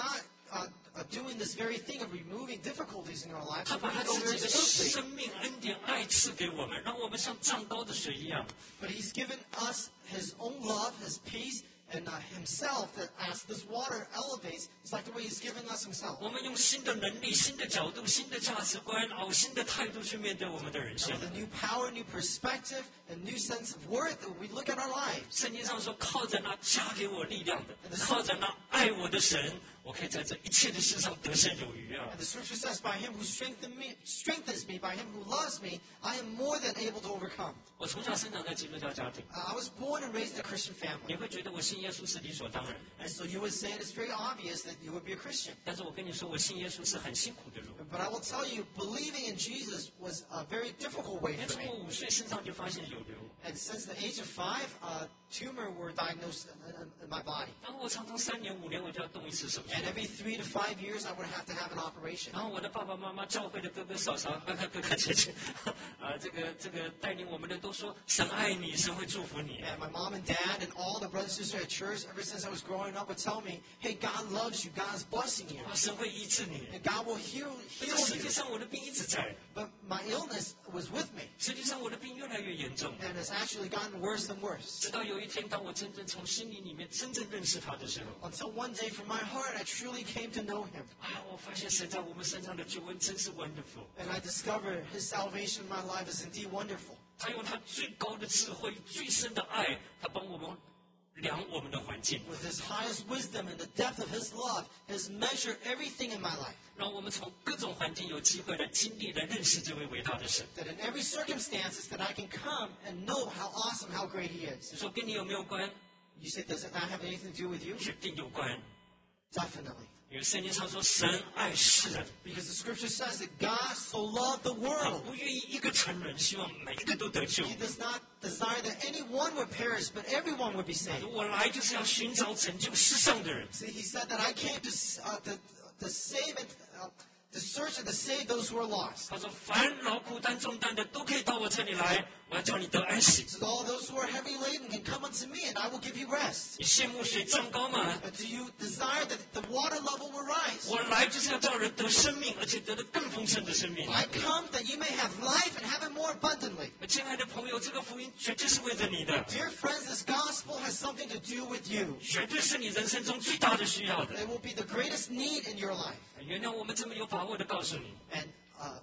Speaker 10: uh, uh, doing this very thing of removing difficulties in our lives.
Speaker 9: 他
Speaker 10: So
Speaker 9: 把
Speaker 10: we
Speaker 9: 他
Speaker 10: go
Speaker 9: 自
Speaker 10: very
Speaker 9: 己的
Speaker 10: smoothly.
Speaker 9: 生命、恩典、爱赐给我们，让我们像涨高的水一样。
Speaker 10: But He's given us His own love, His peace, and uh, Himself, that as this water elevates, it's like the way He's giving us Himself.
Speaker 9: 我们用新的能力、新的角度、新的价值观，然后新的态度去面对我们的人生
Speaker 10: With。a new power, new perspective, and new sense of worth, we look at our lives.
Speaker 9: 圣经上说，靠着那加给我力量的，靠着那爱我的神，我可以在这一切的事上得胜有余啊
Speaker 10: And！the scripture says, by Him who strengthen me, strengthens me, by Him who loves me, I am more than able to overcome.
Speaker 9: 我从小生长在基督教家庭，
Speaker 10: Uh, I was born and raised in a Christian
Speaker 9: 你
Speaker 10: family.
Speaker 9: 会觉得我信耶稣是理所当然，
Speaker 10: And so you would say it's very obvious that you would be a Christian.
Speaker 9: 但是我跟你说，我信耶稣是很辛苦的路。
Speaker 10: But I will tell you, believing in Jesus was a very difficult way
Speaker 9: 因为
Speaker 10: for
Speaker 9: 从
Speaker 10: me.
Speaker 9: 我五岁身上就发现有瘤，
Speaker 10: And since the age of five, uh, tumor were diagnosed in, in, in my body.
Speaker 9: 然后我常常三年五年我就要动一次手术。
Speaker 10: And every three to five years, I would have to have an operation.
Speaker 9: 然后我的爸爸妈妈、教会的哥哥嫂嫂、哥哥哥哥姐姐，啊，这个这个带领我们的都说神爱你，神会祝福你。
Speaker 10: And my mom and dad and all the brothers and sisters at church, ever since I was growing up, would tell me, hey, God loves you, God's blessing you.
Speaker 9: 啊，神会医治你。
Speaker 10: And God will heal,
Speaker 9: 但
Speaker 10: heal
Speaker 9: 是实际
Speaker 10: you.
Speaker 9: 上我的病一直在，
Speaker 10: But my illness was with me.
Speaker 9: 实际上我的病越来越严重。
Speaker 10: And it's actually gotten worse and worse.
Speaker 9: 直到有一天，当我真正从心里里面真正认识他的时候，
Speaker 10: Until one day, from my heart, I truly came to know Him.
Speaker 9: 啊，我发现神在我们身上的救恩真是 wonderful。
Speaker 10: And I discovered His salvation in my life is indeed wonderful.
Speaker 9: 他用他最高的智慧、最深的爱，他帮我们量我们的环境，
Speaker 10: With His highest wisdom and the depth of His love, has measured everything in my life.
Speaker 9: 让我们从各种环境有机会来经历、来认识这位伟大的神。
Speaker 10: That in every circumstances that I can come and know how awesome, how great He is.
Speaker 9: 你说跟你有没有关？
Speaker 10: You say, does it not have anything to do with you?
Speaker 9: 决定有关。
Speaker 10: Definitely.
Speaker 9: 因为圣经上说，神爱世人，
Speaker 10: Because the scripture says that God so loved the
Speaker 9: 他
Speaker 10: world.
Speaker 9: 不愿意一个成人，希望每一个都得救。
Speaker 10: He does not desire that anyone would perish, but everyone would be saved.
Speaker 9: 我来就是要寻找拯救世上的人。
Speaker 10: See, He said that I came to, uh, to, to save and uh, to search and to save those who are lost.
Speaker 9: 他说：“凡劳苦担重担的，都可以到我这里来，我要叫你得安息。
Speaker 10: So all those who are heavy laden can come unto me, and I will give you rest.
Speaker 9: 你羡慕水涨高吗？
Speaker 10: But do you desire that the water level will rise?
Speaker 9: 我来就是要叫人得生命，而且得的更丰盛的生命。
Speaker 10: I come that you may have life and have it more abundantly.
Speaker 9: 亲爱的朋友，这个福音绝对是为着你的，
Speaker 10: Dear friends, this gospel has something to do with you.
Speaker 9: 绝对是你人生中最大的需要的。
Speaker 10: It will be the greatest need in your life.
Speaker 9: 原谅我们这么有把握的告诉你，
Speaker 10: And uh,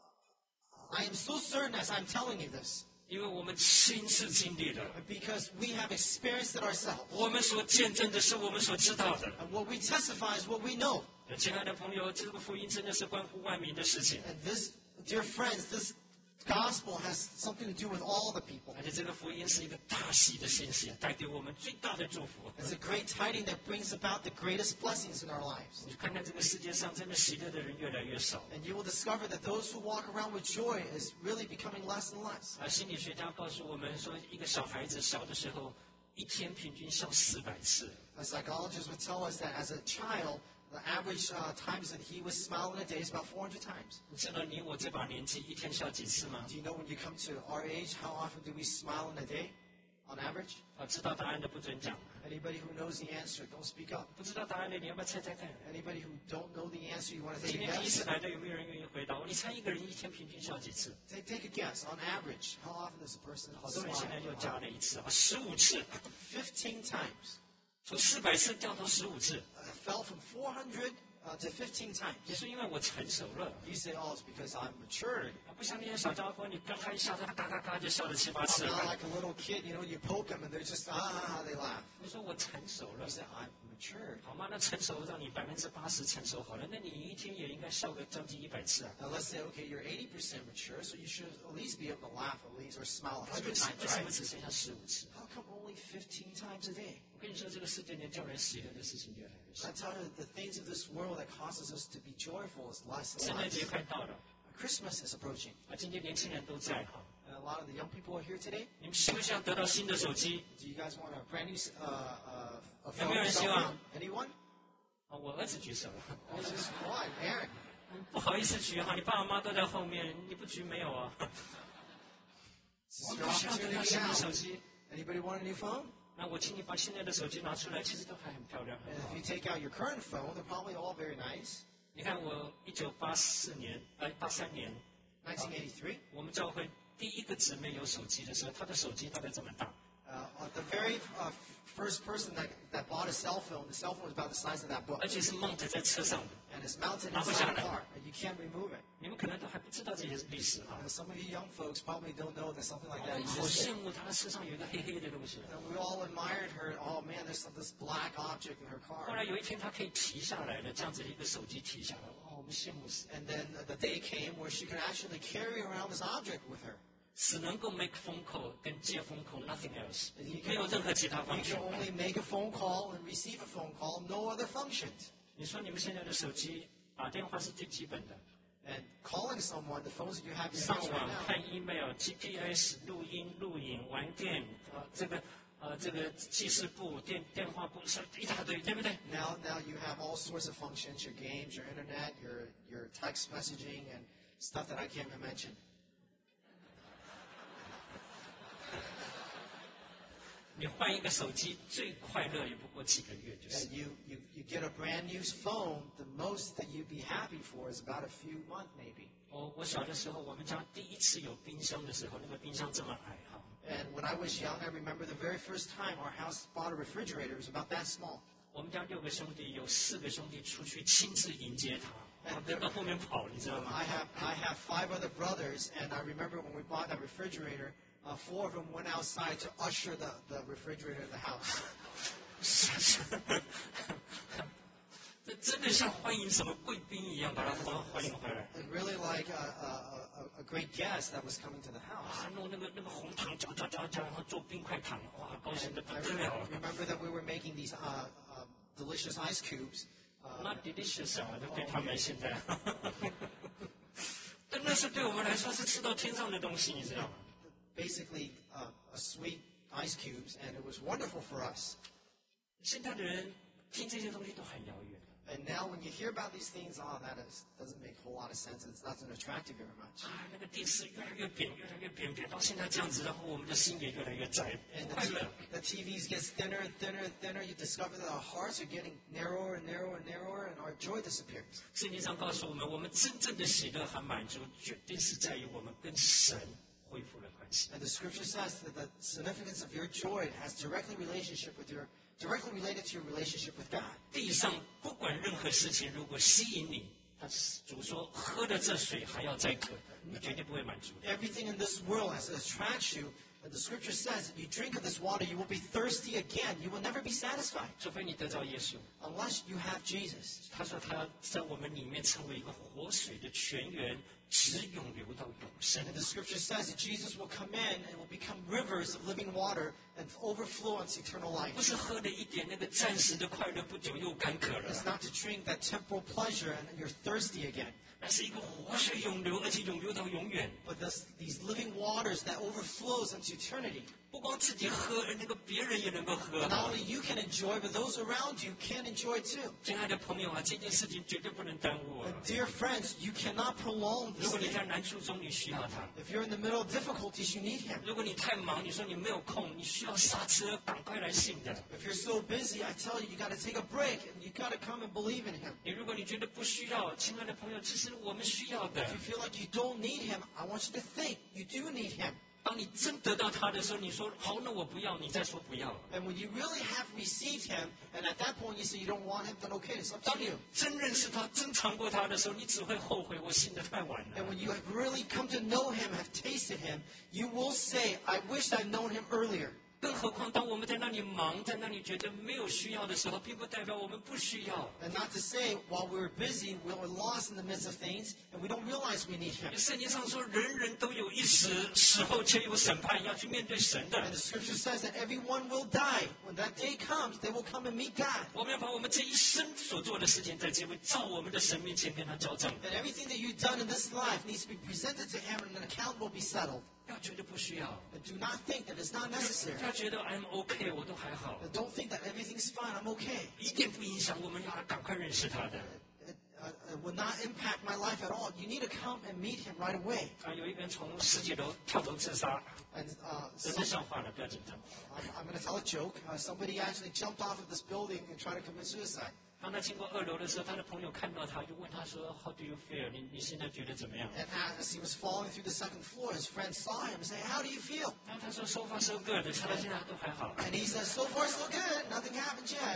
Speaker 10: I am so certain as I'm telling you this,
Speaker 9: 因为我们亲自经历了，
Speaker 10: because we have experienced it ourselves.
Speaker 9: 我们所见证的是我们所知道的。
Speaker 10: And what we testify is what we know.
Speaker 9: 亲爱的朋友，这个福音真的是关乎万民的事情，
Speaker 10: And this, dear friends, this gospel has something to do with all the people.
Speaker 9: 而且这个福音是一个大喜的信息，带给我们最大的祝福。
Speaker 10: It's a great tiding that brings about the greatest blessings in our lives.
Speaker 9: 你看看这个世界上真的喜乐的人越来越少，
Speaker 10: And you will discover that those who walk around with joy is really becoming less and less.
Speaker 9: 而心理学家告诉我们说，一个小孩子小的时候，一天平均笑四百次。
Speaker 10: A psychologist would tell us that as a child, the average uh, times that he was smiling a day is about four hundred times.
Speaker 9: 你知道你我这把年纪一天笑几次吗？
Speaker 10: Do you know when you come to our age, how often do we smile in a day, on average?
Speaker 9: 啊，知道答案的不准讲，
Speaker 10: Anybody who knows the answer, don't speak up.
Speaker 9: 不知道答案的你要不要猜猜看？
Speaker 10: Anybody who don't know the answer, you want to
Speaker 9: 今
Speaker 10: take a
Speaker 9: 天第一次
Speaker 10: guess?
Speaker 9: 来的有没有人愿意回答我？你猜一个人一天平均笑几次？
Speaker 10: Take, take a guess. On average, how often does a person
Speaker 9: 好多人现在又
Speaker 10: smile?
Speaker 9: 加了一次啊，十五次，
Speaker 10: Fifteen times.
Speaker 9: 从四百次掉到十五次，
Speaker 10: Uh, it fell from four hundred uh, to fifteen
Speaker 9: 也
Speaker 10: times.
Speaker 9: 是因为我成熟了。
Speaker 10: You say, oh, it's because I'm matured.
Speaker 9: 不像那些小家伙，你跟他一笑，他嘎嘎嘎就笑了七八
Speaker 10: I'm
Speaker 9: 次。
Speaker 10: not like a little kid, you know, you poke them and they're just, ah, ah, ah, they laugh.
Speaker 9: 你说我成熟了
Speaker 10: You，say, I'm matured.
Speaker 9: 好吗？那成熟让你百分之八十成熟好了，那你一天也应该笑个将近一百次啊。
Speaker 10: Now let's say, okay, you're eighty percent mature, so you should at least be able to laugh at least or smile a
Speaker 9: 为
Speaker 10: hundred
Speaker 9: 什
Speaker 10: times,
Speaker 9: 为什么
Speaker 10: right?
Speaker 9: 只剩下十五次？
Speaker 10: How come only fifteen times a day?
Speaker 9: 我跟你说，这个世界连叫人喜乐的事情越来越少
Speaker 10: I。tell you, the things of this world that causes us to be joyful is less and
Speaker 9: 圣诞节
Speaker 10: less.
Speaker 9: 快到了，
Speaker 10: Christmas is approaching,
Speaker 9: 啊，今天年轻人都在哈。
Speaker 10: and a lot of the young people are here today.
Speaker 9: 你们希不希望得到新的手机？
Speaker 10: Do you guys want a brand new uh, uh, a
Speaker 9: 有没有
Speaker 10: phone?
Speaker 9: 人希
Speaker 10: cell
Speaker 9: 望？
Speaker 10: phone? Anyone?
Speaker 9: 啊，我儿子举手了。
Speaker 10: Oh, just one, Aaron.
Speaker 9: 不好意思举哈，你爸爸妈妈都在后面，你不举没有啊？
Speaker 10: This
Speaker 9: 我
Speaker 10: is
Speaker 9: 们
Speaker 10: your
Speaker 9: 不需要得到
Speaker 10: opportunity
Speaker 9: 新的
Speaker 10: now.
Speaker 9: 手机，
Speaker 10: Anybody want a new phone?
Speaker 9: 那我请你把现在的手机拿出来，其实都还很漂亮。
Speaker 10: And if you take out your current phone, they're probably all very nice.
Speaker 9: 你看我一九八四年，哎，八三年，
Speaker 10: nineteen eighty-three,
Speaker 9: 我们教会第一个姊妹有手机的时候，她的手机大概这么大。
Speaker 10: uh, the very uh, first person that, that bought a cell phone, the cell phone was about the size of that book.
Speaker 9: 而且是 mount 在车上的，
Speaker 10: And it's mounted
Speaker 9: 拿不
Speaker 10: inside
Speaker 9: 下
Speaker 10: the
Speaker 9: 来。
Speaker 10: car, and you can't remove it.
Speaker 9: 你们可能都还不知道这些历史啊
Speaker 10: And。some of you young folks probably don't know that something like
Speaker 9: 我
Speaker 10: that
Speaker 9: 们好
Speaker 10: existed.
Speaker 9: 羡慕她的身上有一个黑黑的东西。
Speaker 10: And we all admired her. Oh man, there's some, this black object in her
Speaker 9: 后
Speaker 10: car.
Speaker 9: 来有一天，她可以提下来的，这样子一个手机提下来，哇，我们羡慕死。
Speaker 10: And then the day came where she could actually carry around this object with her.
Speaker 9: 只能够 make phone call 跟接 phone call nothing else， 没有任何其他
Speaker 10: You
Speaker 9: 方
Speaker 10: can
Speaker 9: 式。
Speaker 10: only make a phone call and receive a phone call, no other functions.
Speaker 9: 你说你们现在的手机打电话是最基本的，
Speaker 10: And calling someone, the phones that you have in your
Speaker 9: 上
Speaker 10: hands
Speaker 9: 网
Speaker 10: right now,
Speaker 9: 看 email、G P S、录音、录影、玩电，呃，这个呃这个记事簿、电电话簿是一大堆，对不对？
Speaker 10: now now you have all sorts of functions, your games, your internet, your your text messaging, and stuff that I can't even mention.
Speaker 9: 你换一个手机，最快乐也不过几个月，就是
Speaker 10: And you, you, you get a brand new phone, the most that you'd be happy for is about a few months maybe.
Speaker 9: 我我小的时候，我们家第一次有冰箱的时候，那个冰箱这么矮哈。
Speaker 10: And when I was young, I remember the very first time our house bought a refrigerator, it was about that small.
Speaker 9: 我们家六个兄弟，有四个兄弟出去亲自迎接他，跟到后面跑，你知道
Speaker 10: Um,
Speaker 9: 吗？
Speaker 10: I have I have five other brothers, and I remember when we bought that refrigerator, uh, four of them went outside to usher the, the refrigerator in the house.
Speaker 9: 这真的像欢迎什么贵宾一样，把他欢迎回来。
Speaker 10: And really like a, a, a, a great guest that was coming to the house.
Speaker 9: 啊，弄那个那个红糖搅搅搅搅，然后做冰块糖，哇，高兴的不
Speaker 10: I
Speaker 9: 得了。
Speaker 10: remember that we were making these uh, uh, delicious ice cubes. Uh,
Speaker 9: 那 delicious 啊，对他们现在，但那是对我们来说是吃到天上的东西，你知道吗？
Speaker 10: basically uh, a sweet ice cubes, and it was wonderful for us.
Speaker 9: 现在的人听这些东西都很遥远。
Speaker 10: And now when you hear about these things, oh, that is, doesn't make a whole lot of sense. It's not attractive very much.
Speaker 9: 啊，那个电视越来越扁，越来越扁，扁到现在这样子，然后我们的心也越来越窄，
Speaker 10: And
Speaker 9: 不
Speaker 10: the,
Speaker 9: 快
Speaker 10: t-
Speaker 9: 乐。
Speaker 10: the T Vs gets thinner and thinner and thinner. You discover that our hearts are getting narrower and narrower and narrower, and our joy disappears.
Speaker 9: 圣经上告诉我们，我们真正的喜乐和满足，绝对是在于我们跟神恢复了关系。
Speaker 10: And the scripture says that the significance of your joy has directly relationship with your directly related to your relationship with God.
Speaker 9: 地上不管任何事情，如果吸引你，他主说喝了这水还要再渴，你绝对不会满足。
Speaker 10: Everything in this world has attracts you. And the scripture says that you drink of this water, you will be thirsty again. You will never be satisfied
Speaker 9: 除非你得到耶稣。
Speaker 10: unless you have Jesus.
Speaker 9: 他说他要在我们里面成为一个活水的泉源，直涌流到永生
Speaker 10: And。the scripture says that Jesus will come in and will become rivers of living water and overflow into eternal life.
Speaker 9: 不是喝了一点那个暂时的快乐，不久又干渴
Speaker 10: It's
Speaker 9: 了。
Speaker 10: not to drink that temporal pleasure and you're thirsty again.
Speaker 9: 那是一个活水涌流，而且涌流到永远。
Speaker 10: But this, these living waters that overflows into eternity.
Speaker 9: 不光自己喝，那个别人也能够喝。
Speaker 10: Not only you can enjoy, but those around you can enjoy too.
Speaker 9: 亲爱的朋友啊，这件事情绝对不能耽误啊！
Speaker 10: And dear friends, you cannot prolong
Speaker 9: 如
Speaker 10: this
Speaker 9: 果你
Speaker 10: thing.
Speaker 9: 在难处中，你需要他；
Speaker 10: If you're in the middle of difficulties, you need Him.
Speaker 9: 如果你太忙，你说你没有空，你需要刹车，赶快来信的。
Speaker 10: If you're so busy, I tell you, you got to take a break and you got to come and believe in Him.
Speaker 9: 你如果你觉得不需要，亲爱的朋友，其实我们需要的
Speaker 10: If。you feel like you don't need Him, I want you to think you do need Him.
Speaker 9: 当你真得到他的时候，你说好，那我不要，你再说不要。
Speaker 10: And when you really have received Him, and at that point you say you don't want Him, then okay, it's up
Speaker 9: 当
Speaker 10: to
Speaker 9: 你
Speaker 10: you.
Speaker 9: 真认识他、真尝过他的时候，你只会后悔，我信得太晚
Speaker 10: And
Speaker 9: 了。
Speaker 10: when you have really come to know Him, have tasted Him, you will say, I wish I'd known Him earlier.
Speaker 9: 更何况，当我们在那里忙，在那里觉得没有需要的时候，并不代表我们不需要。
Speaker 10: And not to say, while we were busy, we were lost in the midst of things, and we don't realize we need Him.
Speaker 9: 圣经上说，人人都有一死，死后却有审判，要去面对神的
Speaker 10: And。the scripture says that everyone will die. When that day comes, they will come and meet God.
Speaker 9: 我们要把我们这一生所做的事情，在这位照我们的神面前跟他交账。
Speaker 10: And everything that you've done in this life needs to be presented to Him, and an account will be settled.
Speaker 9: 不要觉得不需要，
Speaker 10: And do not think that it's not necessary.
Speaker 9: 不要觉得 I'm OK， 我都还好，
Speaker 10: And don't think that everything's fine, I'm okay.
Speaker 9: 一点不影响我们要赶快认识他的。
Speaker 10: Uh, uh, will not impact my life at all. You need to come and meet him right away.
Speaker 9: 啊，有一个人从十几楼跳楼自杀，
Speaker 10: And uh,
Speaker 9: 这
Speaker 10: some,
Speaker 9: 是笑话了，不要紧张。
Speaker 10: I'm, I'm going to tell a joke. Uh, somebody actually jumped off of this building and tried to commit suicide.
Speaker 9: 当他经过二楼的时候，他的朋友看到他，就问他说 ：“How do you feel？ 你你现在觉得怎么样？”
Speaker 10: And as he was falling through the second floor, his friend saw him and said, "How do you feel?"
Speaker 9: 然后他说：“So far so good， 他到现在都还好。
Speaker 10: And he says, "So far, so good. Nothing happened yet."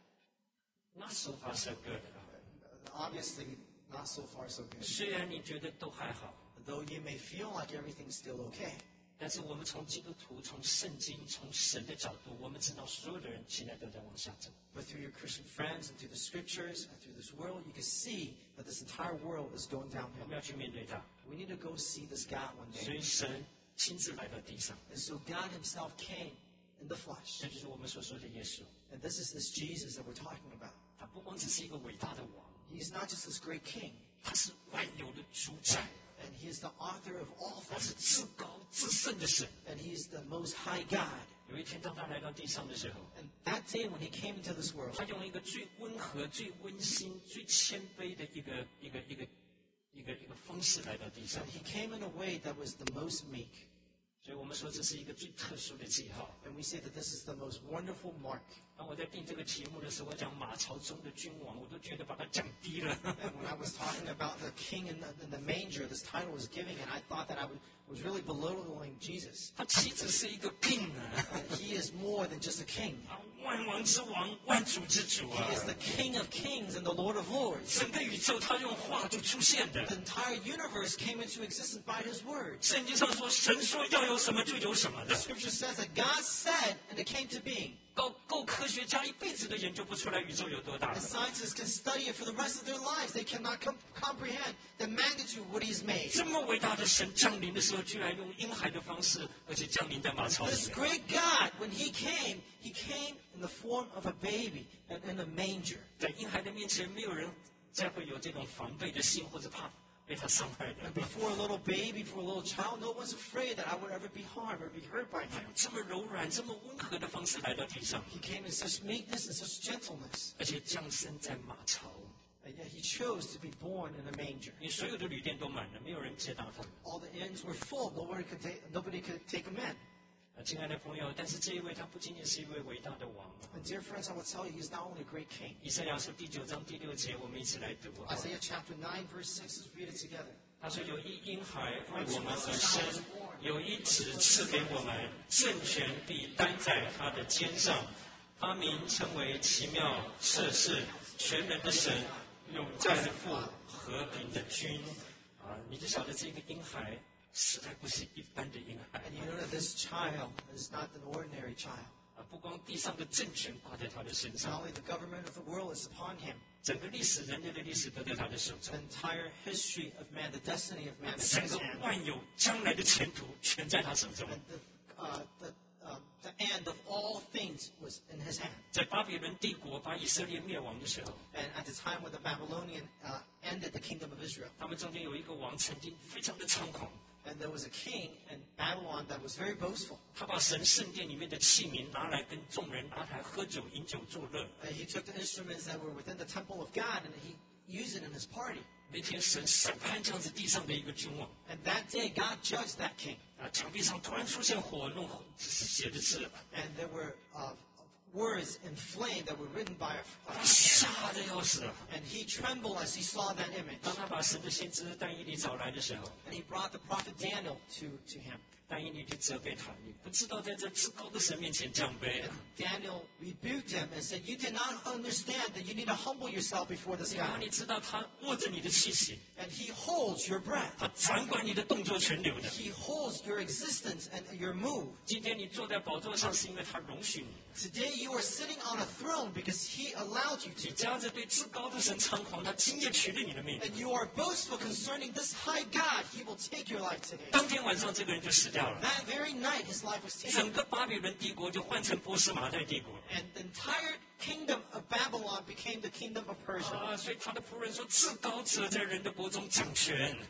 Speaker 9: Not so far so good。
Speaker 10: Obviously, not so far, so good.
Speaker 9: 虽然你觉得都还好，
Speaker 10: Though you may feel like everything's still okay.
Speaker 9: 但是我们从基督徒、从圣经、从神的角度，我们知道所有的人现在都在往下走。
Speaker 10: But through your Christian friends and through the scriptures and through this world, you can see that this entire world is going
Speaker 9: 我
Speaker 10: downhill.
Speaker 9: 们要去面对他，
Speaker 10: We need to go see this God one
Speaker 9: 所
Speaker 10: day.
Speaker 9: 以神亲自来到地上，
Speaker 10: And so God himself came in the flesh.
Speaker 9: 这就是我们所说的耶稣。
Speaker 10: And this is this Jesus that we're talking about.
Speaker 9: 他不光只是一个伟大的王，
Speaker 10: He's not just this great king,
Speaker 9: 他是万有的主宰，
Speaker 10: and he is the author of all
Speaker 9: 他是
Speaker 10: things.
Speaker 9: 至高至圣的神。
Speaker 10: And he is the most high God.
Speaker 9: 有一天，当他来到地上的时候，
Speaker 10: And that day when he came into this world,
Speaker 9: 他用一个最温和、最温馨、最谦卑的一个一个一个一个一个方式来到地上
Speaker 10: and。he came in a way that was the most meek.
Speaker 9: 所以我们说这是一个最特殊的记号。
Speaker 10: And we say that this is the most wonderful mark.
Speaker 9: 当我在定这个题目的时候，我讲马槽中的君王，我都觉得把它降低了。
Speaker 10: And when I was talking about the king in the, in the manger, this title was giving, and I thought that I would, was really belittling Jesus.
Speaker 9: 他岂止是一个 king 啊，
Speaker 10: Uh, he is more than just a king.
Speaker 9: 啊万王之王，万主之主啊
Speaker 10: He！is the King of kings and the Lord of lords.
Speaker 9: 整个宇宙他用话就出现的
Speaker 10: The。entire universe came into existence by his word.
Speaker 9: 圣经上说，神说要有什么就有什么的。
Speaker 10: Scripture says that God said, and it came to being.
Speaker 9: 够够科学家一辈子都研究不出来宇宙有多大
Speaker 10: And。scientists can study it for the rest of their lives. They cannot com- comprehend the magnitude of what he's made.
Speaker 9: 这么伟大的神降临的时候，居然用婴孩的方式，而且降临在马槽里
Speaker 10: This
Speaker 9: 面。
Speaker 10: great God, when he came, he came in the form of a baby and in a manger.
Speaker 9: 在婴孩的面前，没有人再会有这种防备的心，或者怕被他伤害的
Speaker 10: And。before a little baby, before a little child, no one's afraid that I would ever be harmed or be hurt by
Speaker 9: 他
Speaker 10: him.
Speaker 9: 用这么柔软、这么温和的方式来到地上，
Speaker 10: He came in such meekness and such gentleness.
Speaker 9: 而且降生在马槽。
Speaker 10: And yet he chose to be born in a manger.
Speaker 9: 你所有的旅店都满了，没有人接纳他。
Speaker 10: All the inns were full. Nobody could take, nobody could take him in.
Speaker 9: 啊，亲爱的朋友，但是这一位他不仅仅是一位伟大的王啊。
Speaker 10: And dear friends, I will tell you, he's not only a great king.
Speaker 9: 以赛亚书第九章第六节，我们一起来读啊。
Speaker 10: Isaiah chapter nine, verse six, let's read it together.
Speaker 9: 他说：“有一婴孩为我们而生，有一子赐给我们，政权必担在他的肩上。他名称为奇妙、测试、全能的神，永在的父，和平的君。”啊，你就晓得这个婴孩实在不是一般的婴孩
Speaker 10: And you know that this child is not an ordinary child.
Speaker 9: 啊！不光地上的政权挂在他的身
Speaker 10: Not
Speaker 9: 上，
Speaker 10: only the government of the world is upon him.
Speaker 9: 整个历史、人类的历史都在他的手
Speaker 10: The
Speaker 9: 中，
Speaker 10: entire history of man, the destiny of man is in
Speaker 9: 整
Speaker 10: his
Speaker 9: 个
Speaker 10: hand.
Speaker 9: 万有将来的前途全在他手中。
Speaker 10: And the, uh, the, uh, the end of all things was in his hand.
Speaker 9: 在巴比伦帝国把以色列灭亡的时候，
Speaker 10: And at the time when the Babylonian uh, ended the kingdom of Israel,
Speaker 9: 他们中间有一个王曾经非常的猖狂，
Speaker 10: and there was a king in Babylon that was very boastful.
Speaker 9: 他把神圣殿里面的器皿拿来跟众人拿来喝酒、饮酒作乐。
Speaker 10: And he took the instruments that were within the temple of God and he used it in his party.
Speaker 9: 那天神审判这样子地上的一个君王，
Speaker 10: And that day, God judged that king.
Speaker 9: 啊，墙壁上突然出现火，弄火写的字，
Speaker 10: And there were uh, words in flame that were written by a,
Speaker 9: 把他吓得要死。
Speaker 10: and he trembled as he saw that image.
Speaker 9: 当他把神的先知但以理找来的时候，
Speaker 10: And he brought the prophet Daniel to, to him.
Speaker 9: 但以理就责备他：“你不知道在这至高的神面前降卑啊！
Speaker 10: Daniel rebuked him and said, "You did not understand that you need to humble yourself before this
Speaker 9: 然后
Speaker 10: God.
Speaker 9: 你知道他握着你的气息，
Speaker 10: And he holds your breath.
Speaker 9: 他掌管你的动作全流的。
Speaker 10: He holds your existence and your move.
Speaker 9: 今天你坐在宝座上，是因为他容许你。
Speaker 10: Today you are sitting on a throne because he allowed you
Speaker 9: 你
Speaker 10: to.
Speaker 9: 夹着对至高的神猖狂，他今夜取了你的命。
Speaker 10: And you are boastful concerning this high God. He will take your life today."
Speaker 9: 当天晚上，这个人就死掉了。
Speaker 10: That very night his life was
Speaker 9: 整
Speaker 10: taken.
Speaker 9: 个巴比伦帝国就换成波斯马代帝国
Speaker 10: And the entire kingdom of Babylon became the kingdom of Persia.
Speaker 9: 啊！所以他的仆人说：“至高者在人的国中掌权。”
Speaker 10: And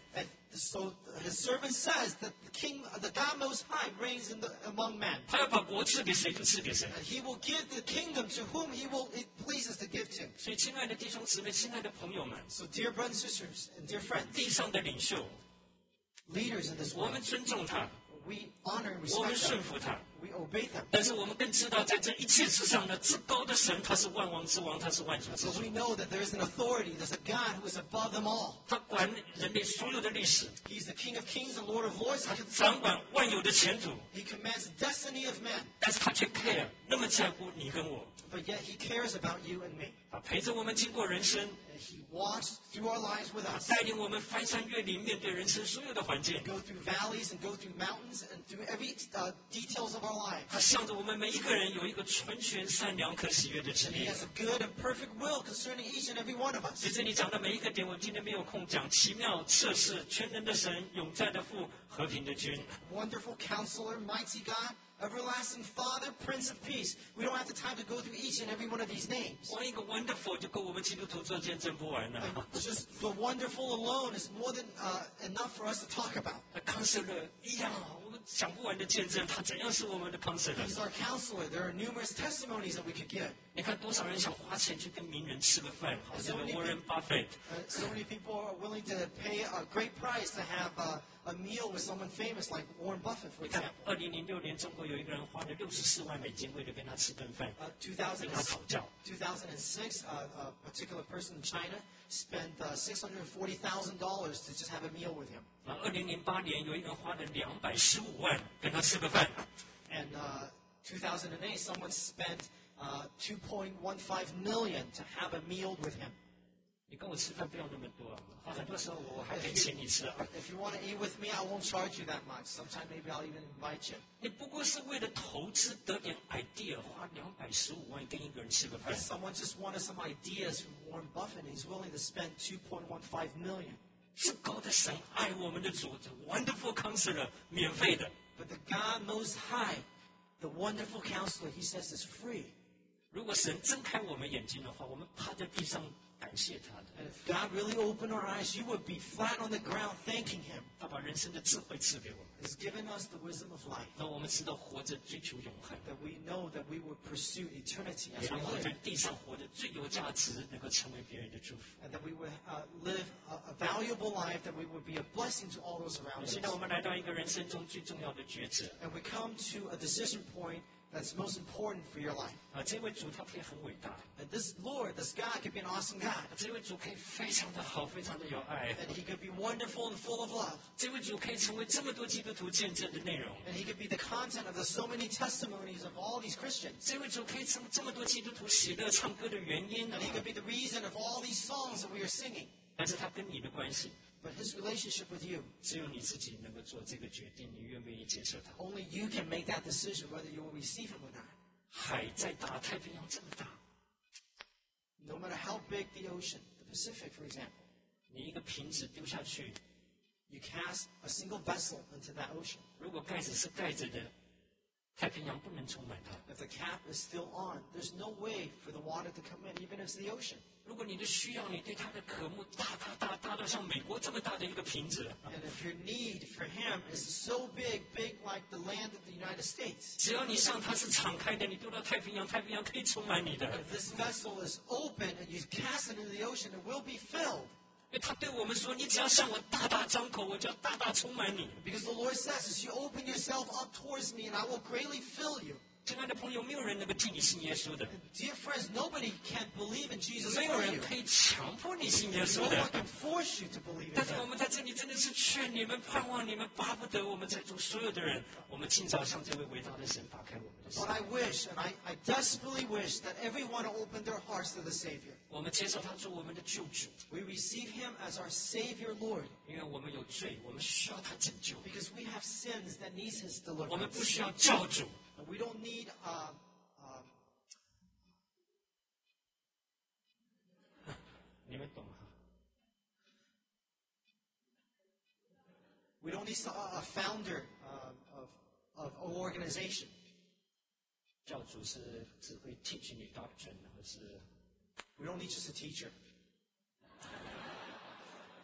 Speaker 10: so his servant says that the king, the God Most High, reigns in the, among men.
Speaker 9: 他要把国赐给谁就赐给谁。
Speaker 10: And he will give the kingdom to whom he will it pleases to give to.
Speaker 9: 所以，亲爱的弟兄姊妹，亲爱的朋友们，
Speaker 10: So, dear brothers and sisters and dear friends,
Speaker 9: 地上的领袖，
Speaker 10: leaders in this
Speaker 9: 我
Speaker 10: world,
Speaker 9: 们尊重他，
Speaker 10: we honor and
Speaker 9: 我们
Speaker 10: respect
Speaker 9: 顺
Speaker 10: them.
Speaker 9: 服他。
Speaker 10: We obey them.
Speaker 9: 但是我们更知道，在这一切之上呢，至高的神他是万王之王，他是万主之
Speaker 10: So
Speaker 9: 主。
Speaker 10: we know that there is an authority, there's a God who is above them all.
Speaker 9: 他管人类所有的历史，
Speaker 10: He's the King of Kings and Lord of Lords.
Speaker 9: 他
Speaker 10: He,
Speaker 9: 掌管万有的前途，
Speaker 10: he commands the destiny of man,
Speaker 9: 但是他却 care 那么在乎你跟我，
Speaker 10: but yet he cares about you and me.
Speaker 9: 他陪着我们经过人生，
Speaker 10: And he walks through our lives with us.
Speaker 9: 带领我们翻山越岭，面对人生所有的环境。
Speaker 10: Go through valleys and go through mountains and through every uh, details of our lives.
Speaker 9: 他向着我们每一个人有一个纯全、善良、可喜悦的旨
Speaker 10: And he
Speaker 9: 意。
Speaker 10: has a good and perfect will concerning each and every one of us.
Speaker 9: 所以这里讲的每一个点，我今天没有空讲。奇妙、测试、全能的神、永在的父、和平的君。
Speaker 10: Wonderful Counselor, Mighty God, Everlasting Father, Prince of Peace. We don't have the time to go through each and every one of these names.
Speaker 9: 光一个 wonderful 就够我们基督徒做见证不完了。
Speaker 10: Just the wonderful alone is more than uh, enough for us to talk about.
Speaker 9: 康瑟勒一样，我们讲不完的见证，他怎样是我们的康瑟勒？
Speaker 10: He's our counselor. There are numerous testimonies that we could give.
Speaker 9: 你看多少人想花钱去跟名人吃个饭，好这个沃伦巴菲特，
Speaker 10: Uh, so many people are willing to pay a great price to have uh, a meal with someone famous like Warren Buffett, for
Speaker 9: 你看
Speaker 10: example.
Speaker 9: 二零零六年中国有一个人花了六十四万美金为了跟他吃顿饭，
Speaker 10: Uh,
Speaker 9: 跟他讨教。
Speaker 10: two thousand six, uh, a particular person in China spent uh, six hundred forty thousand dollars to just have a meal with him.
Speaker 9: 啊，二零零八年有一个人花了两百十五万跟他吃个饭。
Speaker 10: And uh, two thousand eight, someone spent uh, two point one five million to have a meal with him.
Speaker 9: 你跟我吃饭不要那么多啊，很多时候我还可以请你吃啊。
Speaker 10: If you want to eat with me, I won't charge you that much. Sometime maybe I'll even invite you.
Speaker 9: 你不过是为了投资得点 idea，花两百十五万跟一个人吃个饭
Speaker 10: If。someone just wanted some ideas from Warren Buffett, he's willing to spend two point one five million.
Speaker 9: 至高的神爱我们的主，这 Wonderful Counselor 免费的。
Speaker 10: But the God Most High, the wonderful counselor, he says is free.
Speaker 9: 如果神睁开我们眼睛的话，我们趴在地上感谢他的。
Speaker 10: And if God really opened our eyes, you would be flat on the ground thanking him.
Speaker 9: 他把人生的智慧赐给我们，
Speaker 10: He's given us the wisdom of life,
Speaker 9: 让我们知道活着追求永恒，
Speaker 10: that we know that we would pursue eternity
Speaker 9: 也
Speaker 10: as
Speaker 9: 让
Speaker 10: we
Speaker 9: 我们在
Speaker 10: live,
Speaker 9: 地上活得最有价值，能够成为别人的祝福。
Speaker 10: and that we would uh, live a, a valuable life, that we would be a blessing to all those around us.
Speaker 9: 现在我们来到一个人生中最重要的抉择
Speaker 10: And we come to a decision point that's most important for your life.
Speaker 9: 啊！这位主他可以很伟大，
Speaker 10: And this Lord, this God, could be an awesome God.
Speaker 9: 这位主可以非常的好，非常的有爱，
Speaker 10: And he could be wonderful and full of love.
Speaker 9: 这位主可以成为这么多基督徒见证的内容。
Speaker 10: And he could be the content of the so many testimonies of all these Christians.
Speaker 9: 这位主可以成为这么多基督徒喜乐唱歌的原因
Speaker 10: And he could be the reason of all these songs that we are singing.
Speaker 9: 但是他跟你的关系，
Speaker 10: But his relationship with you,
Speaker 9: 只有你自己能够做这个决定，你愿不愿意接受他？
Speaker 10: only you can make that decision whether you will receive him or not.
Speaker 9: 海再大，太平洋这么大，
Speaker 10: No matter how big the ocean, the Pacific, for example,
Speaker 9: 你一个瓶子丢下去，
Speaker 10: you cast a single vessel into that ocean.
Speaker 9: 如果盖子是盖着的，太平洋不能充满它。
Speaker 10: If the cap is still on, there's no way for the water to come in, even if it's the ocean.
Speaker 9: 如果你的需要，你对它的渴慕大大大大到像美国这么大的一个瓶子，
Speaker 10: And if your need for him is so big, big like the land of the United States,
Speaker 9: 只要你上它是敞开的，你丢到太平洋，太平洋可以充满你的。
Speaker 10: if this vessel is open and you cast it into the ocean, it will be filled.
Speaker 9: 因为他对我们说：“你只要向我大大张口，我就要大大充满你。
Speaker 10: Because the Lord says, as you open yourself up towards me, and I will greatly fill you. ”
Speaker 9: 亲爱的朋友，没有人能够替你信耶稣的，
Speaker 10: Dear friends, nobody can believe in Jesus
Speaker 9: 没有
Speaker 10: for
Speaker 9: 人
Speaker 10: you.
Speaker 9: 可以强迫你信耶
Speaker 10: No
Speaker 9: 稣
Speaker 10: one
Speaker 9: 的。
Speaker 10: can force you to believe in
Speaker 9: 但是我
Speaker 10: him.
Speaker 9: 们在这里真的是劝你们、盼望你们、巴不得我们在座所有的人，我们尽早向这位伟大的神打开我们的心
Speaker 10: But，I wish, and I, I desperately wish, that everyone open their hearts to the Savior.
Speaker 9: 我们接受他做我们的救主，
Speaker 10: We receive him as our Savior Lord
Speaker 9: 因为我们有罪，我们需要他拯救，
Speaker 10: because we have sins that needs his
Speaker 9: 我们不
Speaker 10: deliverance.
Speaker 9: 需要教主。
Speaker 10: And we don't need uh, um,
Speaker 9: 你们懂哈？
Speaker 10: we don't need some- a founder uh, of, of an organization.
Speaker 9: 教主是只会 teach 你 doctrine，或是
Speaker 10: We don't need just a teacher.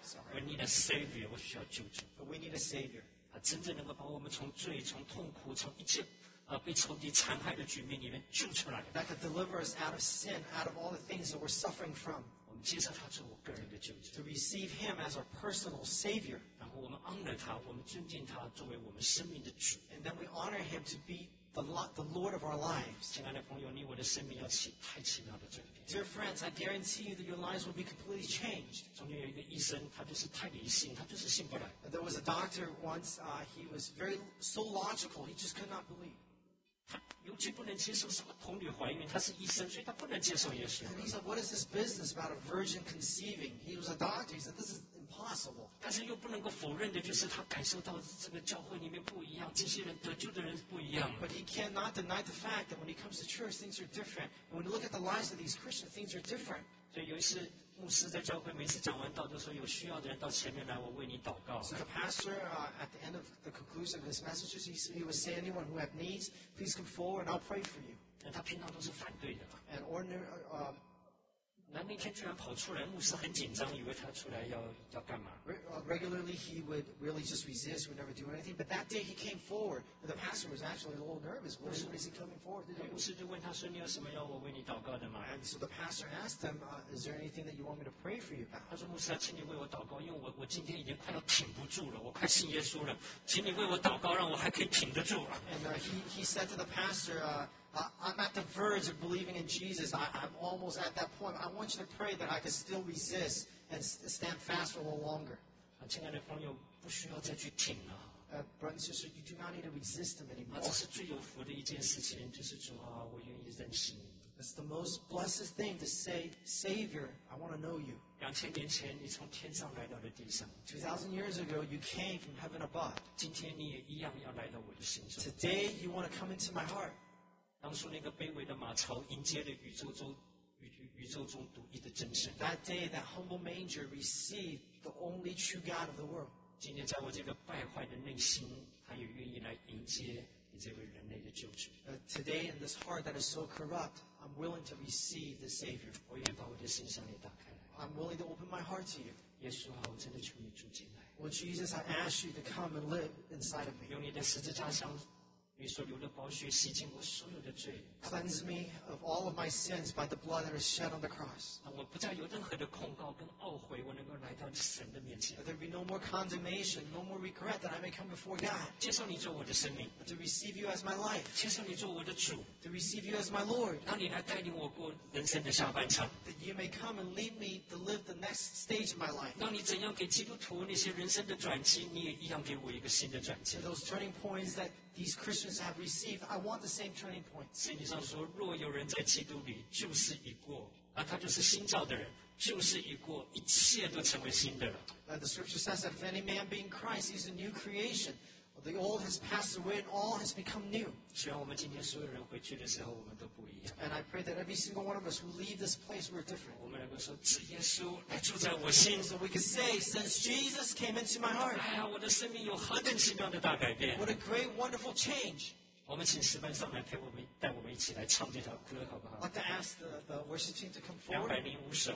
Speaker 10: Sorry.
Speaker 9: We need a savior， 我需要救主。
Speaker 10: But we need a Savior.
Speaker 9: 啊，真正能够把我们从罪、从痛苦、从一切啊被仇敌残害的局面里面救出来。
Speaker 10: That could deliver us out of sin, out of all the things that we're suffering from.
Speaker 9: 我们接受他做我个人的救主，
Speaker 10: To receive Him as our personal Savior.
Speaker 9: 然后我们 honor 他，我们尊敬他作为我们生命的主。
Speaker 10: And then we honor Him to be the, lo- the Lord of our lives.
Speaker 9: 亲爱的朋友，你我的生命要起太奇妙的转变。
Speaker 10: Dear friends, I guarantee you that your lives will be completely changed.
Speaker 9: 中间有一个医生，他就是太理性，他就是信不来。
Speaker 10: There was a doctor once, uh, he was very so logical, he just could not believe.
Speaker 9: 他尤其不能接受什么童女怀孕，他是医生，所以他不能接受耶稣。
Speaker 10: And he said, what is this business about a virgin conceiving? He was a doctor. He said, this is impossible.
Speaker 9: 但是又不能够否认的就是他感受到这个教会里面不一样，这些人得救的人不一样。
Speaker 10: But he cannot deny the fact that when he comes to church, things are different. And when you look at the lives of these Christians, things are different.
Speaker 9: 所以有一次牧师在教会每次讲完道都说，有需要的人到前面来，我为你祷告。
Speaker 10: So the pastor, uh, at the end of the conclusion of his messages, he, he would say, anyone who have needs, please come forward and I'll pray for you.
Speaker 9: 但他平常都是反对的。
Speaker 10: And ordinary, uh,
Speaker 9: 那那天居然跑出来，牧师很紧张，以为他出来要要干嘛？
Speaker 10: re- uh, regularly he would really just resist, would never do anything. But that day he came forward. And the pastor was actually a little nervous. What is, what is he coming forward to
Speaker 9: 那牧
Speaker 10: do?
Speaker 9: 师就问他说：“你有什么要我为你祷告的吗
Speaker 10: And so the pastor asked him, uh, is there anything that you want me to pray for you？” about?
Speaker 9: 他说：“牧师啊，请你为我祷告，因为我我今天已经快要挺不住了，我快信耶稣了，请你为我祷告，让我还可以挺得住。”
Speaker 10: And uh, he, he said to the pastor, uh, uh, I'm at the verge of believing in Jesus. I, I'm almost at that point. I want you to pray that I can still resist and s- stand fast for a little longer.
Speaker 9: 啊，亲爱的朋友，不需要再去挺了。
Speaker 10: Uh, brother and sister, you do not need to resist him
Speaker 9: 啊，
Speaker 10: anymore.
Speaker 9: 这是最有福的一件事情，就是主啊，我愿意认识你。
Speaker 10: It's the most blessed thing to say, Savior, I want to know you.
Speaker 9: 两千年前，你从天上来到了地上，
Speaker 10: two thousand years ago, you came from heaven above.
Speaker 9: 今天你也一样要来到我的心中。
Speaker 10: Today, you want to come into my heart.
Speaker 9: 当初那个卑微的马槽迎接了宇宙中宇宇宙中独一的真神。
Speaker 10: That day, that humble manger received the only true God of the world.
Speaker 9: 今天在我这个败坏的内心，他也愿意来迎接你这位人类的救主。
Speaker 10: Uh, today, in this heart that is so corrupt, I'm willing to receive the Savior.
Speaker 9: 我愿把我的心向你打开来。
Speaker 10: I'm willing to open my heart to you.
Speaker 9: 耶稣啊，我真的求你住进来，
Speaker 10: Lord Jesus, I ask you to come and live inside of me.
Speaker 9: 用你的十字架上你所流的宝血洗净我所有的罪，
Speaker 10: Cleanse me of all of my sins by the blood that is shed on the cross.
Speaker 9: 让我不再有任何的控告跟懊悔，我能够来到神的面前
Speaker 10: That there be no more condemnation, no more regret that I may come before God.
Speaker 9: 接受你做我的生命，
Speaker 10: But to receive you as my life,
Speaker 9: 接受你做我的主，
Speaker 10: to receive you as my Lord.
Speaker 9: 让你来带领我过人生的下半场，
Speaker 10: That you may come and lead me to live the next stage of my life.
Speaker 9: 让你怎样给基督徒那些人生的转机，你也一样给我一个新的转机
Speaker 10: And。those turning points that these Christians have received, I want the same turning points.
Speaker 9: 圣经上说，若有人在基督里，就是已过，啊，他就是新造的人，就是已过，一切都成为新的了。
Speaker 10: Uh, the scripture says that if any man be in Christ, he's a new creation. The old has passed away and all has become new.
Speaker 9: 虽然我们今天所有人回去的时候，我们都不一样，
Speaker 10: And I pray that every single one of us who leave this place, we're different.
Speaker 9: 我们能够说，主耶稣来住在我心，
Speaker 10: So we can say, since Jesus came into my heart,
Speaker 9: 哎呀，我的生命有何等奇妙的大改变。
Speaker 10: what a great, wonderful change.
Speaker 9: 我们请诗班上来陪我们，带我们一起来唱这条歌，好不
Speaker 10: I'd
Speaker 9: 好
Speaker 10: like？to ask the, the worship team to come
Speaker 9: 两百
Speaker 10: forward.
Speaker 9: 零五首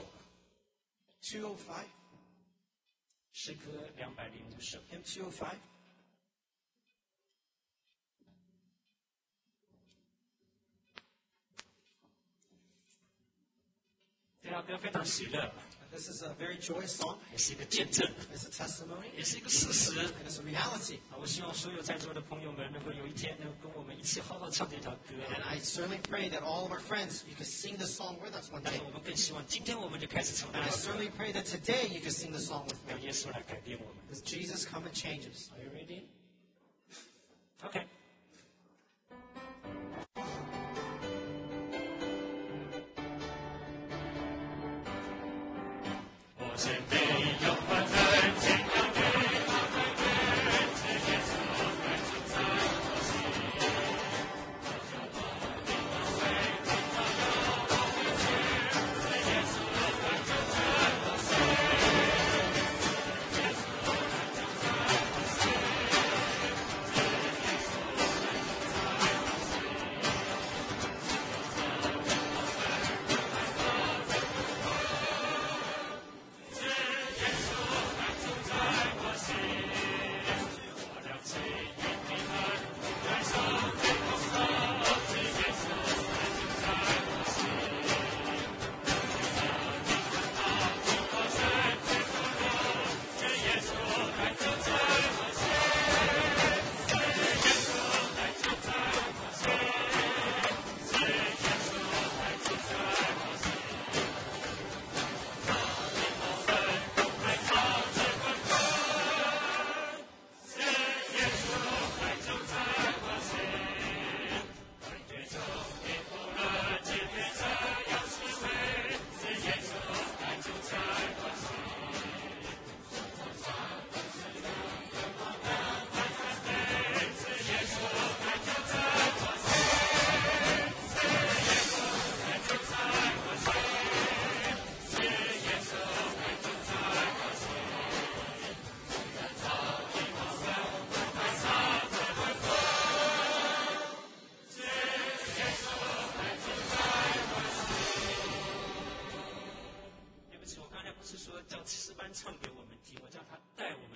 Speaker 10: two oh five,
Speaker 9: 诗歌，两百零五首。
Speaker 10: hymn two oh five.
Speaker 9: 这条歌非常喜乐，
Speaker 10: This is a very joyous song.
Speaker 9: 也是一个见证，
Speaker 10: It's a testimony
Speaker 9: 也是一个事实。
Speaker 10: and it's a reality.
Speaker 9: 啊，我希望所有在座的朋友们能够有一天能跟我们一起好好唱这条歌。
Speaker 10: And I certainly pray that all of our friends, you can sing this song with us one
Speaker 9: 但
Speaker 10: day.
Speaker 9: 是我们更希望今天我们就开始唱这
Speaker 10: And I
Speaker 9: 条歌，
Speaker 10: certainly pray that today you can sing the song with
Speaker 9: 让
Speaker 10: me.
Speaker 9: 耶稣来改变我们。
Speaker 10: As Jesus come and change us.
Speaker 9: Are you ready? OK。我先没有反对，尽量对他反对，直接从来就在我心里。他就把你打碎，他要把你去，直接从来就在我心里。直接从来就在我心里。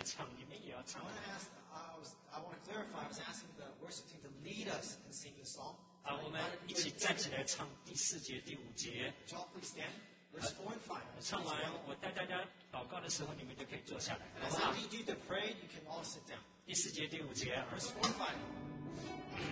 Speaker 9: 唱，你们也要
Speaker 10: I
Speaker 9: 唱。
Speaker 10: want to ask, I, was, I want to clarify, I was asking the worship team to lead us in singing the song.
Speaker 9: 好，我们一起站起来唱第四节、第五节。
Speaker 10: Would you all please stand? Verse four and five.
Speaker 9: 唱完，我带大家祷告的时候，你们就可以坐下来，
Speaker 10: And
Speaker 9: 好
Speaker 10: as
Speaker 9: 不好
Speaker 10: I？lead you to pray, you can all sit down.
Speaker 9: 第四节、第五节。
Speaker 10: Verse four and five.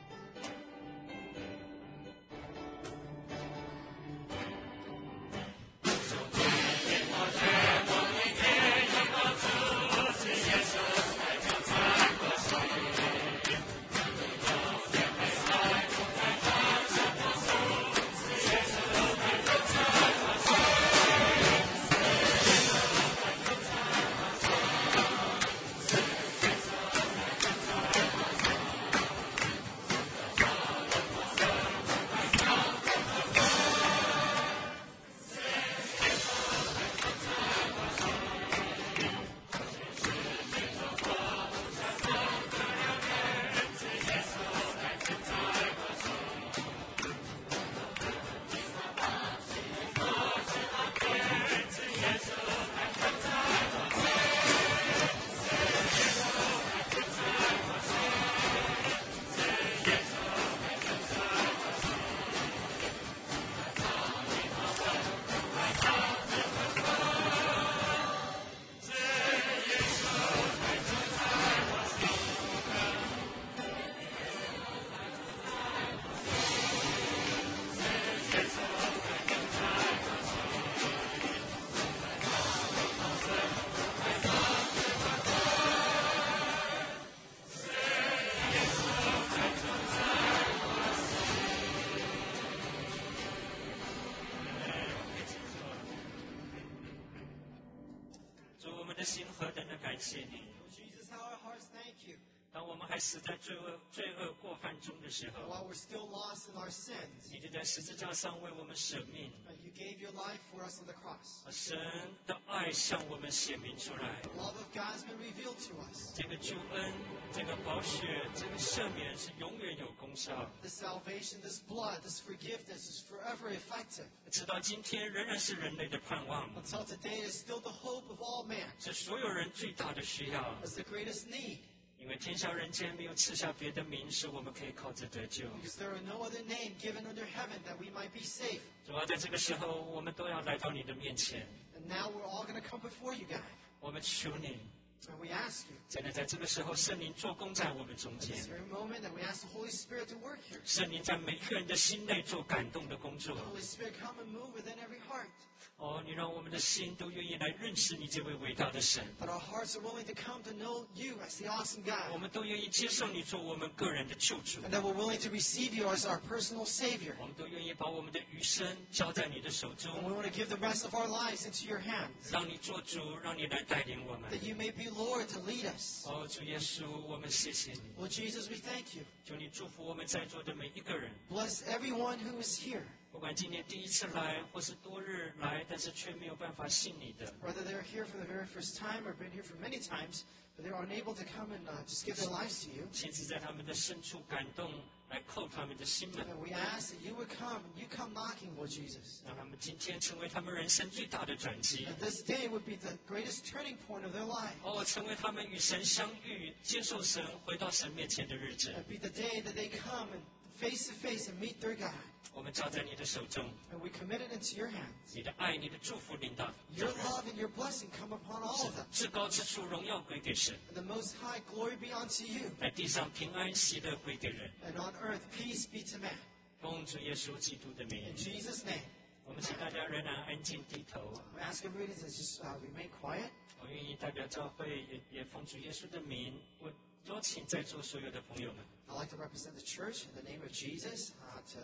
Speaker 9: 主，我们的心何等的感谢你！
Speaker 10: Lord Jesus, how our hearts thank you.
Speaker 9: 当我们还死在罪恶、罪恶过犯中的时
Speaker 10: And
Speaker 9: 候，
Speaker 10: while we're still lost in our sins,
Speaker 9: 你就在十字架上为我们舍命，
Speaker 10: uh, you gave your life for us on the cross.
Speaker 9: 而神的爱向我们显明出来。
Speaker 10: The love of God has been revealed to us.
Speaker 9: 这个救恩、这个宝血、这个赦免是永远有功效，
Speaker 10: This salvation, this blood, this forgiveness is forever effective.
Speaker 9: 直到今天仍然是人类的盼望，
Speaker 10: Until today, it is still the hope of all man.
Speaker 9: 是所有人最大的需要。
Speaker 10: It's the greatest need.
Speaker 9: 因为天下人间没有赐下别的名，使我们可以靠着得救。
Speaker 10: Because there are no other name given under heaven that we might be saved.
Speaker 9: 主要在这个时候，我们都要来到你的面前，
Speaker 10: And now we're all going to come before you, God.
Speaker 9: 我们求你，
Speaker 10: And we ask you,
Speaker 9: 真的在这个时候，圣灵做工在我们中
Speaker 10: at
Speaker 9: 间
Speaker 10: this，very moment, that we ask the Holy Spirit to work here.
Speaker 9: 圣灵在每一个人的心内做感动的工作。
Speaker 10: Holy Spirit, come and move within every heart.
Speaker 9: 哦，你让我们的心都愿意来认识你这位伟大的神，
Speaker 10: That our hearts are willing to come to know you as the awesome
Speaker 9: 我
Speaker 10: God.
Speaker 9: 们都愿意接受你做我们个人的救主，
Speaker 10: And that we're willing to receive you as our personal Savior.
Speaker 9: 我们都愿意把我们的余生交在你的手
Speaker 10: And
Speaker 9: 中，
Speaker 10: we want to give the rest of our lives into your hands.
Speaker 9: 让你做主，让你来带领我们。
Speaker 10: That you may be Lord to lead us.
Speaker 9: 哦，主耶稣，我们谢谢你，
Speaker 10: Lord Jesus, we thank you.
Speaker 9: 求你祝福我们在座的每一个人。
Speaker 10: Bless everyone who is here.
Speaker 9: 不管今年第一次来，或是多日来，但是却没有办法信你的，
Speaker 10: Whether they're here for the very first time or been here for many times, but they're unable to come and uh, just give their lives to you.
Speaker 9: 亲自在他们的深处感动，来扣他们的心门，
Speaker 10: And we ask that you would come and you come knocking, Lord Jesus.
Speaker 9: 让他们今天成为他们人生最大的转机。
Speaker 10: And this day would be the greatest turning point of their life.
Speaker 9: 哦，成为他们与神相遇、接受神、回到神面前的日子。
Speaker 10: It'd be the day that they come and face to face and meet their God.
Speaker 9: 我们交在你的手中，
Speaker 10: And we commit it into your hands.
Speaker 9: 你的爱、你的祝福领导，
Speaker 10: Your love and your blessing come upon all of them.
Speaker 9: 至高之处荣耀归给神，
Speaker 10: And the Most High, glory be unto you.
Speaker 9: 在地上平安喜乐归给人。
Speaker 10: And on earth, peace be to man.
Speaker 9: 奉主耶稣基督的名
Speaker 10: In，Jesus' name,
Speaker 9: 我们请大家仍然安静低头。
Speaker 10: we ask everybody to just uh, remain quiet.
Speaker 9: 我愿意代表教会，也也奉主耶稣的名，我邀请在座所有的朋友们，
Speaker 10: I'd like to represent the church in the name of Jesus uh, to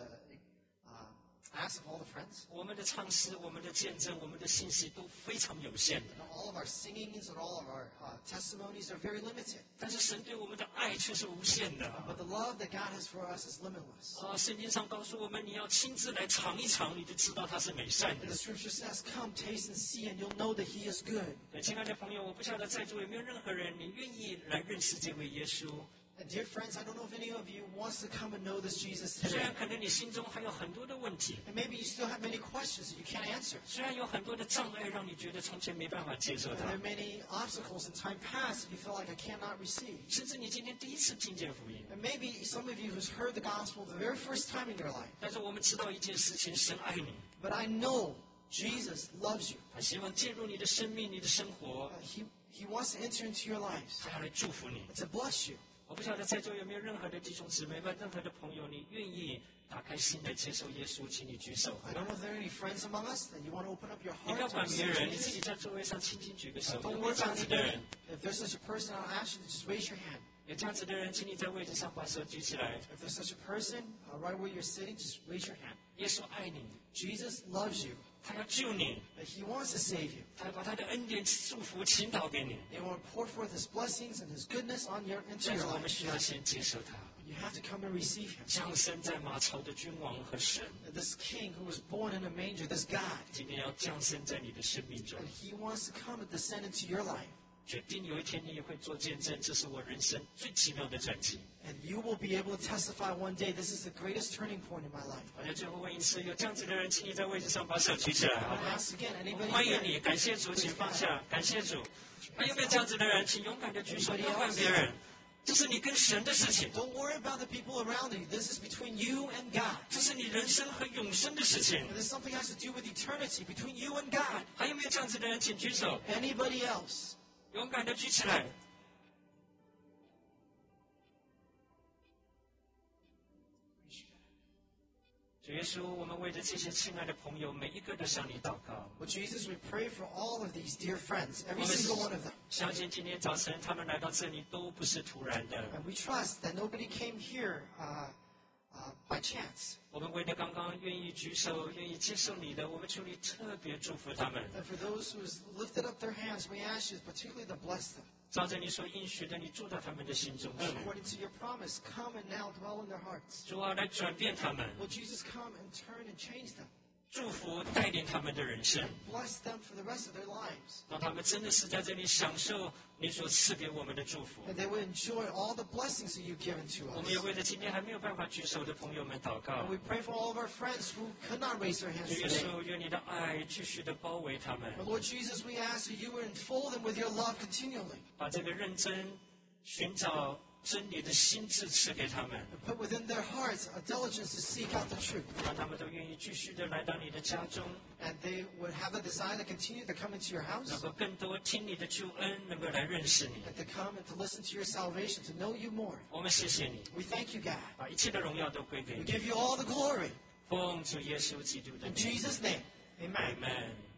Speaker 10: uh, ask of all the friends.
Speaker 9: 我们的唱诗、我们的见证、我们的信息都非常有限的，
Speaker 10: And all of our singings and all of our uh, testimonies are very limited.
Speaker 9: 但是神对我们的爱却是无限的。
Speaker 10: But the love that God has for us is limitless.
Speaker 9: 啊，圣经上告诉我们，你要亲自来尝一尝，你就知道它是美善
Speaker 10: And
Speaker 9: 的
Speaker 10: the。scripture says, come, taste and see, and you'll know that he is good.
Speaker 9: 对，亲爱的朋友，我不晓得在座有没有任何人，你愿意来认识这位耶稣？
Speaker 10: And dear friends, I don't know if any of you wants to come and know this Jesus
Speaker 9: 虽
Speaker 10: today.
Speaker 9: 然可能你心中还有很多的问题，
Speaker 10: And maybe you still have many questions that you can't answer.
Speaker 9: 虽然有很多的障碍让你觉得从前没办法接受
Speaker 10: And
Speaker 9: 它
Speaker 10: there are，many obstacles in time past that you feel like I cannot receive.
Speaker 9: 甚至你今天第一次听见福音，
Speaker 10: And maybe some of you who's heard the gospel the very first time in your life.
Speaker 9: 但是我们知道一件事情，神爱你，
Speaker 10: But I know Jesus loves you.
Speaker 9: 他希望介入你的生命、你的生活
Speaker 10: Uh,，he, he wants to enter into your lives
Speaker 9: 他要来祝福你。
Speaker 10: and to bless you.
Speaker 9: 我不晓得在座有没有任何的弟兄姊妹们、任何的朋友，你愿意打开心来接受耶稣，请你举手。
Speaker 10: I don't know if there are any friends among us that you want to open up your
Speaker 9: 你不要
Speaker 10: heart to
Speaker 9: 管别
Speaker 10: receive
Speaker 9: 人，你自己
Speaker 10: Jesus.
Speaker 9: 在座位上轻轻举个手。
Speaker 10: Don't
Speaker 9: 有没有
Speaker 10: worry
Speaker 9: 这样
Speaker 10: about
Speaker 9: 子的
Speaker 10: anybody.
Speaker 9: 人？
Speaker 10: If there's such a person, I'll ask you to just raise your hand.
Speaker 9: 有这样子的人，请你在位置上把手举起来。
Speaker 10: If there's such a person, uh, right where you're sitting, just raise your hand.
Speaker 9: 耶稣爱你，
Speaker 10: Jesus loves you.
Speaker 9: 他要救你，
Speaker 10: That he wants to save you.
Speaker 9: 他要把他的恩典、祝福倾倒给你。
Speaker 10: He wants to pour forth his blessings and his goodness on your into
Speaker 9: 但是
Speaker 10: your
Speaker 9: 我们
Speaker 10: life.
Speaker 9: 需要先接受他，
Speaker 10: You have to come and receive him.
Speaker 9: 降生在马槽的君王和神，
Speaker 10: This king who was born in a manger, this God,
Speaker 9: 今天要降生在你的生命中
Speaker 10: and。he wants to come and descend into your life.
Speaker 9: 决定有一天你也会做见证，这是我人生最奇妙的转机。
Speaker 10: And you will be able to testify one day, this is the greatest turning point in my life.
Speaker 9: 我在最后问一次，有这样子的人，请你在位置上把手举起来，好
Speaker 10: I
Speaker 9: 吗？
Speaker 10: ask again, anybody
Speaker 9: 欢迎
Speaker 10: here?
Speaker 9: 你，感谢主，请放下，感谢主。还有没有这样子的人？请勇敢的举手，不要管别人，这是你跟神的事情，
Speaker 10: Don't worry about the people around you. This is between you and God.
Speaker 9: 这是你人生和永生的事情。
Speaker 10: And there's something has to do with eternity between you and God.
Speaker 9: 还有没有这样子的人？请举手，
Speaker 10: Anybody else?
Speaker 9: 勇敢的举起来。主耶稣，我们为着这些亲爱的朋友，每一个都向你祷告。
Speaker 10: Well, Jesus, we pray for all of these dear friends,
Speaker 9: 我
Speaker 10: every
Speaker 9: 们
Speaker 10: single one of them.
Speaker 9: 相信今天早晨他们来到这里都不是突然的。
Speaker 10: And we trust that nobody came here uh, uh, by chance.
Speaker 9: 我们为了刚刚愿意举手、愿意接受你的，我们求你特别祝福他们。
Speaker 10: And for those who has lifted up their hands, we ask you particularly to bless them.
Speaker 9: 照着你所应许的，你住到他们的心中
Speaker 10: And
Speaker 9: 去。
Speaker 10: according to your promise, come and now dwell in their hearts.
Speaker 9: 主啊，来转变他们，
Speaker 10: Will Jesus come and turn and change them?
Speaker 9: 祝福带领他们的人生，
Speaker 10: Bless them for the rest of their lives.
Speaker 9: 让他们真的是在这里享受你所赐给我们的祝福。
Speaker 10: And they will enjoy all the blessings that you've given to
Speaker 9: 我
Speaker 10: us.
Speaker 9: 们也为了今天还没有办法举手的朋友们祷告
Speaker 10: And。we pray for all of our friends who could not raise their hands
Speaker 9: 主耶
Speaker 10: today.
Speaker 9: 稣，愿你的爱继续的包围他们，
Speaker 10: But Lord Jesus, we ask that you would enfold them with your love continually.
Speaker 9: 把这个认真寻找真理的心智赐给他们，
Speaker 10: And put within their hearts a diligence to seek out the truth.
Speaker 9: 让他们都愿意继续的来到你的家中，
Speaker 10: And they would have a desire to continue to come into your
Speaker 9: 能
Speaker 10: house.
Speaker 9: 够更多听你的救恩，能够来认识你。
Speaker 10: And to come and to listen to your salvation, to know you more.
Speaker 9: 我们谢谢你，
Speaker 10: We thank you, God.
Speaker 9: 把一切的荣耀都归给
Speaker 10: We
Speaker 9: 你。
Speaker 10: give you all the glory.
Speaker 9: 奉主耶稣基督的
Speaker 10: In
Speaker 9: 名
Speaker 10: Jesus' name, amen.
Speaker 9: ，Amen。